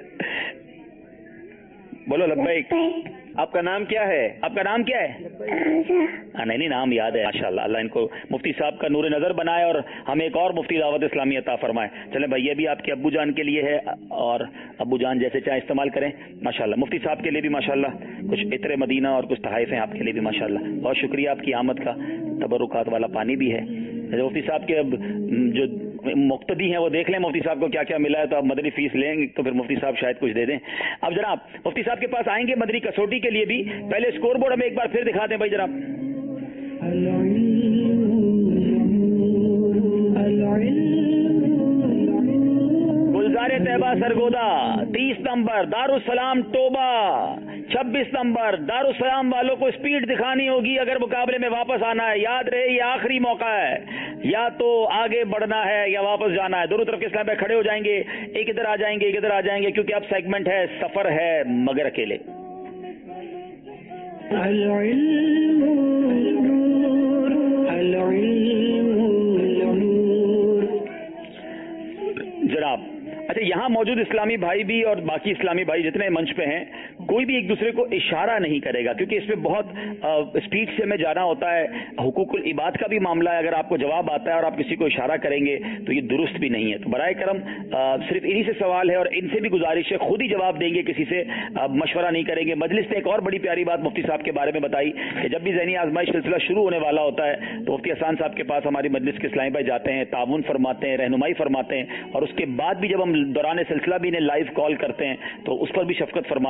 بولو لبیک. آپ کا نام کیا ہے, آپ کا نام کیا ہے؟ نہیں نہیں نام یاد ہے ماشاءاللہ. اللہ ان کو مفتی صاحب کا نور نظر بنائے اور ہمیں ایک اور مفتی دعوت اسلامی عطا فرمائے. چلیں بھائی یہ بھی آپ کے ابو جان کے لیے ہے اور ابو جان جیسے چاہے استعمال کریں ماشاءاللہ. مفتی صاحب کے لیے بھی ماشاءاللہ کچھ عطر مدینہ اور کچھ تحائف ہیں آپ کے لیے بھی ماشاءاللہ. بہت شکریہ آپ کی آمد کا. تبرکات والا پانی بھی ہے. مفتی صاحب کے اب جو مقتدی ہیں وہ دیکھ لیں مفتی صاحب کو کیا کیا ملا ہے, تو آپ مدنی فیس لیں گے تو پھر مفتی صاحب شاید کچھ دے دیں. اب جناب مفتی صاحب کے پاس آئیں گے مدنی کسوٹی کے لیے بھی. پہلے اسکور بورڈ ہمیں ایک بار پھر دکھا دیں بھائی جناب. گلزار طیبہ سرگودا تیس نمبر, دارالسلام ٹوبہ چھبیس نمبر. دارالسلام والوں کو اسپیڈ دکھانی ہوگی اگر مقابلے میں واپس آنا ہے. یاد رہے یہ آخری موقع ہے, یا تو آگے بڑھنا ہے یا واپس جانا ہے. دونوں طرف کے اسلام میں کھڑے ہو جائیں گے, ایک ادھر آ جائیں گے ایک ادھر آ جائیں گے کیونکہ اب سیگمنٹ ہے, سفر ہے مگر اکیلے. جناب اچھا یہاں موجود اسلامی بھائی بھی اور باقی اسلامی بھائی جتنے منچ پہ ہیں کوئی بھی ایک دوسرے کو اشارہ نہیں کرے گا کیونکہ اس میں بہت اسپیڈ سے ہمیں جانا ہوتا ہے. حقوق العباد کا بھی معاملہ ہے, اگر آپ کو جواب آتا ہے اور آپ کسی کو اشارہ کریں گے تو یہ درست بھی نہیں ہے. تو برائے کرم صرف انہی سے سوال ہے اور ان سے بھی گزارش ہے خود ہی جواب دیں گے, کسی سے مشورہ نہیں کریں گے. مجلس نے ایک اور بڑی پیاری بات مفتی صاحب کے بارے میں بتائی کہ جب بھی ذہنی آزمائش سلسلہ شروع ہونے والا ہوتا ہے تو مفتی حسان صاحب کے پاس ہماری مجلس کے اسلامی بھائی جاتے ہیں, تعاون فرماتے ہیں, رہنمائی فرماتے ہیں اور اس کے بعد بھی جب ہم دوران سلسلہ بھی انہیں لائیو کال کرتے ہیں تو اس پر بھی شفقت فرماتے ہیں.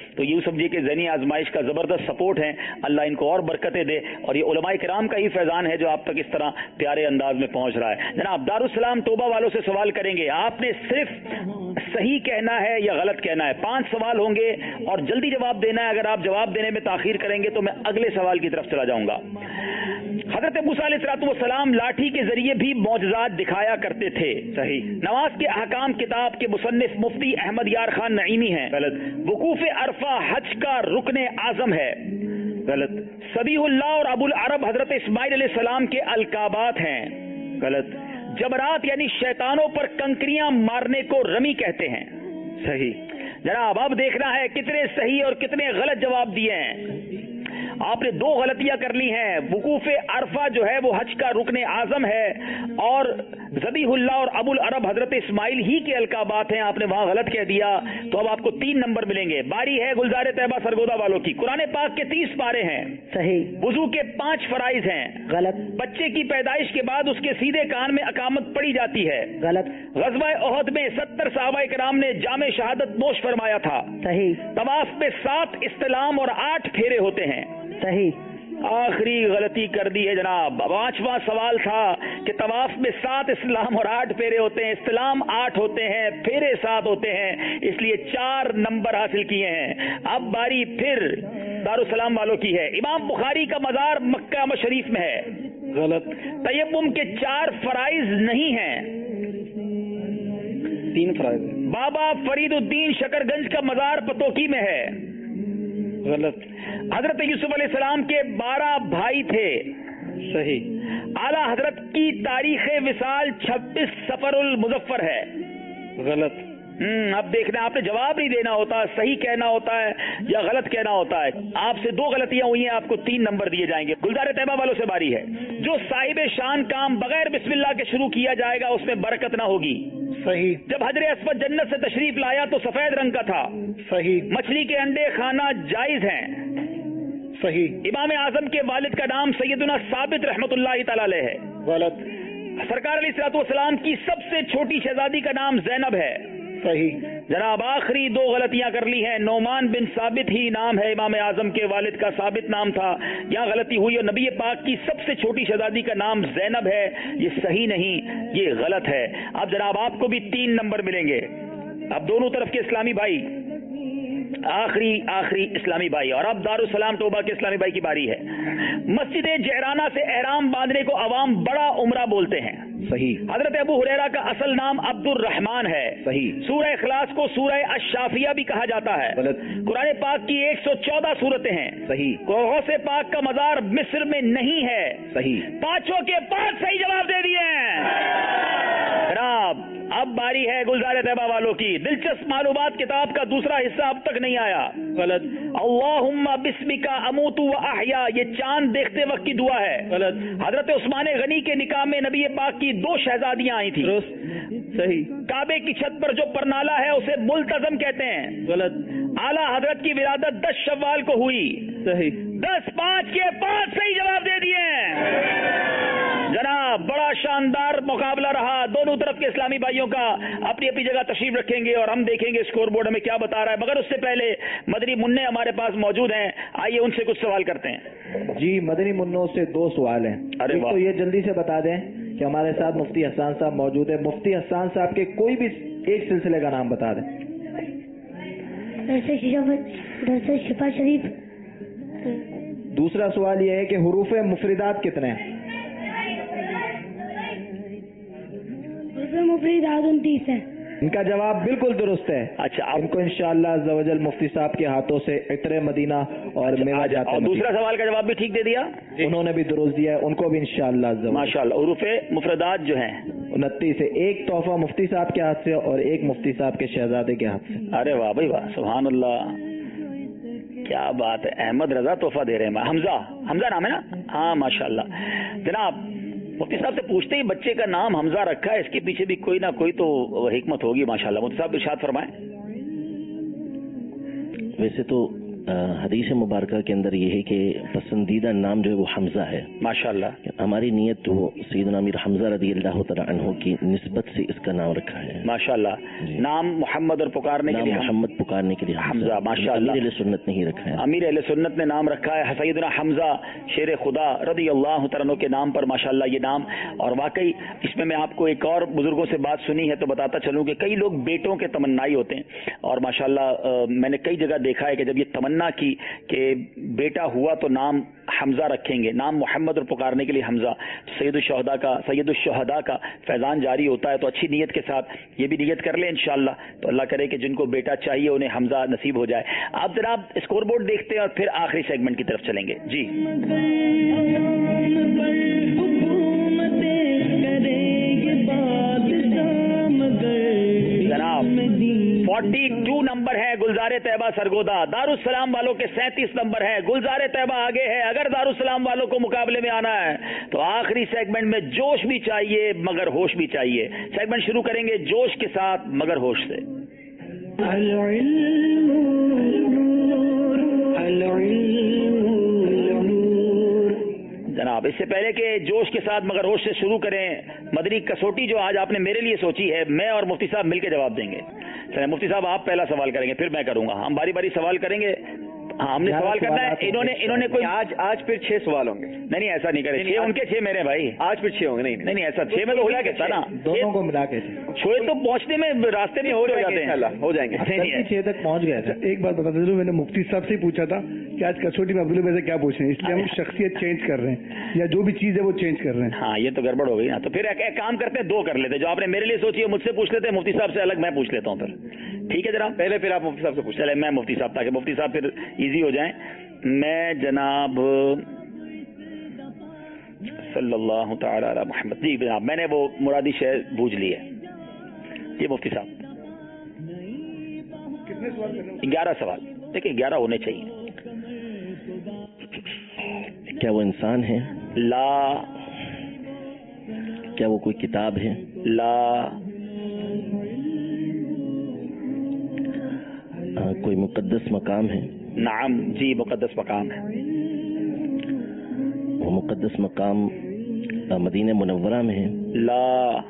तो यूँ समझिए कि ज़हनी आजमाइश का ज़बरदस्त सपोर्ट है। अल्लाह इनको और बरकतें दे, और ये उलमाए किराम का ही फैज़ान है जो आप तक इस तरह प्यारे अंदाज में पहुँच रहा है। जनाब दारुस्सलाम तोबा वालों से सवाल करेंगे, आपने सिर्फ सही कहना है या गलत कहना है। पांच सवाल होंगे और जल्दी जवाब देना है। अगर आप जवाब देने में ताखीर करेंगे तो मैं अगले सवाल की तरफ चला जाऊंगा। हजरत मूसा अलैहिस्सलाम लाठी के जरिए भी मौजज़ात दिखाया करते थे। सही। नमाज के अहकाम किताब के मुसन्निफ मुफ्ती अहमद यार खान नईमी हैं। गलत। वकूफ अरफा हज का रुकने आजम है। गलत। सबीहुल्लाह और अबुल अरब हजरत इस्माइल अलैहिस्सलाम के अलकाबात हैं। गलत। जबरात यानी शैतानों पर कंकरियां मारने को रमी कहते हैं। सही। जनाब अब देखना है कितने सही और कितने गलत जवाब दिए हैं। आपने दो गलतियां कर ली हैं। वकूफ अरफा जो है वो हज का रुकने आजम है, और ज़बीहुल्लाह और अबुल अरब हजरत इस्माइल ही के अलकाबात हैं, आपने वहां गलत कह दिया। तो अब आपको तीन नंबर मिलेंगे। बारी है गुलजार तैयबा सरगोदा वालों की। कुरान पाक के तीस पारे हैं। सही। वुजू के पांच फराइज हैं। गलत। बच्चे की पैदाइश के बाद उसके सीधे कान में अकामत पड़ी जाती है। गलत। ग़ज़वा ओहद में सत्तर सहाबा किराम ने जामे शहादत नोश फरमाया था। सही। तवाफ पे सात इस्तिलाम और आठ फेरे होते हैं। सही। आखिरी गलती कर दी है जनाब। पांचवा सवाल था कि तवाफ में सात इस्लाम और आठ फेरे होते हैं। इस्लाम आठ होते हैं, फेरे सात होते हैं, इसलिए चार नंबर हासिल किए हैं। अब बारी फिर दारुसलाम वालों की है। इमाम बुखारी का मजार मक्का शरीफ में है। गलत। तयम्मुम के चार फराइज नहीं हैं, तीन फराइज। बाबा फरीदुद्दीन शकरगंज का मजार पतोकी में है। गलत। हजरत यूसुफ अलैहिस्सलाम के बारह भाई थे। सही। आला हजरत की तारीख विसाल छब्बीस सफरुल मुजफ्फर है। गलत। हम्म अब देखना, आपने जवाब नहीं देना होता, सही कहना होता है या गलत कहना होता है। आपसे दो गलतियां हुई हैं, आपको तीन नंबर दिए जाएंगे। गुलजार तैयबा वालों से बारी है। जो साहिब शान काम बगैर बिस्मिल्लाह के शुरू किया जाएगा उसमें बरकत ना होगी। सही। जब हजरे अस्वद जन्नत से तशरीफ लाया तो सफेद रंग का था। सही। मछली के अंडे खाना जायज हैं। सही। इमाम आजम के वालिद का नाम सैयदुना साबित रहमतुल्लाहि तआला अलैह है। गलत। सरकार अलैहिस्सलाम की सबसे छोटी शहजादी का नाम जैनब है। सही। जनाब आखिरी दो गलतियां कर ली हैं। नोमान बिन साबित ही नाम है इमाम आजम के वालिद का, साबित नाम था, यहाँ गलती हुई। और नबी पाक की सबसे छोटी शहजादी का नाम जैनब है, ये सही नहीं, ये गलत है। अब जनाब आपको भी तीन नंबर मिलेंगे। अब दोनों तरफ के इस्लामी भाई, आखिरी आखिरी इस्लामी भाई, और अब दारुसलाम तोबा के इस्लामी भाई की बारी है। मस्जिद जहराना से एहराम बांधने को अवाम बड़ा उम्रा बोलते हैं। सही। हजरत अबू हुरैरा का असल नाम अब्दुर रहमान है। सही। सूरह इखलास को सूरह अश-शाफिया भी कहा जाता है। गलत। कुरान पाक की एक सौ चौदह सूरतें हैं। सही। गौसे पाक का मजार मिस्र में नहीं है। सही। पांचों के पांच सही जवाब दे दिए हैं जनाब। अब बारी है गुलजार तैयबा वालों की। दिलचस्प मालूमात किताब का दूसरा हिस्सा अब तक नहीं आया। गलत। अल्लाहुम्मा बिस्मिका अमूतु व अहया, ये चांद देखते वक्त की दुआ है। गलत। हजरत उस्मान गनी के निकाह में नबी पाक की दो शहजादियां आई थी। सही। काबे की छत पर जो परनाला है उसे मुल्तजम कहते हैं। गलत। आला हजरत की विरादत दस शव्वाल को हुई। सही। दस पांच के पांच सही जवाब दे दिए जनाब। बड़ा शानदार मुकाबला रहा। दोनों तरफ के इस्लामी भाइयों का अपनी अपनी जगह तशरीफ रखेंगे और हम देखेंगे स्कोर बोर्ड में क्या बता रहा है। मगर उससे पहले मदनी मुन्ने हमारे पास मौजूद हैं, आइए उनसे कुछ सवाल करते हैं। जी मदनी मुन्नों से दो सवाल हैं। अरे एक तो ये जल्दी से बता दें कि हमारे साथ मुफ्ती हसन साहब मौजूद है। मुफ्ती हसन साहब के कोई भी एक सिलसिले का नाम बता दें। दरस शिफा शरीफ। दूसरा सवाल ये है कि हुरूफ मुफरिदात कितने हैं? मुफरिदात उनतीस है। इनका जवाब बिल्कुल दुरुस्त है। अच्छा, इनको इंशाअल्लाह अज़्ज़ा वजल मुफ्ती साहब के हाथों से इत्रे मदीना और अच्छा, मेवा जाता और दूसरा सवाल का जवाब भी ठीक दे दिया, उन्होंने भी दुरुस्त दिया है, उनको भी इंशाअल्लाह अज़्ज़ा वजल। माशाअल्लाह। हुरूफे मुफरदात जो हैं उनतीस से एक तोहफा मुफ्ती साहब के हाथ से और एक मुफ्ती साहब के शहजादे के हाथ से। अरे वाह भाई वाह, सुभान अल्लाह, क्या बात है। अहमद रजा तोहफा दे रहे हैं। हमजा, हमजा नाम है ना? हाँ माशाअल्लाह। जनाब मुफ्ती साहब से पूछते ही बच्चे का नाम हमजा रखा है, इसके पीछे भी कोई ना कोई तो हिकमत होगी माशाल्लाह। मुफ्ती साहब इरशाद फरमाएं। वैसे तो حدیث مبارکہ کے اندر یہ ہے کہ پسندیدہ نام جو ہے وہ حمزہ ہے. ماشاءاللہ. ہماری نیت تو سیدنا امیر حمزہ رضی اللہ تعالی عنہ کی نسبت سے اس کا نام رکھا ہے. ماشاءاللہ. نام محمد اور پکارنے کے لیے محمد پکارنے کے لیے حمزہ. ماشاءاللہ. امیر اہل سنت نہیں رکھا ہے. امیر اہل سنت نے نام رکھا ہے سیدنا حمزہ شیر خدا رضی اللہ تعالی عنہ کے نام پر. ماشاءاللہ یہ نام. اور واقعی اس میں میں آپ کو ایک اور بزرگوں سے بات سنی ہے تو بتاتا چلوں کہ کئی لوگ بیٹوں کے تمنائی ہوتے ہیں اور ماشاءاللہ میں نے کئی جگہ دیکھا ہے کہ جب یہ تمنا کی کہ بیٹا ہوا تو نام حمزہ رکھیں گے, نام محمد اور پکارنے کے لیے حمزہ, سید الشہداء کا سید الشہداء کا فیضان جاری ہوتا ہے. تو اچھی نیت کے ساتھ یہ بھی نیت کر لیں انشاءاللہ, تو اللہ کرے کہ جن کو بیٹا چاہیے انہیں حمزہ نصیب ہو جائے. آپ جناب اسکور بورڈ دیکھتے ہیں اور پھر آخری سیگمنٹ کی طرف چلیں گے. جی جناب فورٹی ٹو نمبر ہے گلزار طیبہ سرگودا. دارالسلام والوں کے سینتیس نمبر ہے. گلزار طیبہ آگے ہے. اگر دارالسلام والوں کو مقابلے میں آنا ہے تو آخری سیگمنٹ میں جوش بھی چاہیے مگر ہوش بھی چاہیے. سیگمنٹ شروع کریں گے جوش کے ساتھ مگر ہوش سے. جناب اس سے پہلے کہ جوش کے ساتھ مگر ہوش سے شروع کریں, مدنی کسوٹی جو آج آپ نے میرے لیے سوچی ہے میں اور مفتی صاحب مل کے جواب دیں گے. چلیں مفتی صاحب آپ پہلا سوال کریں گے پھر میں کروں گا. ہم باری باری سوال کریں گے. ہاں ہم نے سوال کرنا ہے. انہوں نے انہوں نے کوئی آج آج پھر چھ سوال ہوں گے. نہیں نہیں ایسا نہیں کرے. چھ ان کے چھ میرے بھائی. آج پھر چھ ہوں گے. نہیں نہیں نہیں ایسا چھ میں تو ہو جائے گا نا دونوں کو ملا کے. چھ تو پہنچنے میں راستے میں ہو جاتے ہیں. ہو جائیں گے. چھ تک پہنچ گئے. ایک بات بتا دوں, میں نے مفتی صاحب سے پوچھا تھا کہ آج کسوٹی میں عبداللہ سے کیا پوچھ رہے ہیں, اس لیے ہم شخصیت چینج کر رہے ہیں یا جو بھی چیز ہے وہ چینج کر رہے ہیں. ہاں یہ تو گڑبڑ ہو گئی نا. تو پھر ایک کام کرتے ہیں دو کر لیتے. جو آپ نے میرے لیے سوچی ہے مجھ سے پوچھ لیتے ہیں, مفتی صاحب سے الگ میں پوچھ لیتا ہوں پھر. ٹھیک ہے جناب. پہلے پھر آپ مفتی صاحب سے پوچھ. چلے میں مفتی صاحب تاکہ مفتی صاحب پھر ایزی ہو جائیں. میں جناب صلی اللہ تعالی علی محمد. جی جناب میں نے وہ مرادی شے بوجھ لی ہے. یہ مفتی صاحب کتنے سوال کرنے؟ گیارہ سوال. دیکھیں گیارہ ہونے چاہیے. کیا وہ انسان ہے؟ لا. کیا وہ کوئی کتاب ہے؟ لا. آ, کوئی مقدس مقام ہے؟ نعم جی مقدس مقام ہے. وہ مقدس مقام مدینہ منورہ میں ہے؟ لا.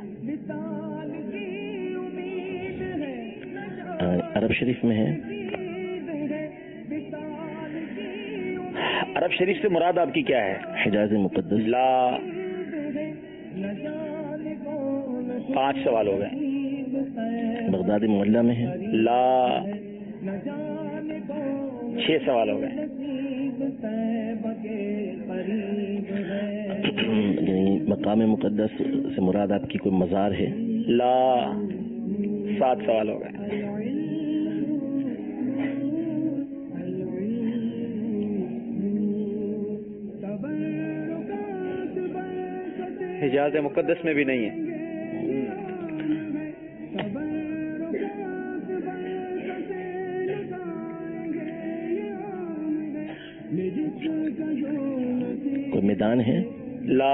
عرب شریف میں ہے؟ عرب شریف سے مراد آپ کی کیا ہے؟ حجاز مقدس. لا. پانچ سوال ہو گئے. بغداد محلہ میں ہے؟ لا. چھ سوال ہو گئے. یعنی مقام مقدس سے مراد آپ کی کوئی مزار ہے؟ لا. سات سوال ہو گئے. حجاز مقدس میں بھی نہیں ہے. کوئی میدان ہے؟ لا.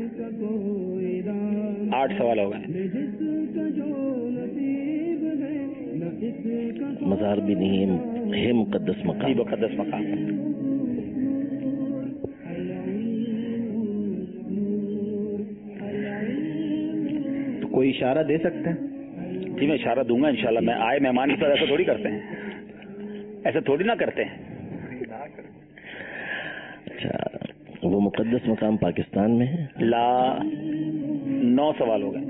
آٹھ سوال ہو گئے. مزار بھی نہیں ہے, ہے مقدس مقام. جی مقدس مقام. تو کوئی اشارہ دے سکتے ہیں؟ جی میں اشارہ دوں گا انشاءاللہ. میں آئے مہمان کی طرح ایسا تھوڑی کرتے ہیں, ایسا تھوڑی نہ کرتے ہیں. اچھا وہ مقدس مقام پاکستان میں ہے؟ لا. نو سوال ہو گئے.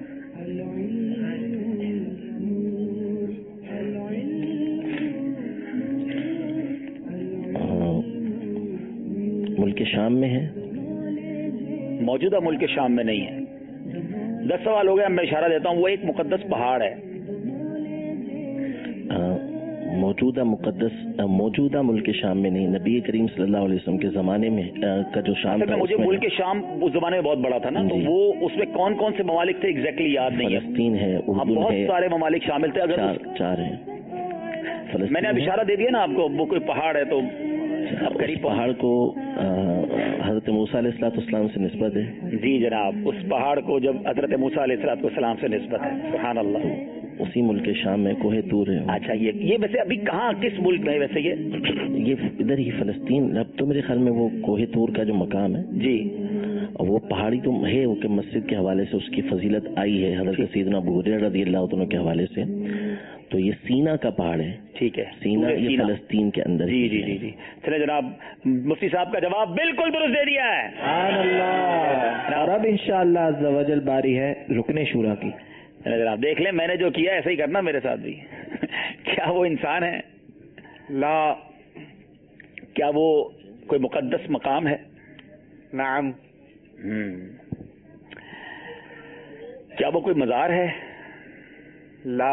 ملک شام میں ہے؟ موجودہ ملک شام میں نہیں ہے. دس سوال ہو گئے. میں اشارہ دیتا ہوں وہ ایک مقدس پہاڑ ہے. موجودہ مقدس موجودہ ملک شام میں نہیں. نبی کریم صلی اللہ علیہ وسلم کے زمانے میں کا جو شام تھا مجھے ملک شام اس زمانے میں بہت بڑا تھا نا, تو وہ اس میں کون کون سے ممالک تھے ایگزیکٹلی یاد نہیں ہے. فلسطین ہے, اردن بہت ہے, سارے ممالک شامل تھے. اگر چار ہیں. میں نے اب اشارہ دے دیا نا آپ کو, وہ کوئی پہاڑ ہے تو اب قریب پہاڑ کو حضرت موسیٰ علیہ الصلوۃ والسلام سے نسبت ہے. جی جناب اس پہاڑ کو جب حضرت موسیٰ علیہ الصلوۃ والسلام سے نسبت ہے. سبحان اللہ. اسی ملک شام میں کوہ طور ہے. اچھا یہ یہ ویسے ابھی کہاں کس ملک میں ہے ویسے یہ یہ ادھر ہی فلسطین. اب تو میرے خیال میں وہ کوہ طور کا جو مقام ہے جی وہ پہاڑی تو ہے وہ کہ مسجد کے حوالے سے اس کی فضیلت آئی ہے حضرت سیدنا ابو ہریرہ رضی اللہ عنہ کے حوالے سے. تو یہ سینا کا پہاڑ ہے. ٹھیک ہے سینا یہ فلسطین کے اندر. جی جی جی جی چلے جناب مفتی صاحب کا جواب بالکل درست دے دیا ہے. سبحان اللہ. اور اب انشاءاللہ عز و جل باری ہے رکن شورا کی. جناب دیکھ لیں میں نے جو کیا ایسا ہی کرنا میرے ساتھ بھی. کیا وہ انسان ہے؟ لا. کیا وہ کوئی مقدس مقام ہے؟ نعم. کیا وہ کوئی مزار ہے؟ لا.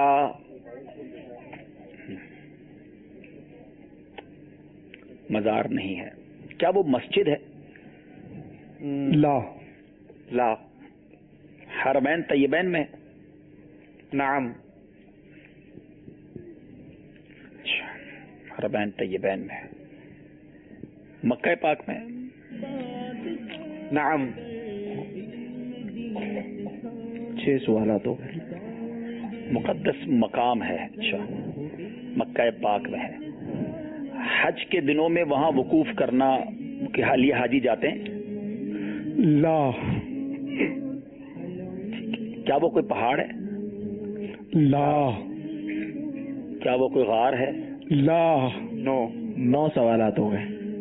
مزار نہیں ہے. کیا وہ مسجد ہے؟ لا. لا. حرمین طیبین میں؟ نعم. حرمین طیبین میں. مکہ پاک میں؟ نعم. چھ سوالات ہو گئے. مقدس مقام ہے. اچھا مکہ پاک میں ہے. حج کے دنوں میں وہاں وقوف کرنا کے حالیہ حاجی جاتے ہیں؟ لا. کیا وہ کوئی پہاڑ ہے؟ لا. کیا وہ کوئی غار ہے؟ لا. نو. نو سوالات ہو گئے.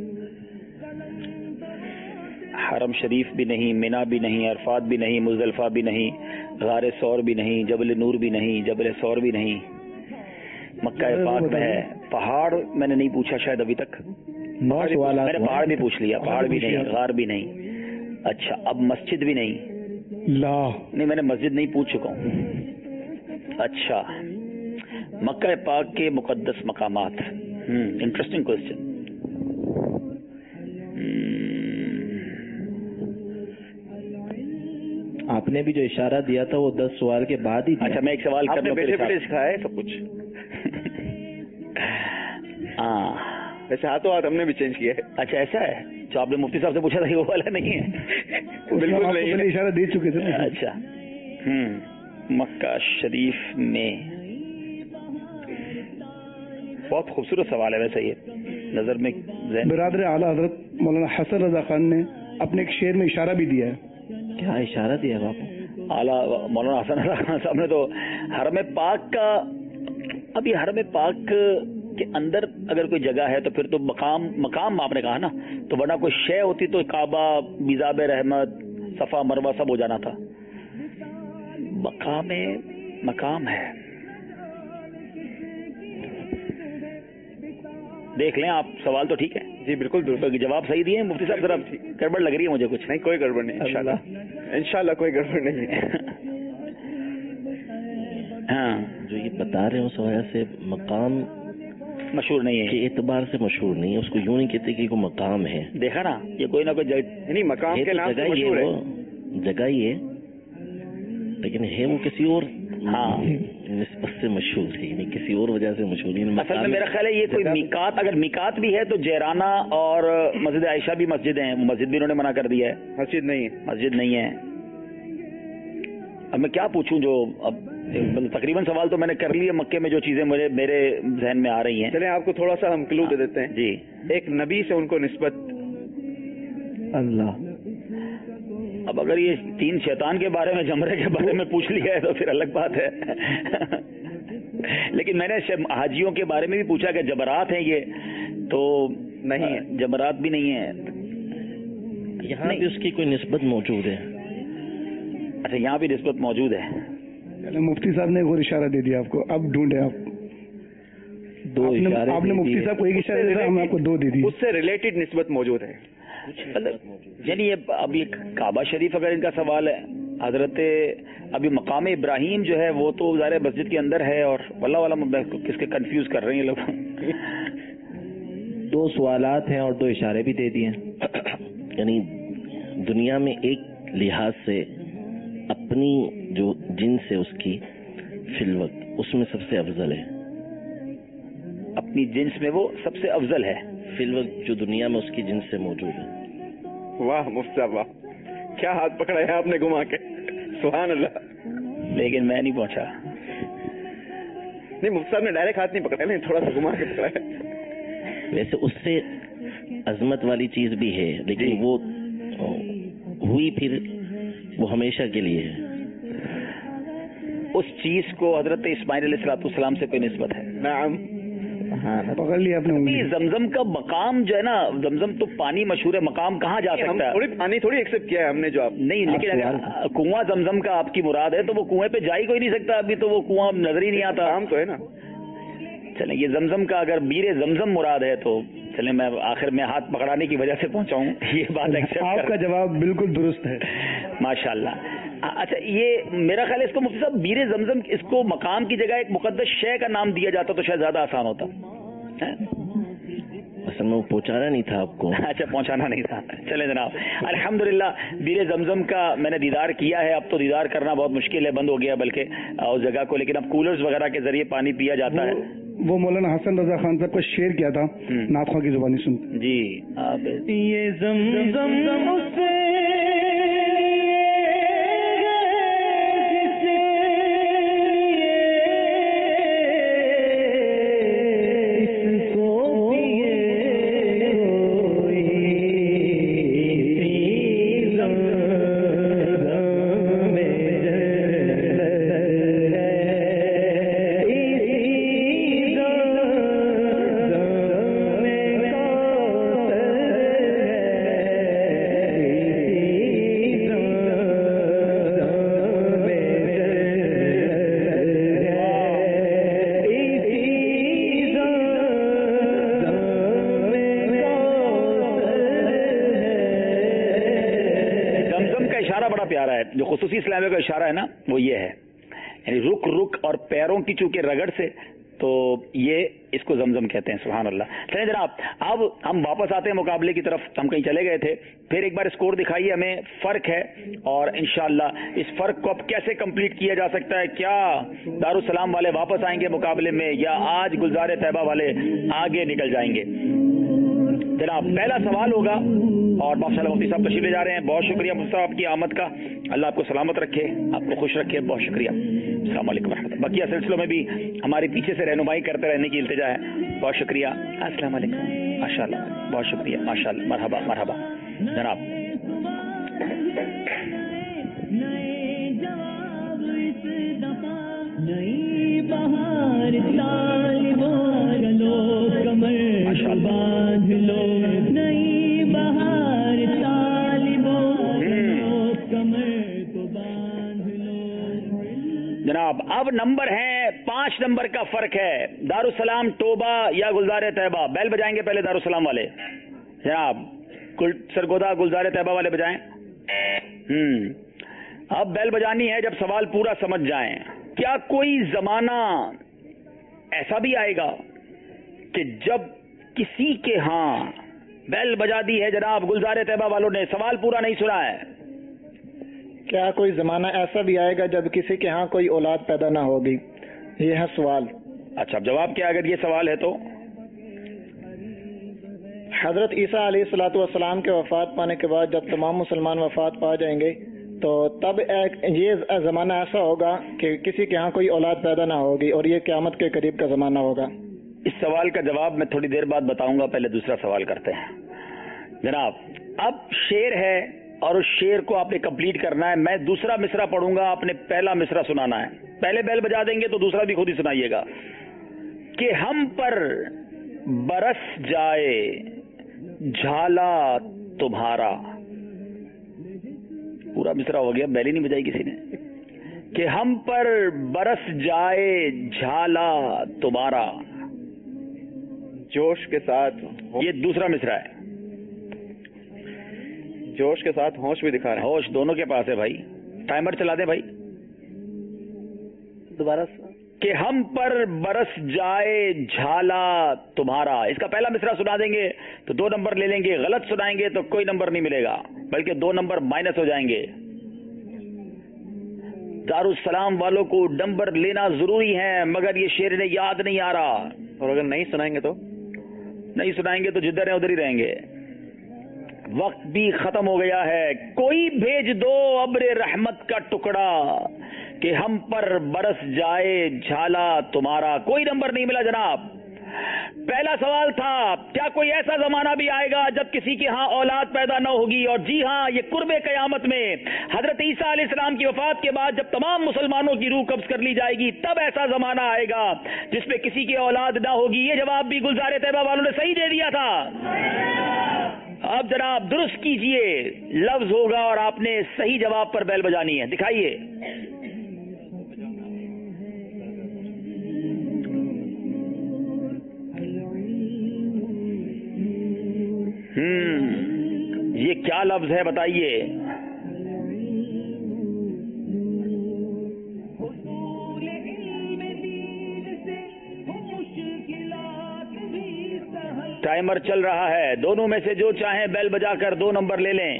حرم شریف بھی نہیں، مینا بھی نہیں، عرفات بھی نہیں، مزدلفہ بھی نہیں، غار ثور بھی نہیں، جبل نور بھی نہیں، جبل ثور بھی نہیں، مکہ پاک میں ہے. پہاڑ میں نے نہیں پوچھا شاید ابھی تک. نو سوالات. میں نے پہاڑ بھی پوچھ لیا. پہاڑ بھی نہیں، غار بھی نہیں. اچھا اب مسجد بھی نہیں. لا. نہیں میں نے مسجد نہیں پوچھ چکا ہوں. اچھا مکہ پاک کے مقدس مقامات. Interesting question. آپ نے بھی جو اشارہ دیا تھا وہ دس سوال کے بعد ہی. اچھا میں ایک سوال آپ نے کرنا بیٹھے بیٹھے سکھایا ہے سب کچھ. ہاں ویسے ہاتھوں ہاتھ ہم نے بھی چینج کیا ہے. اچھا ایسا ہے جو آپ نے مفتی صاحب سے پوچھا تھا وہ والا نہیں ہے؟ بالکل نہیں ہے. اشارہ دے چکے تھے. اچھا ہوں مکہ شریف میں. بہت خوبصورت سوال ہے ویسے یہ نظر میں. برادر اعلیٰ حضرت مولانا حسن رضا خان نے اپنے ایک شعر میں اشارہ بھی دیا ہے. کیا اشارہ دیا باپو؟ اعلیٰ مولانا حسن رضا خان صاحب نے تو حرم پاک کا. ابھی حرم پاک کے اندر اگر کوئی جگہ ہے تو پھر تو مقام مقام آپ نے کہا نا، تو ورنہ کوئی شے ہوتی تو کعبہ، میزاب رحمت، صفا مروہ سب ہو جانا تھا. مقام مقام ہے. دیکھ لیں آپ. سوال تو ٹھیک ہے جی بالکل درست. جواب صحیح دیے مفتی صاحب. ذرا گڑبڑ لگ رہی ہے مجھے کچھ. نہیں کوئی گڑبڑ نہیں انشاءاللہ. انشاءاللہ کوئی گڑبڑ نہیں ہے. ہاں جو یہ بتا رہے ہوں اس وجہ سے مقام مشہور نہیں ہے کے اعتبار سے مشہور نہیں ہے. اس کو یوں نہیں کہتے کہ کوئی مقام ہے. دیکھا نا یہ کوئی نہ کوئی جگہ نہیں مقام کے نام سے مشہور ہے. جگہ ہی ہے لیکن ہے وہ کسی اور ہاں نسبت سے مشہور ہے، یعنی کسی اور وجہ سے مشہور. اصل میں میرا خیال ہے یہ کوئی میقات، اگر میقات بھی ہے تو جیرانہ اور مسجد عائشہ بھی مسجد ہیں. مسجد بھی انہوں نے منع کر دیا ہے. مسجد نہیں ہے. مسجد نہیں ہے. اب میں کیا پوچھوں جو اب تقریباً سوال تو میں نے کر لیے. مکے میں جو چیزیں مجھے میرے ذہن میں آ رہی ہیں. چلیں آپ کو تھوڑا سا ہم کلو دے دیتے ہیں. جی. ایک نبی سے ان کو نسبت. اللہ. اب اگر یہ تین شیطان کے بارے میں، جمرے کے بارے میں پوچھ لیا ہے تو پھر الگ بات ہے. لیکن میں نے حاجیوں کے بارے میں بھی پوچھا کہ جبرات ہیں یہ تو نہیں ہے. جبرات بھی نہیں ہے. یہاں بھی اس کی کوئی نسبت موجود ہے. اچھا یہاں بھی نسبت موجود ہے. مفتی صاحب نے ایک اور اشارہ دے دیا آپ کو. اب ڈھونڈے آپ. دو اشارے آپ نے مفتی صاحب کو ایک اشارہ دیا، ہم آپ کو دو دے دی. اس سے ریلیٹڈ نسبت موجود ہے. یعنی اب یہ کعبہ شریف اگر ان کا سوال ہے، حضرت ابھی مقام ابراہیم جو ہے وہ تو ظاہر مسجد کے اندر ہے. اور واللہ والا کس کے کنفیوز کر رہے ہیں لوگ. دو سوالات ہیں اور دو اشارے بھی دے دیے. یعنی دنیا میں ایک لحاظ سے اپنی جو جنس ہے اس کی فی الوقت اس میں سب سے افضل ہے. اپنی جنس میں وہ سب سے افضل ہے فی الوقت جو دنیا میں اس کی جنس سے موجود ہے. واہ مفتی صاحب واہ، کیا ہاتھ پکڑا ہے آپ نے گھما کے. سبحان اللہ. لیکن میں نہیں پہنچا. نہیں مفتی صاحب نے ڈائریکٹ ہاتھ نہیں پکڑا، نہیں تھوڑا سا گھما کے پکڑا ہے. ویسے اس سے عظمت والی چیز بھی ہے، لیکن وہ ہوئی پھر وہ ہمیشہ کے لیے ہے. اس چیز کو حضرت اسماعیل علیہ الصلوۃ والسلام سے کوئی نسبت ہے؟ نعم. ہاں پکڑ لیا آپ نے. زمزم کا مقام جو ہے نا، زمزم تو پانی مشہور ہے، مقام کہاں جا سکتا ہے؟ تھوڑی پانی تھوڑی ایکسپٹ کیا ہے ہم نے جو آپ نہیں، لیکن اگر کنواں زمزم کا آپ کی مراد ہے تو وہ کنویں پہ جا ہی کوئی نہیں سکتا، ابھی تو وہ کنواں نظر ہی نہیں آتا. کام تو ہے نا. چلیں یہ زمزم کا اگر بیر زمزم مراد ہے تو چلیں میں آخر میں ہاتھ پکڑانے کی وجہ سے پہنچا ہوں، یہ بات ایکسپٹ. آپ کا جواب بالکل درست ہے ماشاء اللہ. اچھا یہ میرا خیال ہے اس کو مفتی صاحب بیر زمزم اس کو مقام کی جگہ ایک مقدس شے کا نام دیا جاتا تو شاید زیادہ آسان ہوتا. اصل میں وہ پہنچانا نہیں تھا آپ کو. اچھا پہنچانا نہیں تھا. چلیں جناب الحمدللہ بیر زمزم کا میں نے دیدار کیا ہے. اب تو دیدار کرنا بہت مشکل ہے، بند ہو گیا بلکہ اس جگہ کو، لیکن اب کولرز وغیرہ کے ذریعے پانی پیا جاتا ہے. وہ مولانا حسن رضا خان صاحب کا شعر کیا تھا، نعت خواہ کی زبانی سنتے جی. یہ زمزم سے جو خصوصی اسلامیہ کا اشارہ ہے نا وہ یہ ہے، یعنی رک رک اور پیروں کی چونکہ رگڑ سے، تو یہ اس کو زمزم کہتے ہیں. سبحان اللہ. چلیں جناب اب ہم واپس آتے ہیں مقابلے کی طرف. ہم کہیں چلے گئے تھے، پھر ایک بار اسکور دکھائیے ہمیں. فرق ہے اور انشاءاللہ اس فرق کو اب کیسے کمپلیٹ کیا جا سکتا ہے. کیا دارالسلام والے واپس آئیں گے مقابلے میں یا آج گلزار طیبہ والے آگے نکل جائیں گے؟ جناب پہلا سوال ہوگا اور ماشاءاللہ مفتی صاحب تشریف لے جا رہے ہیں. بہت شکریہ مفتی صاحب آپ کی آمد کا. اللہ آپ کو سلامت رکھے، آپ کو خوش رکھے. بہت شکریہ. السلام علیکم ورحمۃ اللہ. بقیہ سلسلوں میں بھی ہمارے پیچھے سے رہنمائی کرتے رہنے کی التجا ہے. بہت شکریہ. السلام علیکم. ماشاء اللہ بہت شکریہ. ماشاء اللہ. مرحبا مرحبا جناب. نئی بہار کمر باندھ لو، نئی بہار کمر کو باندھ لو. جناب اب نمبر ہے پانچ نمبر کا فرق ہے. دارالسلام توبہ یا گلزار طیبہ. بیل بجائیں گے پہلے دارالسلام والے. جناب سرگودا گلزار طیبہ والے بجائیں. ہم اب بیل بجانی ہے جب سوال پورا سمجھ جائیں. کیا کوئی زمانہ ایسا بھی آئے گا کہ جب کسی کے ہاں بیل بجا دی ہے جناب گلزار طیبہ والوں نے، سوال پورا نہیں سنا ہے؟ کیا کوئی زمانہ ایسا بھی آئے گا جب کسی کے ہاں کوئی اولاد پیدا نہ ہوگی؟ یہ ہے سوال. اچھا اب جواب کیا اگر یہ سوال ہے تو؟ حضرت عیسیٰ علیہ الصلوۃ والسلام کے وفات پانے کے بعد جب تمام مسلمان وفات پا جائیں گے تو تب ایک یہ زمانہ ایسا ہوگا کہ کسی کے ہاں کوئی اولاد پیدا نہ ہوگی، اور یہ قیامت کے قریب کا زمانہ ہوگا. اس سوال کا جواب میں تھوڑی دیر بعد بتاؤں گا، پہلے دوسرا سوال کرتے ہیں. جناب اب شعر ہے اور اس شعر کو آپ نے کمپلیٹ کرنا ہے. میں دوسرا مصرع پڑھوں گا، آپ نے پہلا مصرع سنانا ہے. پہلے بیل بجا دیں گے تو دوسرا بھی خود ہی سنائیے گا. کہ ہم پر برس جائے جھالا تمہارا. پورا مصرع ہو گیا، بیل ہی نہیں بجائی کسی نے. کہ ہم پر برس جائے جھالا تمہارا. جوش کے ساتھ یہ دوسرا مصرع ہے. جوش کے ساتھ ہوش بھی دکھا رہے ہیں. ہوش دونوں کے پاس ہے بھائی. ٹائمر چلا دیں بھائی. دوبارہ. کہ ہم پر برس جائے جھالا تمہارا. اس کا پہلا مصرع سنا دیں گے تو دو نمبر لے لیں گے، غلط سنائیں گے تو کوئی نمبر نہیں ملے گا بلکہ دو نمبر مائنس ہو جائیں گے. دارالسلام والوں کو نمبر لینا ضروری ہے مگر یہ شعر انہیں یاد نہیں آ رہا، اور اگر نہیں سنائیں گے تو نہیں سنائیں گے تو جدھر ہیں ادھر ہی رہیں گے. وقت بھی ختم ہو گیا ہے. کوئی بھیج دو ابر رحمت کا ٹکڑا کہ ہم پر برس جائے جھالا تمہارا. کوئی نمبر نہیں ملا جناب. پہلا سوال تھا کیا کوئی ایسا زمانہ بھی آئے گا جب کسی کے ہاں اولاد پیدا نہ ہوگی؟ اور جی ہاں، یہ قرب قیامت میں حضرت عیسیٰ علیہ السلام کی وفات کے بعد جب تمام مسلمانوں کی روح قبض کر لی جائے گی تب ایسا زمانہ آئے گا جس پہ کسی کی اولاد نہ ہوگی. یہ جواب بھی گلزار طیبہ والوں نے صحیح دے دیا تھا. اب جناب درست کیجئے، لفظ ہوگا اور آپ نے صحیح جواب پر بیل بجانی ہے. دکھائیے. ہم یہ کیا لفظ ہے بتائیے؟ ٹائمر چل رہا ہے. دونوں میں سے جو چاہیں بیل بجا کر دو نمبر لے لیں.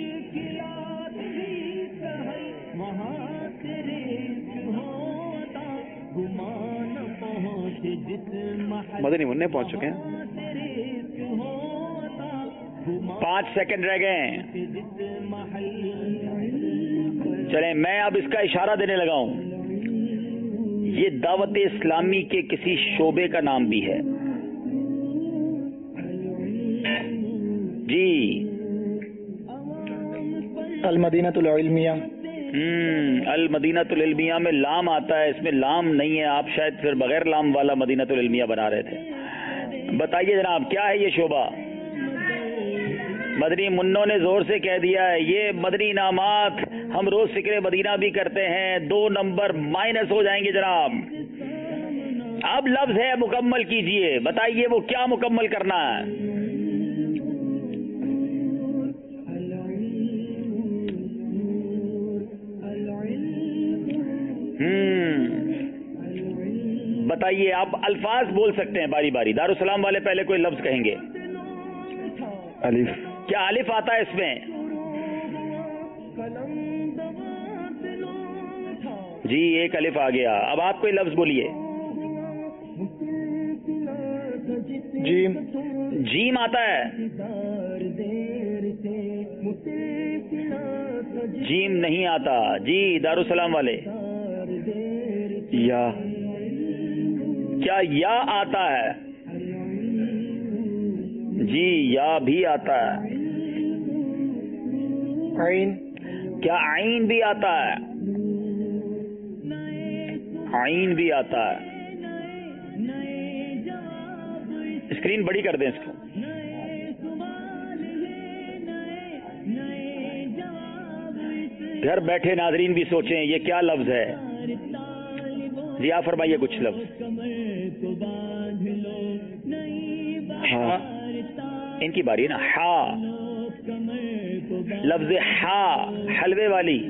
مدنی منع پہنچ چکے ہیں. پانچ سیکنڈ رہ گئے. چلیں میں اب اس کا اشارہ دینے لگا ہوں. یہ دعوت اسلامی کے کسی شعبے کا نام بھی ہے. جی المدینہ العلمیہ. ہم المدینہ العلمیہ میں لام آتا ہے، اس میں لام نہیں ہے. آپ شاید پھر بغیر لام والا مدینہ العلمیہ بنا رہے تھے. بتائیے جناب کیا ہے یہ شعبہ؟ مدنی منوں نے زور سے کہہ دیا ہے یہ مدنی انعامات ہم روز ذکر مدینہ بھی کرتے ہیں. دو نمبر مائنس ہو جائیں گے جناب. اب لفظ ہے مکمل کیجئے. بتائیے وہ کیا مکمل کرنا ہے؟ بتائیے. آپ الفاظ بول سکتے ہیں باری باری. دارالسلام والے پہلے کوئی لفظ کہیں گے. الف. کیا الف آتا ہے اس میں؟ جی ایک الف آ گیا. اب آپ کوئی لفظ بولیے. جیم. جیم آتا ہے؟ جیم نہیں آتا. جی دارالسلام والے. یا. کیا یا آتا ہے؟ جی یا بھی آتا ہے. عین. کیا عین بھی آتا ہے؟ عین بھی آتا ہے. اسکرین بڑی کر دیں اس کو. گھر بیٹھے ناظرین بھی سوچیں یہ کیا لفظ ہے. جی آپ فرمائیے کچھ لفظ. ہاں ان کی باری ہے نا. ہا. لفظ ہا حلوے والی.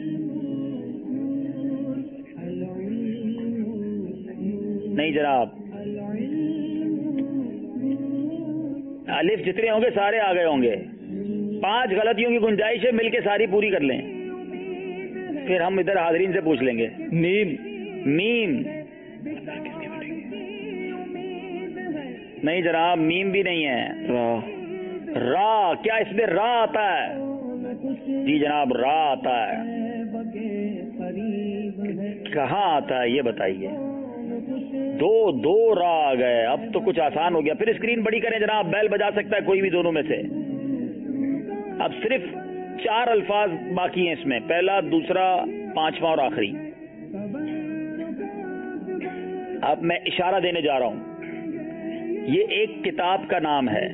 نہیں جناب. الف جتنے ہوں گے سارے آ گئے ہوں گے. پانچ غلطیوں کی گنجائش ہے، مل کے ساری پوری کر لیں پھر ہم ادھر حاضرین سے پوچھ لیں گے. میم. میم نہیں جناب. میم بھی نہیں ہے. را. را. کیا اس میں را آتا ہے؟ جی جناب را آتا ہے. کہاں آتا ہے یہ بتائیے. دو دو را آ گئے. اب تو کچھ آسان ہو گیا. پھر اسکرین بڑی کریں جناب. بیل بجا سکتا ہے کوئی بھی دونوں میں سے. اب صرف چار الفاظ باقی ہیں اس میں. پہلا، دوسرا، پانچواں اور آخری. اب میں اشارہ دینے جا رہا ہوں. یہ ایک کتاب کا نام ہے.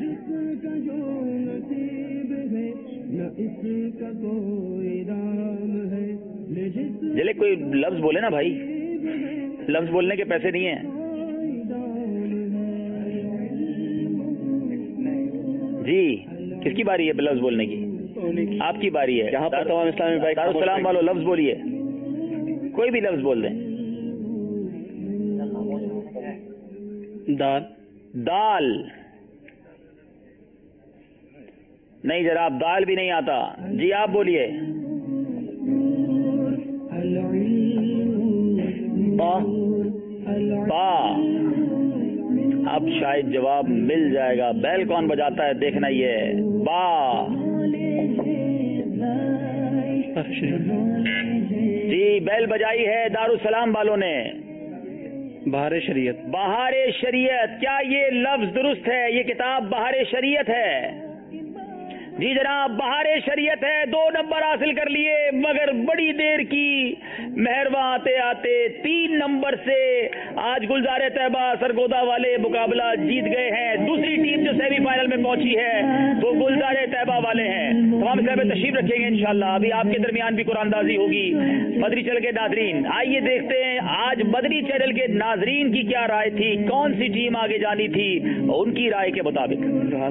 جلے کوئی لفظ بولے نا بھائی. لفظ بولنے کے پیسے نہیں ہیں. جی کس کی باری ہے لفظ بولنے کی؟ آپ کی باری ہے. یہاں پر تمام اسلامی بھائی دارالسلام والوں لفظ بولیے. کوئی بھی لفظ بول دیں. دال. دال نہیں جناب. دال بھی نہیں آتا. جی آپ بولیے. با. با. اب شاید جواب مل جائے گا. بیل کون بجاتا ہے دیکھنا. یہ با. جی بیل بجائی ہے دارالسلام والوں نے. بہار شریعت. بہار شریعت, کیا یہ لفظ درست ہے؟ یہ کتاب بہار شریعت ہے. جی جناب بہار شریعت ہے. دو نمبر حاصل کر لیے, مگر بڑی دیر کی مہرباں آتے آتے تین نمبر سے آج گلزار طیبہ سرگودا والے مقابلہ جیت گئے ہیں. دوسری ٹیم جو سیمی فائنل میں پہنچی ہے وہ گلزار طیبہ والے ہیں. تمام صاحب تشریف رکھیں گے انشاءاللہ. ابھی آپ کے درمیان بھی قرآن اندازی ہوگی. مدنی چینل کے ناظرین آئیے دیکھتے ہیں آج مدنی چینل کے ناظرین کی کیا رائے تھی, کون سی ٹیم آگے جانی تھی, ان کی رائے کے مطابق.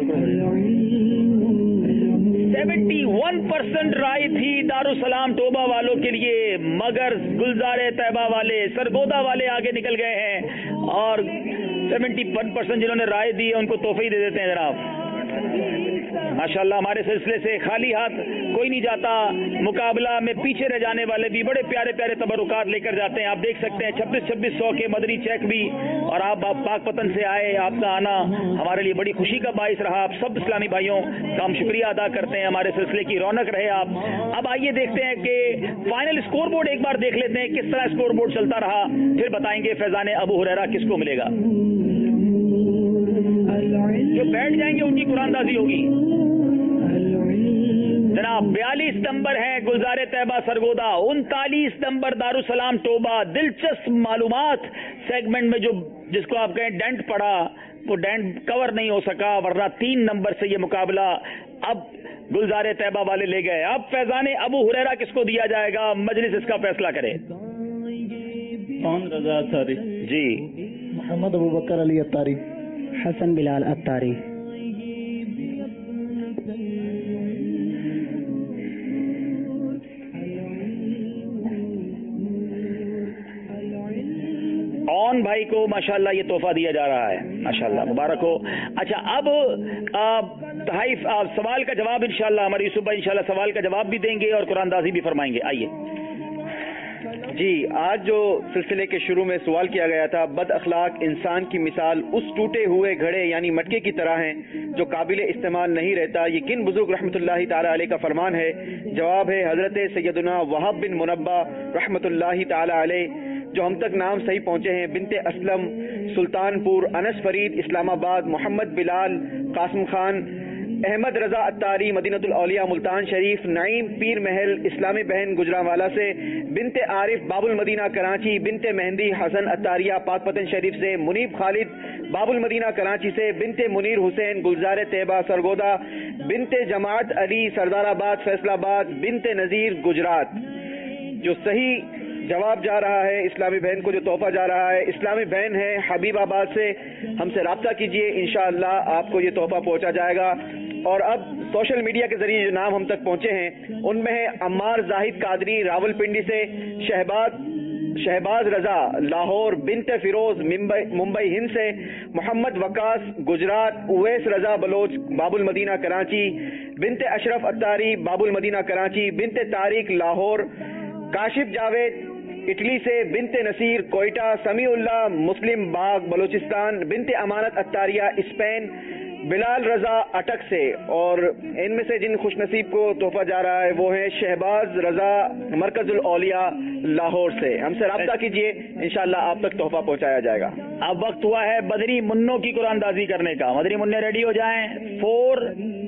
سیونٹی ون پرسینٹ رائے تھی دارالسلام ٹوبہ والوں کے لیے, مگر گلزار طیبہ والے سرگودا والے آگے نکل گئے ہیں. اور سیونٹی ون پرسینٹ جنہوں نے رائے دی ہے ان کو تحفے ہی دے دیتے ہیں جناب. ماشاءاللہ ہمارے سلسلے سے خالی ہاتھ کوئی نہیں جاتا. مقابلہ میں پیچھے رہ جانے والے بھی بڑے پیارے پیارے تبرکات لے کر جاتے ہیں. آپ دیکھ سکتے ہیں چھبیس چھبیس سو کے مدنی چیک بھی, اور آپ آپ پاک پتن سے آئے. آپ کا آنا ہمارے لیے بڑی خوشی کا باعث رہا. آپ سب اسلامی بھائیوں کا ہم شکریہ ادا کرتے ہیں. ہمارے سلسلے کی رونق رہے آپ. اب آئیے دیکھتے ہیں کہ فائنل اسکور بورڈ ایک بار دیکھ لیتے ہیں کس طرح اسکور بورڈ چلتا رہا, پھر بتائیں گے فیضان ابو ہریرہ کس کو ملے گا. جو بیٹھ جائیں گے ان کی قرآن اندازی ہوگی. جناب بیالیس نمبر ہے گلزار طیبہ سرگودا, انتالیس نمبر دارالسلام ٹوبہ. دلچسپ معلومات سیگمنٹ میں جو جس کو آپ کہیں ڈینٹ پڑا وہ ڈینٹ کور نہیں ہو سکا, ورنہ تین نمبر سے یہ مقابلہ اب گلزار طیبہ والے لے گئے. اب فیضان ابو ہریرہ کس کو دیا جائے گا, مجلس اس کا فیصلہ کرے. کون رضا اتاری؟ جی محمد ابو بکر علی اتاری. حسن بلال اتاری. اون بھائی کو ماشاءاللہ یہ تحفہ دیا جا رہا ہے, ماشاءاللہ مبارک ہو. اچھا اب تحائف سوال کا جواب انشاءاللہ ہمارے یوسف بھائی انشاءاللہ سوال کا جواب بھی دیں گے اور قرآن اندازی بھی فرمائیں گے. آئیے. جی آج جو سلسلے کے شروع میں سوال کیا گیا تھا, بد اخلاق انسان کی مثال اس ٹوٹے ہوئے گھڑے یعنی مٹکے کی طرح ہیں جو قابل استعمال نہیں رہتا, یہ کن بزرگ رحمۃ اللہ تعالی علیہ کا فرمان ہے؟ جواب ہے حضرت سیدنا وہب بن منبہ رحمۃ اللہ تعالی علیہ, جو ہم تک نام صحیح پہنچے ہیں. بنت اسلم, سلطان پور, انس فرید, اسلام آباد. محمد بلال, قاسم خان, احمد رضا اتاری, مدینہ الاولیاء ملتان شریف. نعیم پیر محل, اسلامی بہن گجرانوالا سے. بنت عارف, باب المدینہ کراچی. بنت مہندی حسن اتاریہ, پاک پتن شریف سے. منیب خالد, باب المدینہ کراچی سے. بنت منیر حسین, گلزار طیبہ سرگودا. بنت جماعت علی, سردار آباد فیصل آباد. بنت نذیر, گجرات. جو صحیح جواب جا رہا ہے اسلامی بہن کو, جو تحفہ جا رہا ہے اسلامی بہن ہے حبیب آباد سے. ہم سے رابطہ کیجئے, انشاءاللہ آپ کو یہ تحفہ پہنچا جائے گا. اور اب سوشل میڈیا کے ذریعے جو نام ہم تک پہنچے ہیں ان میں ہے عمار زاہد قادری راول پنڈی سے. شہباز شہباز رضا لاہور. بنت فیروز ممبئی ہند سے. محمد وقاص گجرات. اویس رضا بلوچ, باب المدینہ کراچی. بنت اشرف اتاری, باب المدینہ کراچی. بنت طارق لاہور. کاشف جاوید اٹلی سے. بنت نصیر کوئٹہ. سمیع اللہ مسلم باغ بلوچستان. بنت امانت اتاریہ اسپین. بلال رضا اٹک سے. اور ان میں سے جن خوش نصیب کو تحفہ جا رہا ہے وہ ہیں شہباز رضا مرکز الاولیاء لاہور سے. ہم سے رابطہ کیجئے, انشاءاللہ آپ تک تحفہ پہنچایا جائے گا. اب وقت ہوا ہے مدنی منوں کی قرآن اندازی کرنے کا. مدنی منع ریڈی ہو جائیں. فور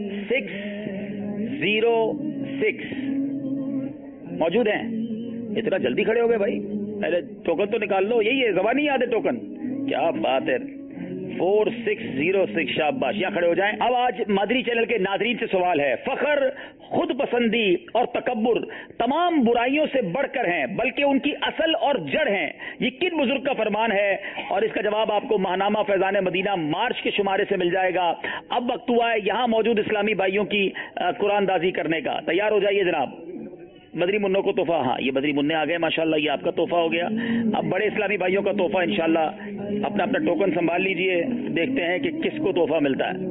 سکس زیرو سکس موجود ہیں. اتنا جلدی کھڑے ہو گئے بھائی, پہلے ٹوکن تو نکال لو. یہی ہے, زبان نہیں یاد ہے ٹوکن, کیا بات ہے. فور سکس زیرو سکس شاباش, یہاں کھڑے ہو جائیں. اب آج مادری چینل کے ناظرین سے سوال ہے. فخر, خود پسندی اور تکبر تمام برائیوں سے بڑھ کر ہیں, بلکہ ان کی اصل اور جڑ ہیں. یہ کن بزرگ کا فرمان ہے؟ اور اس کا جواب آپ کو ماہنامہ فیضان مدینہ مارچ کے شمارے سے مل جائے گا. اب وقت ہوا ہے یہاں موجود اسلامی بھائیوں کی قرآن اندازی کرنے کا. تیار ہو جائیے جناب. مدنی منوں کو تحفہ, ہاں یہ مدنی منع آ گئے ماشاءاللہ, یہ آپ کا تحفہ ہو گیا. اب بڑے اسلامی بھائیوں کا تحفہ انشاءاللہ. اپنا اپنا ٹوکن سنبھال لیجئے, دیکھتے ہیں کہ کس کو تحفہ ملتا ہے.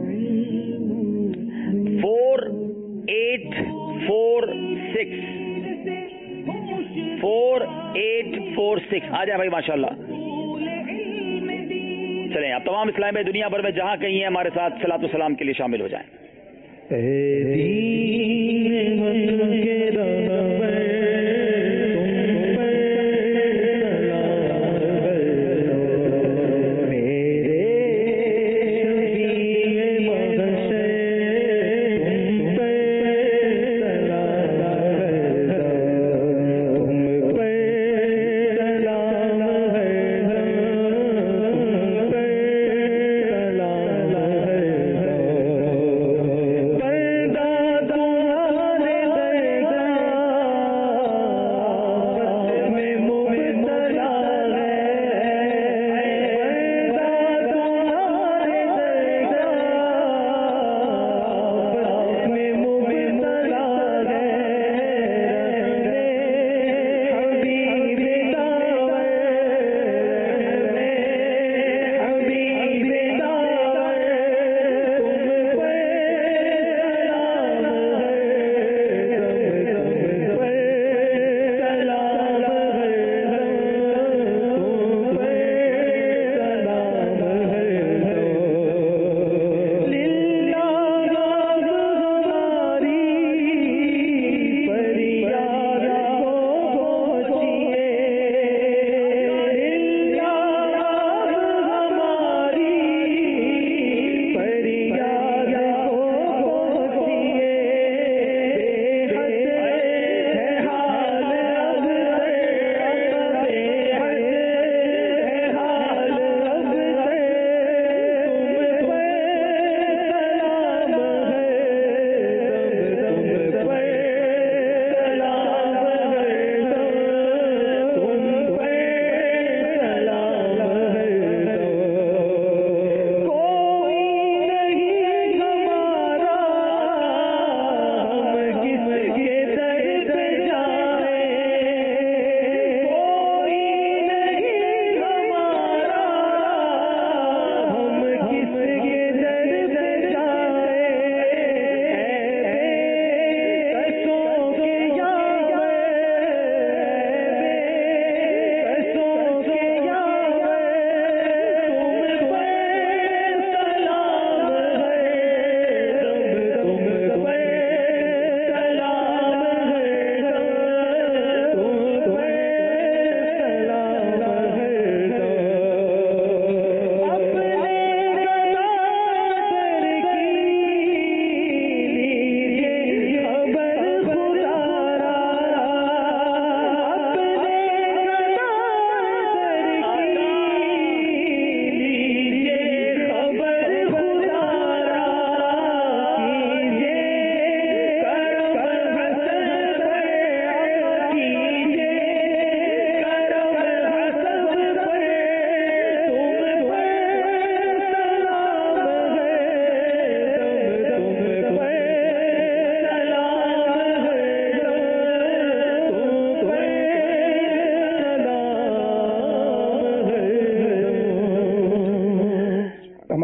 Four eight four six four eight four six آ جائے بھائی ماشاءاللہ. چلیں اب تمام اسلامی بھائی دنیا بھر میں جہاں کہیں ہیں ہمارے ساتھ صلاۃ و سلام کے لیے شامل ہو جائیں.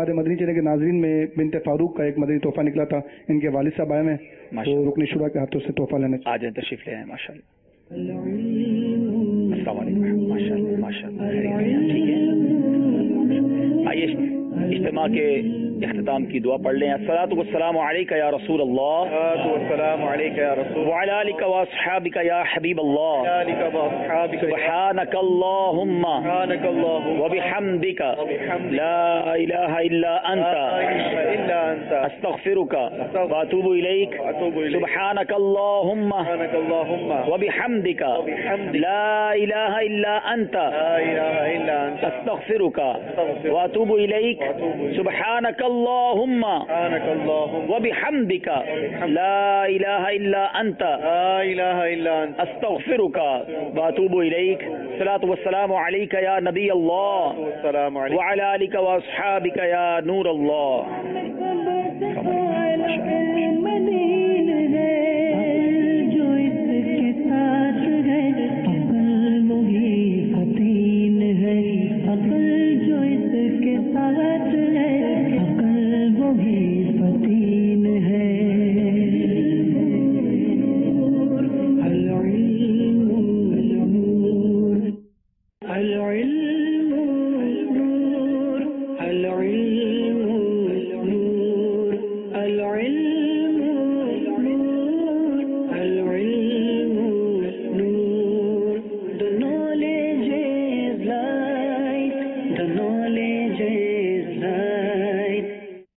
हमारे मदनी चैनल के नाजरीन में बिनते फारूक का एक मदनी तोहफा निकला था, इनके वालिद साहब आए हैं, तो रुकनी शुरा के हाथों से तोहफा लेने आज तशरीफ ले आए। माशाल्लाह, अस्सलाम वालेकुम। माशाल्लाह माशाल्लाह, ठीक है। आइए इज्तिमा के इख्तिताम की दुआ पढ़ लें। अस्सलातु वस्सलामु अलैका या रसूल अल्लाह, वस्सलामु अलैका या रसूल, व अला आलिका व अस्हाबिका या हबीब अल्लाह, सुब्हानक अल्लाहुम्मा व बिहम्दिका ला इलाहा इल्ला अंता अस्तगफिरुका व अतूबु इलैक। सुब्हानक अल्लाहुम्मा व बिहम्दिका ला इलाहा इल्ला अंता अस्तगफिरुका व अतूबु इलैक। सुब्हानक अल्लाहुम्मा व बिहम्दिका ला इलाहा इल्ला अंता अस्तगफिरुका व अतूबु इलैक। सलातु वस्सलामु अलैका या नबी अल्लाह व अला आलिका व अस्हाबिका या नूर अल्लाह।